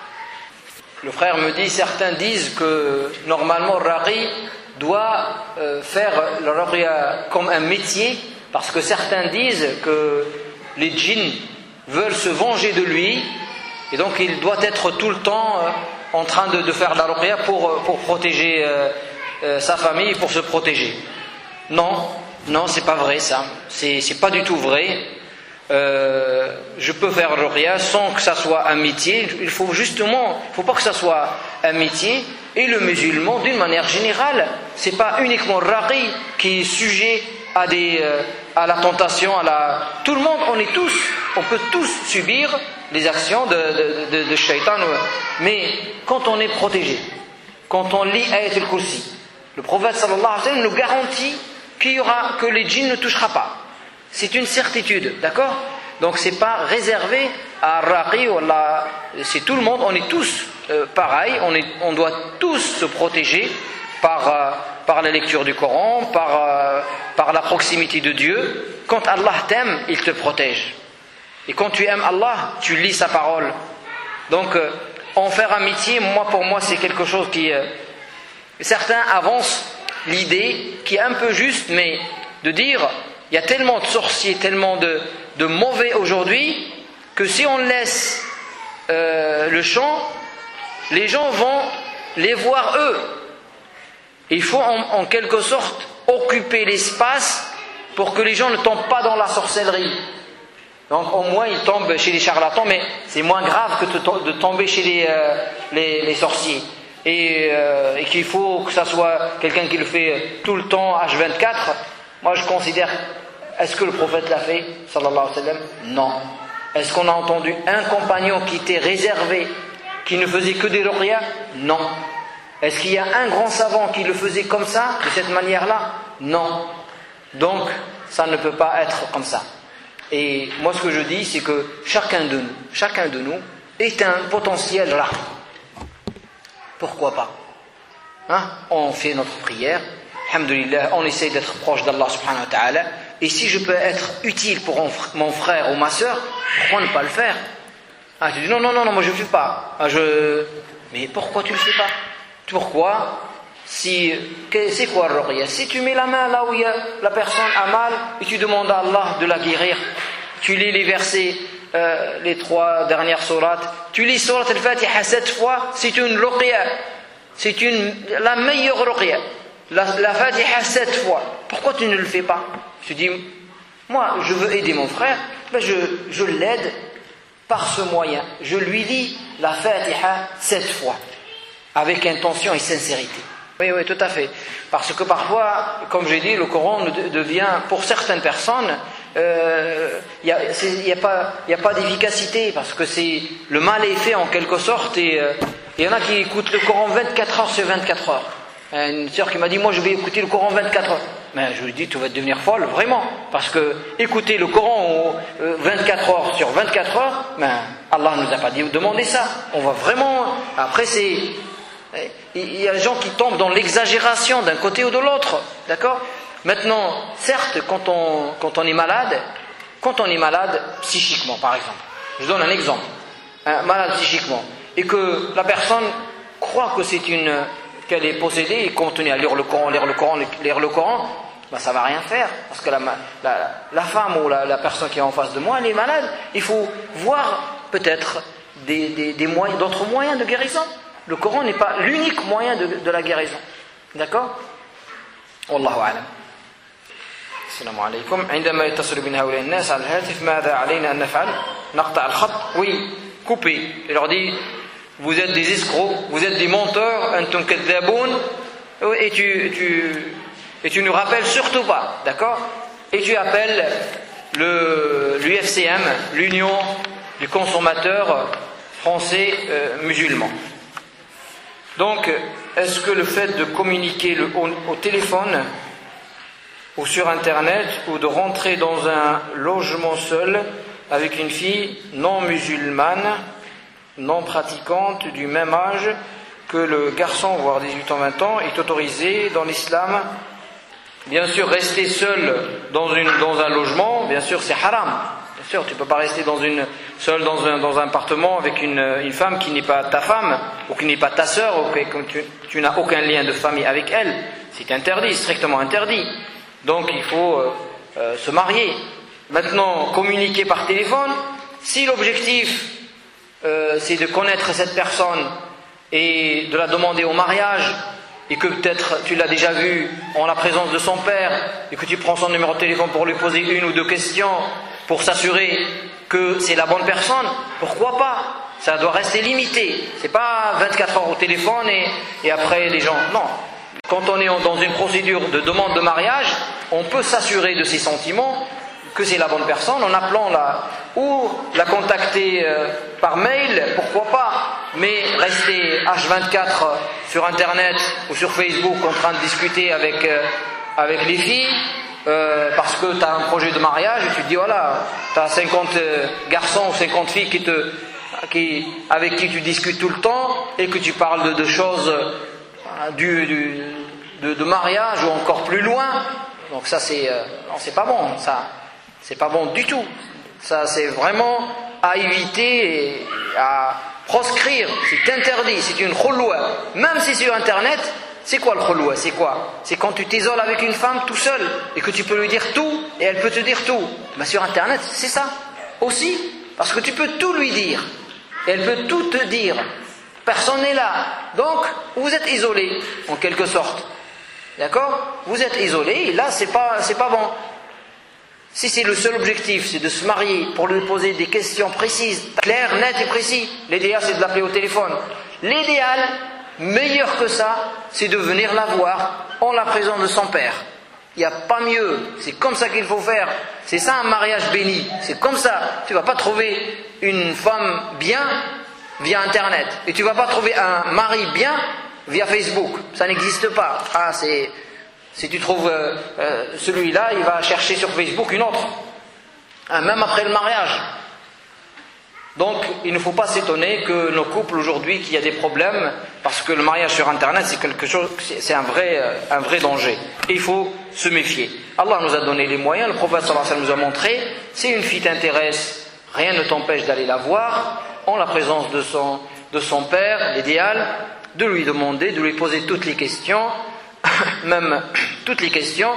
Le frère me dit, certains disent que normalement Raqi doit euh, faire le ruqya comme un métier, parce que certains disent que les djinns veulent se venger de lui, et donc il doit être tout le temps euh, en train de, de faire la ruqya pour, pour protéger euh, euh, sa famille, pour se protéger. Non, non, c'est pas vrai ça, c'est, c'est pas du tout vrai. Euh, je peux faire le ruqya sans que ça soit un métier. Il faut justement, il faut pas que ça soit un métier. Et le musulman, d'une manière générale, c'est pas uniquement Raqi qui est sujet à des, euh, à la tentation, à la. Tout le monde, on est tous, on peut tous subir les actions de, de, de, de shaitan. Mais quand on est protégé, quand on lit Ayat al-Kursi, le prophète sallallahu alayhi wa sallam nous garantit qu'il y aura, que les djinns ne touchera pas. C'est une certitude, d'accord? Donc c'est pas réservé à Raqi ou la... c'est tout le monde, on est tous euh, pareil, on, est, on doit tous se protéger par, euh, par la lecture du Coran, par, euh, par la proximité de Dieu. Quand Allah t'aime, il te protège. Et quand tu aimes Allah, tu lis sa parole. Donc euh, en faire un métier, moi pour moi c'est quelque chose qui... Euh, certains avancent l'idée qui est un peu juste, mais de dire... Il y a tellement de sorciers, tellement de, de mauvais aujourd'hui, que si on laisse euh, le champ, les gens vont les voir eux. Il faut en, en quelque sorte occuper l'espace pour que les gens ne tombent pas dans la sorcellerie. Donc au moins ils tombent chez les charlatans, mais c'est moins grave que de tomber chez les, euh, les, les sorciers. Et, euh, et qu'il faut que ça soit quelqu'un qui le fait tout le temps, H vingt-quatre. Moi je considère, est-ce que le prophète l'a fait, sallallahu alayhi wa sallam? Non. Est-ce qu'on a entendu un compagnon qui était réservé, qui ne faisait que des ruqya? Non. Est-ce qu'il y a un grand savant qui le faisait comme ça, de cette manière-là? Non. Donc, ça ne peut pas être comme ça. Et moi ce que je dis, c'est que chacun de nous, chacun de nous est un potentiel raqi. Pourquoi pas? Hein? On fait notre prière, alhamdulillah, on essaie d'être proche d'Allah subhanahu wa ta'ala, et si je peux être utile pour mon frère ou ma soeur, Pourquoi ne pas le faire? Ah, tu dis non, non, non, non, moi je ne le fais pas. Ah, je... Mais pourquoi tu ne le fais pas? Pourquoi? Si, c'est quoi le ruqya? Si tu mets la main là où il y a, la personne a mal et tu demandes à Allah de la guérir, tu lis les versets, euh, les trois dernières sourates, tu lis surat al-Fatiha sept fois, c'est une ruqya. C'est une, la meilleure ruqya. La, la Fatiha sept fois. Pourquoi tu ne le fais pas? Tu dis, moi je veux aider mon frère, ben je, je l'aide par ce moyen. Je lui lis la Fatiha sept fois, avec intention et sincérité. Oui, oui, tout à fait. Parce que parfois, comme j'ai dit, le Coran devient, pour certaines personnes, il euh, n'y a, a pas, y a pas d'efficacité, parce que c'est, le mal est fait en quelque sorte, et il euh, y en a qui écoutent le Coran vingt-quatre heures sur vingt-quatre heures. Une sœur qui m'a dit, moi je vais écouter le Coran vingt-quatre heures. Mais je lui dis, tu vas devenir folle, vraiment. Parce que écouter le Coran vingt-quatre heures sur vingt-quatre heures, ben, Allah ne nous a pas dit, demandez ça. On va vraiment... Après, c'est... Il y a des gens qui tombent dans l'exagération d'un côté ou de l'autre. D'accord? Maintenant, certes, quand on, quand on est malade, quand on est malade psychiquement, par exemple, je donne un exemple, un malade psychiquement, et que la personne croit que c'est une... qu'elle est possédée et continue à lire le Coran, lire le Coran, lire le Coran, ben ça va rien faire. Parce que la, la, la femme ou la, la personne qui est en face de moi, elle est malade. Il faut voir peut-être des, des, des moyens, d'autres moyens de guérison. Le Coran n'est pas l'unique moyen de, de la guérison. D'accord? Wallahu a'lam. السلام عليكم. عندما يتصل بنا هؤلاء الناس على الهاتف ماذا علينا أن نفعل؟ نقطع الخط. Oui, couper. Il leur dit, vous êtes des escrocs, vous êtes des menteurs, antum kadhaboun, et tu, tu, et tu ne rappelles surtout pas, d'accord? Et tu appelles le, l'U F C M, l'Union du consommateur français euh, musulman. Donc, est-ce que le fait de communiquer le, au, au téléphone ou sur Internet, ou de rentrer dans un logement seul avec une fille non musulmane, non pratiquante, du même âge que le garçon, voire dix-huit ans, vingt ans, est autorisé dans l'islam? Bien sûr, rester seul dans, une, dans un logement, bien sûr, c'est haram. Bien sûr, tu ne peux pas rester dans une, seul dans un, dans un appartement avec une, une femme qui n'est pas ta femme, ou qui n'est pas ta sœur, ou que tu, tu n'as aucun lien de famille avec elle. C'est interdit, strictement interdit. Donc, il faut euh, euh, se marier. Maintenant, communiquer par téléphone, si l'objectif Euh, c'est de connaître cette personne et de la demander au mariage, et que peut-être tu l'as déjà vue en la présence de son père, et que tu prends son numéro de téléphone pour lui poser une ou deux questions pour s'assurer que c'est la bonne personne, pourquoi pas? Ça doit rester limité. C'est pas vingt-quatre heures au téléphone et, et après les gens. Non. Quand on est dans une procédure de demande de mariage, on peut s'assurer de ses sentiments, que c'est la bonne personne, en appelant la, ou la contacter euh, par mail, pourquoi pas, mais rester H vingt-quatre sur Internet ou sur Facebook en train de discuter avec, euh, avec les filles, euh, parce que tu as un projet de mariage, et tu te dis voilà, tu as cinquante garçons ou cinquante filles qui te, qui, avec qui tu discutes tout le temps, et que tu parles de, de choses euh, du, du, de, de mariage ou encore plus loin, donc ça c'est, euh, non, c'est pas bon, ça. C'est pas bon du tout. Ça, c'est vraiment à éviter et à proscrire. C'est interdit. C'est une khulwa. Même si sur Internet, c'est quoi le khulwa? C'est quoi? C'est quand tu t'isoles avec une femme tout seul et que tu peux lui dire tout et elle peut te dire tout. Ben, sur Internet, c'est ça aussi. Parce que tu peux tout lui dire. Et elle peut tout te dire. Personne n'est là. Donc, vous êtes isolé, en quelque sorte. D'accord? Vous êtes isolé et là, c'est pas, c'est pas bon. Si c'est le seul objectif, c'est de se marier pour lui poser des questions précises, claires, nettes et précises, l'idéal c'est de l'appeler au téléphone. L'idéal, meilleur que ça, c'est de venir la voir en la présence de son père. Il n'y a pas mieux, c'est comme ça qu'il faut faire. C'est ça un mariage béni, c'est comme ça. Tu ne vas pas trouver une femme bien via Internet. Et tu ne vas pas trouver un mari bien via Facebook. Ça n'existe pas. Ah, c'est... Si tu trouves euh, euh, celui-là, il va chercher sur Facebook une autre, hein, même après le mariage. Donc, il ne faut pas s'étonner que nos couples aujourd'hui, qu'il y a des problèmes, parce que le mariage sur Internet, c'est quelque chose, c'est un vrai, euh, un vrai danger. Et il faut se méfier. Allah nous a donné les moyens, le prophète sallallahu alayhi wa sallam nous a montré, si une fille t'intéresse, rien ne t'empêche d'aller la voir en la présence de son, de son père, l'idéal, de lui demander, de lui poser toutes les questions, même toutes les questions,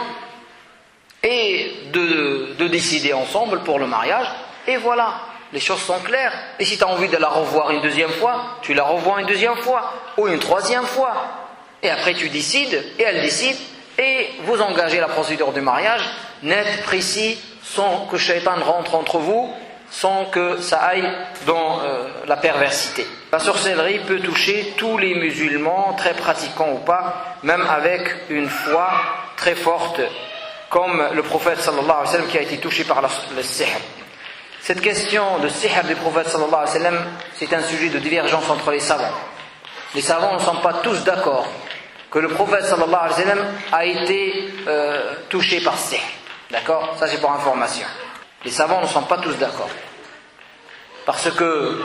et de, de décider ensemble pour le mariage, et voilà, les choses sont claires. Et si tu as envie de la revoir une deuxième fois, tu la revois une deuxième fois, ou une troisième fois, et après tu décides, et elle décide, et vous engagez la procédure du mariage, net, précis, sans que Shaitan rentre entre vous, sans que ça aille dans euh, la perversité. La sorcellerie peut toucher tous les musulmans, très pratiquants ou pas, même avec une foi très forte, comme le prophète sallallahu alayhi wa sallam qui a été touché par la, le sihr. Cette question de sihr du prophète sallallahu alayhi wa sallam, c'est un sujet de divergence entre les savants. Les savants ne sont pas tous d'accord que le prophète sallallahu alayhi wa sallam a été euh, touché par sihr. D'accord? Ça c'est pour information. Les savants ne sont pas tous d'accord. Parce que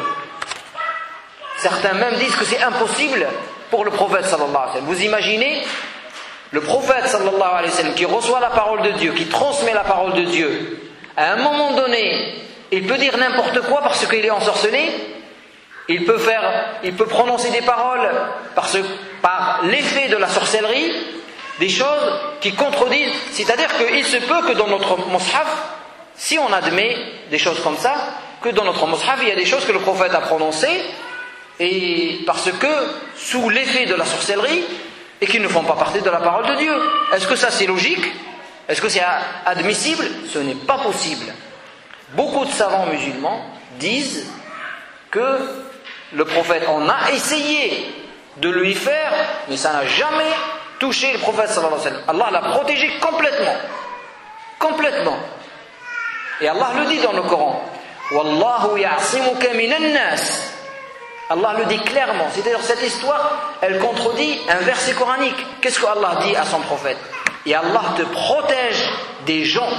certains même disent que c'est impossible pour le prophète sallallahu alayhi wa sallam. Vous imaginez le prophète sallallahu alayhi wa sallam qui reçoit la parole de Dieu, qui transmet la parole de Dieu, à un moment donné, il peut dire n'importe quoi parce qu'il est ensorcelé. Il peut faire, il peut prononcer des paroles parce, par l'effet de la sorcellerie, des choses qui contredisent. C'est-à-dire qu'il se peut que dans notre mushaf, si on admet des choses comme ça, que dans notre mushaf, il y a des choses que le prophète a prononcées, et parce que, sous l'effet de la sorcellerie, et qui ne font pas partie de la parole de Dieu. Est-ce que ça c'est logique? Est-ce que c'est admissible? Ce n'est pas possible. Beaucoup de savants musulmans disent que le prophète en a essayé de lui faire, mais ça n'a jamais touché le prophète sallallahu alayhi wa sallam. Allah l'a protégé complètement. Complètement. Et Allah le dit dans le Coran. Wallahu ya'simuka minan nas. Allah le dit clairement. C'est-à-dire cette histoire, elle contredit un verset coranique. Qu'est-ce que Allah dit à son prophète? Et Allah te protège des gens.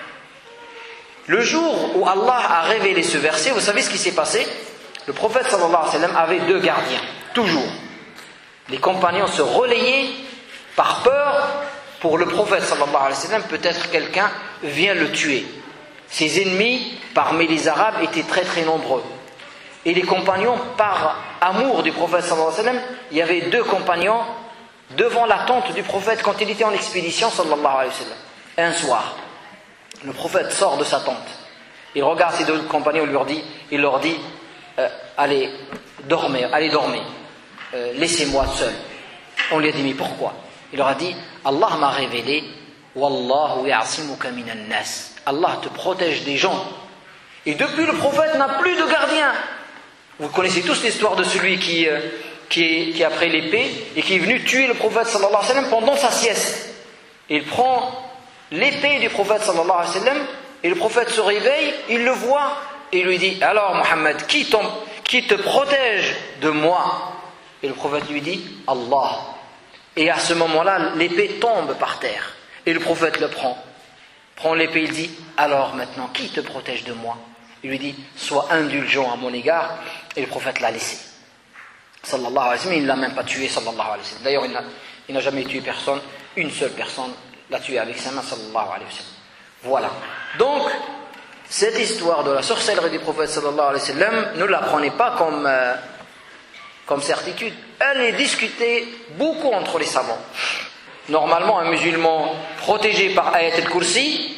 Le jour où Allah a révélé ce verset, vous savez ce qui s'est passé? Le prophète sallallahu alayhi wa sallam avait deux gardiens, toujours. Les compagnons se relayaient par peur pour le prophète sallallahu alayhi wa sallam, peut-être quelqu'un vient le tuer. Ses ennemis, parmi les Arabes, étaient très très nombreux. Et les compagnons, par amour du prophète sallallahu alayhi wa sallam, il y avait deux compagnons devant la tente du prophète quand il était en expédition sallallahu alayhi wa sallam. Un soir, le prophète sort de sa tente. Il regarde ses deux compagnons, il leur dit, il leur dit euh, allez dormir, allez dormir, euh, laissez-moi seul. On lui a dit mais pourquoi? Il leur a dit Allah m'a révélé Wallahu ya'simuka minan nas. Allah te protège des gens. Et depuis le prophète n'a plus de gardien. Vous connaissez tous l'histoire de celui qui, euh, qui, est, qui a pris l'épée et qui est venu tuer le prophète sallallahu alayhi wa sallam pendant sa sieste. Il prend l'épée du prophète sallallahu alayhi wa sallam et le prophète se réveille, il le voit et il lui dit alors Mohammed, qui, qui te protège de moi? Et le prophète lui dit Allah. Et à ce moment-là l'épée tombe par terre et le prophète le prend prend l'épée, il dit alors maintenant qui te protège de moi? Il lui dit sois indulgent à mon égard, et le prophète l'a laissé sallallahu alayhi wa sallam. Il ne l'a même pas tué sallallahu alayhi wa sallam. D'ailleurs il n'a, il n'a jamais tué personne, une seule personne l'a tué avec sa main sallallahu alayhi wa sallam. Voilà, donc cette histoire de la sorcellerie du prophète sallallahu alayhi wa sallam, ne la prenez pas comme, euh, comme certitude. Elle est discutée beaucoup entre les savants. Normalement, un musulman protégé par Ayat al-Kursi,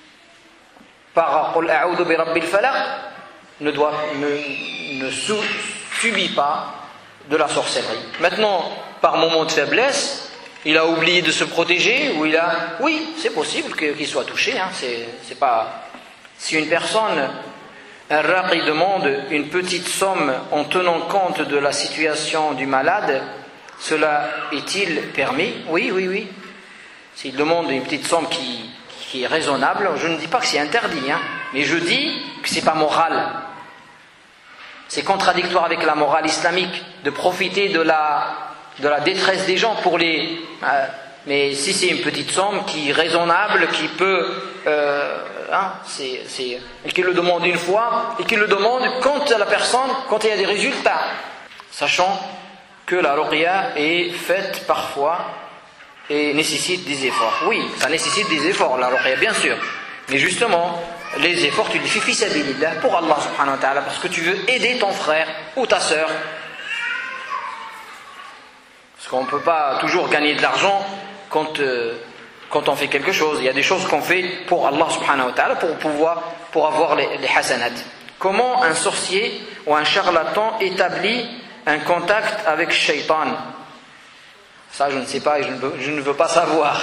par Qul a'udhu bi rabbil falaq, ne, doit, ne, ne sou, subit pas de la sorcellerie. Maintenant, par moment de faiblesse, il a oublié de se protéger, ou il a... Oui, c'est possible qu'il soit touché. Hein, c'est, c'est pas... Si une personne, un raqi demande une petite somme en tenant compte de la situation du malade, cela est-il permis? Oui, oui, oui. S'il demande une petite somme qui, qui est raisonnable, je ne dis pas que c'est interdit, hein, mais je dis que c'est pas moral. C'est contradictoire avec la morale islamique de profiter de la, de la détresse des gens pour les... Euh, mais si c'est une petite somme qui est raisonnable, qui peut... Euh, hein, c'est, c'est, et qu'il le demande une fois, et qu'il le demande quand la personne, quand il y a des résultats, sachant que la ruqya est faite parfois et nécessite des efforts. Oui, ça nécessite des efforts, la ruqya, bien sûr. Mais justement, les efforts, tu les fais fi sabilillah pour Allah subhanahu wa ta'ala, parce que tu veux aider ton frère ou ta sœur. Parce qu'on ne peut pas toujours gagner de l'argent quand, euh, quand on fait quelque chose. Il y a des choses qu'on fait pour Allah subhanahu wa ta'ala pour pouvoir, pour avoir les, les hasanat. Comment un sorcier ou un charlatan établit un contact avec Shaitan? Ça, je ne sais pas et je ne veux, je ne veux pas savoir.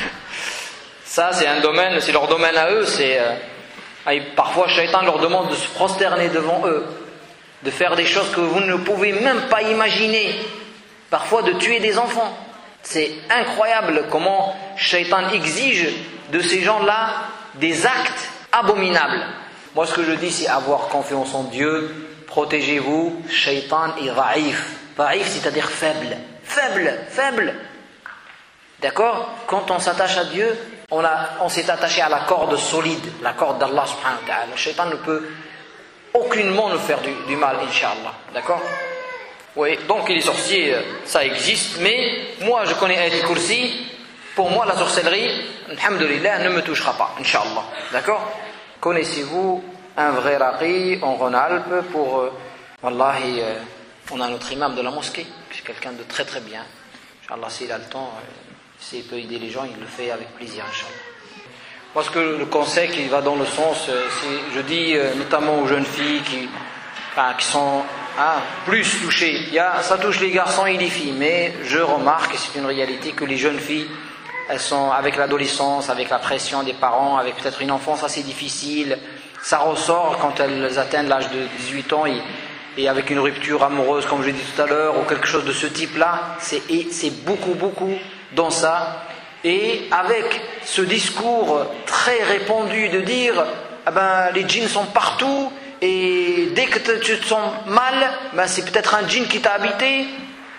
Ça, c'est un domaine, c'est leur domaine à eux. C'est, euh, parfois, Shaitan leur demande de se prosterner devant eux, de faire des choses que vous ne pouvez même pas imaginer. Parfois, de tuer des enfants. C'est incroyable comment Shaitan exige de ces gens-là des actes abominables. Moi, ce que je dis, c'est avoir confiance en Dieu. Protégez-vous. Shaitan est raïf. Raïf, c'est-à-dire faible. Faible, faible. D'accord? Quand on s'attache à Dieu, on, a, on s'est attaché à la corde solide, la corde d'Allah subhanahu wa ta'ala. Le shaitan ne peut aucunement nous faire du, du mal, Inch'Allah. D'accord? Oui, donc les sorciers, ça existe, mais moi je connais Ayatul Kursi. Pour moi, la sorcellerie, alhamdulillah, ne me touchera pas, Inch'Allah. D'accord? Connaissez-vous un vrai raqi en Rhône-Alpes pour... Euh, wallahi, euh, on a notre imam de la mosquée, c'est quelqu'un de très très bien. Inch'Allah, s'il a le temps, euh, s'il peut aider les gens, il le fait avec plaisir, Inch'Allah. Parce que le conseil qui va dans le sens, euh, c'est, je dis euh, notamment aux jeunes filles qui, enfin, qui sont ah, plus touchées. Il y a, ça touche les garçons et les filles, mais je remarque, et c'est une réalité, que les jeunes filles, elles sont avec l'adolescence, avec la pression des parents, avec peut-être une enfance assez difficile. Ça ressort quand elles atteignent l'âge de dix-huit ans et, et avec une rupture amoureuse, comme je l'ai dit tout à l'heure, ou quelque chose de ce type-là. C'est, c'est beaucoup, beaucoup dans ça. Et avec ce discours très répandu de dire ah ben, les djinns sont partout et dès que tu te sens mal, ben, c'est peut-être un djinn qui t'a habité,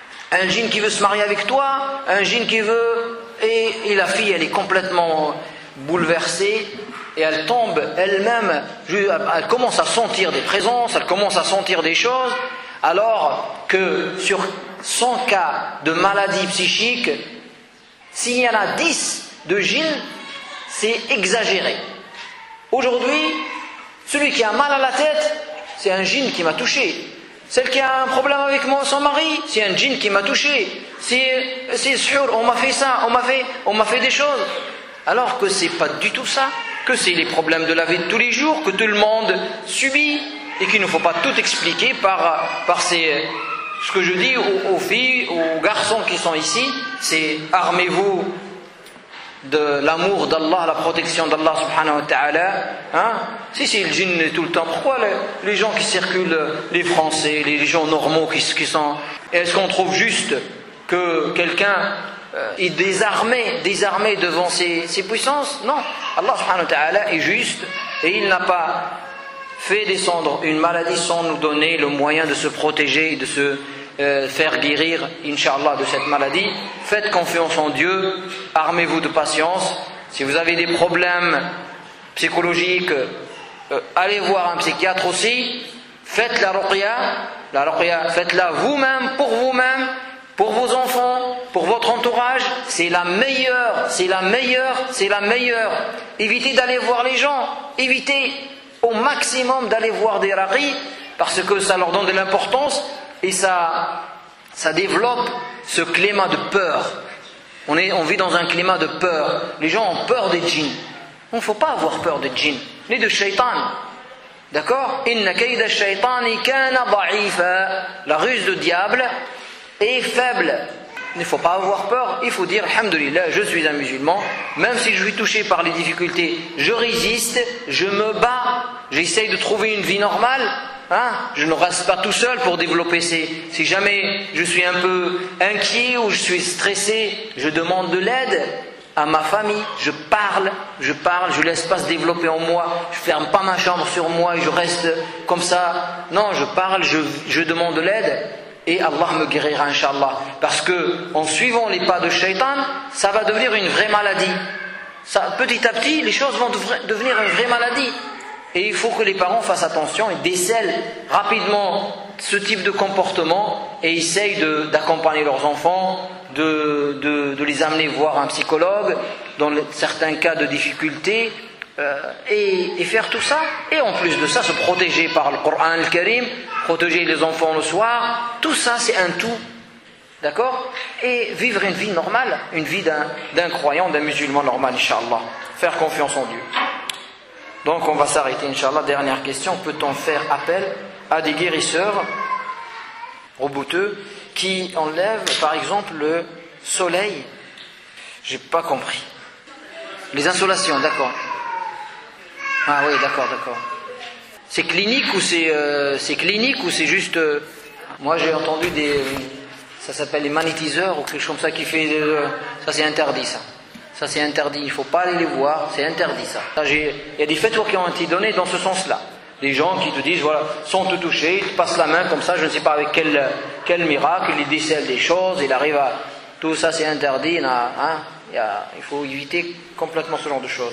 un djinn qui veut se marier avec toi, un djinn qui veut... Et, et la fille, elle est complètement bouleversée et elle tombe elle-même, elle commence à sentir des présences, elle commence à sentir des choses, alors que sur cent cas de maladies psychiques, s'il y en a dix de djinns, c'est exagéré. Aujourd'hui, celui qui a mal à la tête, c'est un djinn qui m'a touché. Celle qui a un problème avec moi, son mari, c'est un djinn qui m'a touché. C'est, c'est sûr, on m'a fait ça, on m'a fait, on m'a fait des choses. Alors que c'est pas du tout ça, que c'est les problèmes de la vie de tous les jours, que tout le monde subit, et qu'il ne faut pas tout expliquer par, par ces... Ce que je dis aux, aux filles, aux garçons qui sont ici, c'est armez-vous de l'amour d'Allah, la protection d'Allah subhanahu wa ta'ala. Hein? Si c'est le djinn tout le temps, pourquoi les, les gens qui circulent, les Français, les, les gens normaux qui, qui sont... Est-ce qu'on trouve juste que quelqu'un euh, est désarmé, désarmé devant ses, ses puissances? Non. Allah subhanahu wa ta'ala est juste et il n'a pas fait descendre une maladie sans nous donner le moyen de se protéger et de se euh, faire guérir, Inch'Allah, de cette maladie. Faites confiance en Dieu, armez-vous de patience. Si vous avez des problèmes psychologiques, euh, allez voir un psychiatre aussi. Faites la ruqya, la ruqya, faites-la vous-même, pour vous-même, pour vos enfants, pour votre entourage. C'est la meilleure, c'est la meilleure, c'est la meilleure. Évitez d'aller voir les gens, évitez au maximum d'aller voir des raqis, parce que ça leur donne de l'importance et ça, ça développe ce climat de peur. On, est, on vit dans un climat de peur. Les gens ont peur des djinns. Il ne faut pas avoir peur des djinns, ni de shaitan. D'accord? Inna kayda shaitani kana da'ifa. La ruse du diable est faible. Il ne faut pas avoir peur, il faut dire alhamdulillah, je suis un musulman, même si je suis touché par les difficultés, je résiste, je me bats, j'essaye de trouver une vie normale, hein? Je ne reste pas tout seul pour développer ces... Si jamais je suis un peu inquiet ou je suis stressé, je demande de l'aide à ma famille, je parle, je parle, je ne laisse pas se développer en moi, je ne ferme pas ma chambre sur moi et je reste comme ça, non, je parle, je, je demande de l'aide. Et Allah me guérira, Inch'Allah. Parce que, en suivant les pas de Shaitan, ça va devenir une vraie maladie. Ça, petit à petit, les choses vont devenir une vraie maladie. Et il faut que les parents fassent attention et décèlent rapidement ce type de comportement et essayent de, d'accompagner leurs enfants, de, de, de les amener voir un psychologue, dans certains cas de difficulté, euh, et, et faire tout ça, et en plus de ça, se protéger par le Coran al-Karim, protéger les enfants le soir, tout ça c'est un tout, d'accord? Et vivre une vie normale, une vie d'un, d'un croyant, d'un musulman normal, Inch'Allah. Faire confiance en Dieu. Donc on va s'arrêter, Inch'Allah. Dernière question, peut-on faire appel à des guérisseurs rebouteux qui enlèvent par exemple le soleil? J'ai pas compris. Les insolations, d'accord. Ah oui, d'accord, d'accord. C'est clinique ou c'est euh, c'est clinique ou c'est juste euh, moi j'ai entendu des euh, ça s'appelle les magnétiseurs ou quelque chose comme ça qui fait euh, ça c'est interdit ça. Ça c'est interdit, il ne faut pas aller les voir, c'est interdit ça. ça j'ai, il y a des fatwas qui ont été donnés dans ce sens-là. Des gens qui te disent, voilà, sans te toucher, ils te passent la main comme ça, je ne sais pas avec quel, quel miracle, ils décèlent des choses, il arrive à... Tout ça c'est interdit, hein, il, y a, il faut éviter complètement ce genre de choses.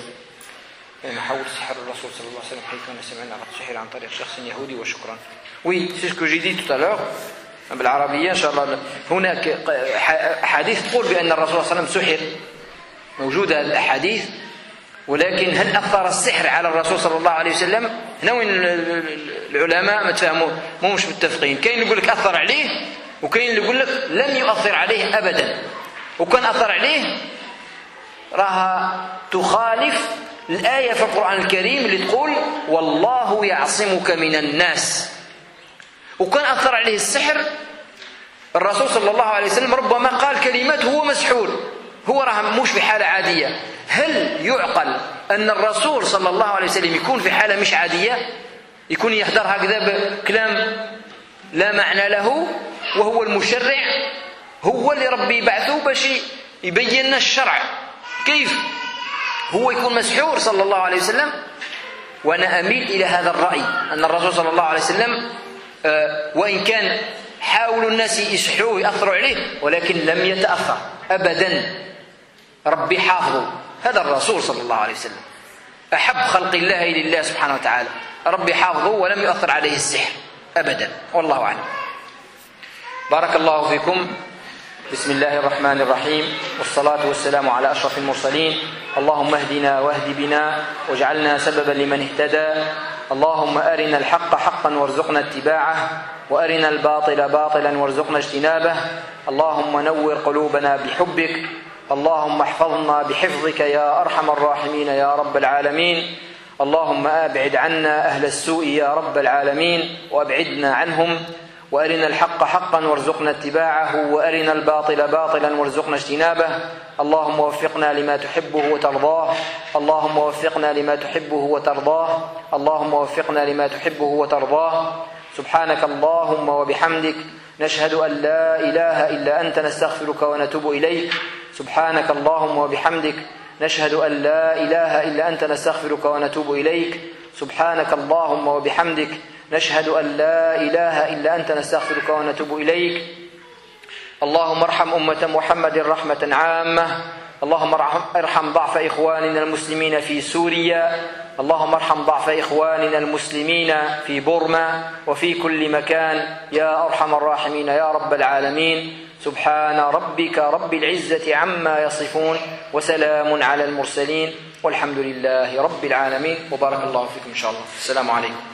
Oui, c'est ce que j'ai dit tout à l'heure. بالعربية إن شاء الله هناك حديث تقول بأن الرسول صلى الله عليه وسلم سحر موجودة هذه الأحاديث ولكن هل أثر السحر على الرسول صلى الله عليه وسلم؟ هنا وين العلماء ما تفهموا مو مش متفقين. كاين اللي يقول لك أثر عليه وكاين اللي يقول لك لم يؤثر عليه أبدا. وكان أثر عليه راها تخالف الآية في القرآن الكريم اللي تقول والله يعصمك من الناس. وكان أثر عليه السحر الرسول صلى الله عليه وسلم ربما قال كلمات هو مسحور هو راه مش في حالة عادية. هل يعقل أن الرسول صلى الله عليه وسلم يكون في حالة مش عادية يكون يهدر هكذا بكلام لا معنى له وهو المشرع هو اللي ربي يبعثه باش يبين لنا الشرع كيف هو يكون مسحور صلى الله عليه وسلم؟ وأنا أميل إلى هذا الرأي أن الرسول صلى الله عليه وسلم وإن كان حاولوا الناس يسحوه ويأثروا عليه ولكن لم يتأثر أبدا. ربي حافظه هذا الرسول صلى الله عليه وسلم أحب خلق الله إلى الله سبحانه وتعالى. ربي حافظه ولم يؤثر عليه السحر أبدا والله أعلم. بارك الله فيكم. بسم الله الرحمن الرحيم والصلاة والسلام على أشرف المرسلين. اللهم اهدنا واهد بنا واجعلنا سببا لمن اهتدى. اللهم أرنا الحق حقا وارزقنا اتباعه وأرنا الباطل باطلا وارزقنا اجتنابه. اللهم نور قلوبنا بحبك. اللهم احفظنا بحفظك يا أرحم الراحمين يا رب العالمين. اللهم أبعد عنا أهل السوء يا رب العالمين وأبعدنا عنهم. وأرنا الحق حقا وارزقنا اتباعه وأرنا الباطل باطلا وارزقنا اجتنابه. اللهم وفقنا لما تحبه وترضاه. اللهم وفقنا لما تحبه وترضاه. اللهم وفقنا لما تحبه وترضاه. سبحانك اللهم وبحمدك نشهد أن لا إله إلا أنت نستغفرك ونتوب إليك. سبحانك اللهم وبحمدك نشهد أن لا إله إلا أنت نستغفرك ونتوب إليك. سبحانك اللهم وبحمدك نشهد أن لا إله إلا أنت نستغفرك ونتوب إليك. اللهم ارحم أمة محمد رحمة عامة. اللهم ارحم ضعف إخواننا المسلمين في سوريا. اللهم ارحم ضعف إخواننا المسلمين في بورما وفي كل مكان يا أرحم الراحمين يا رب العالمين. سبحان ربك رب العزة عما يصفون وسلام على المرسلين والحمد لله رب العالمين. وبارك الله فيكم إن شاء الله. السلام عليكم.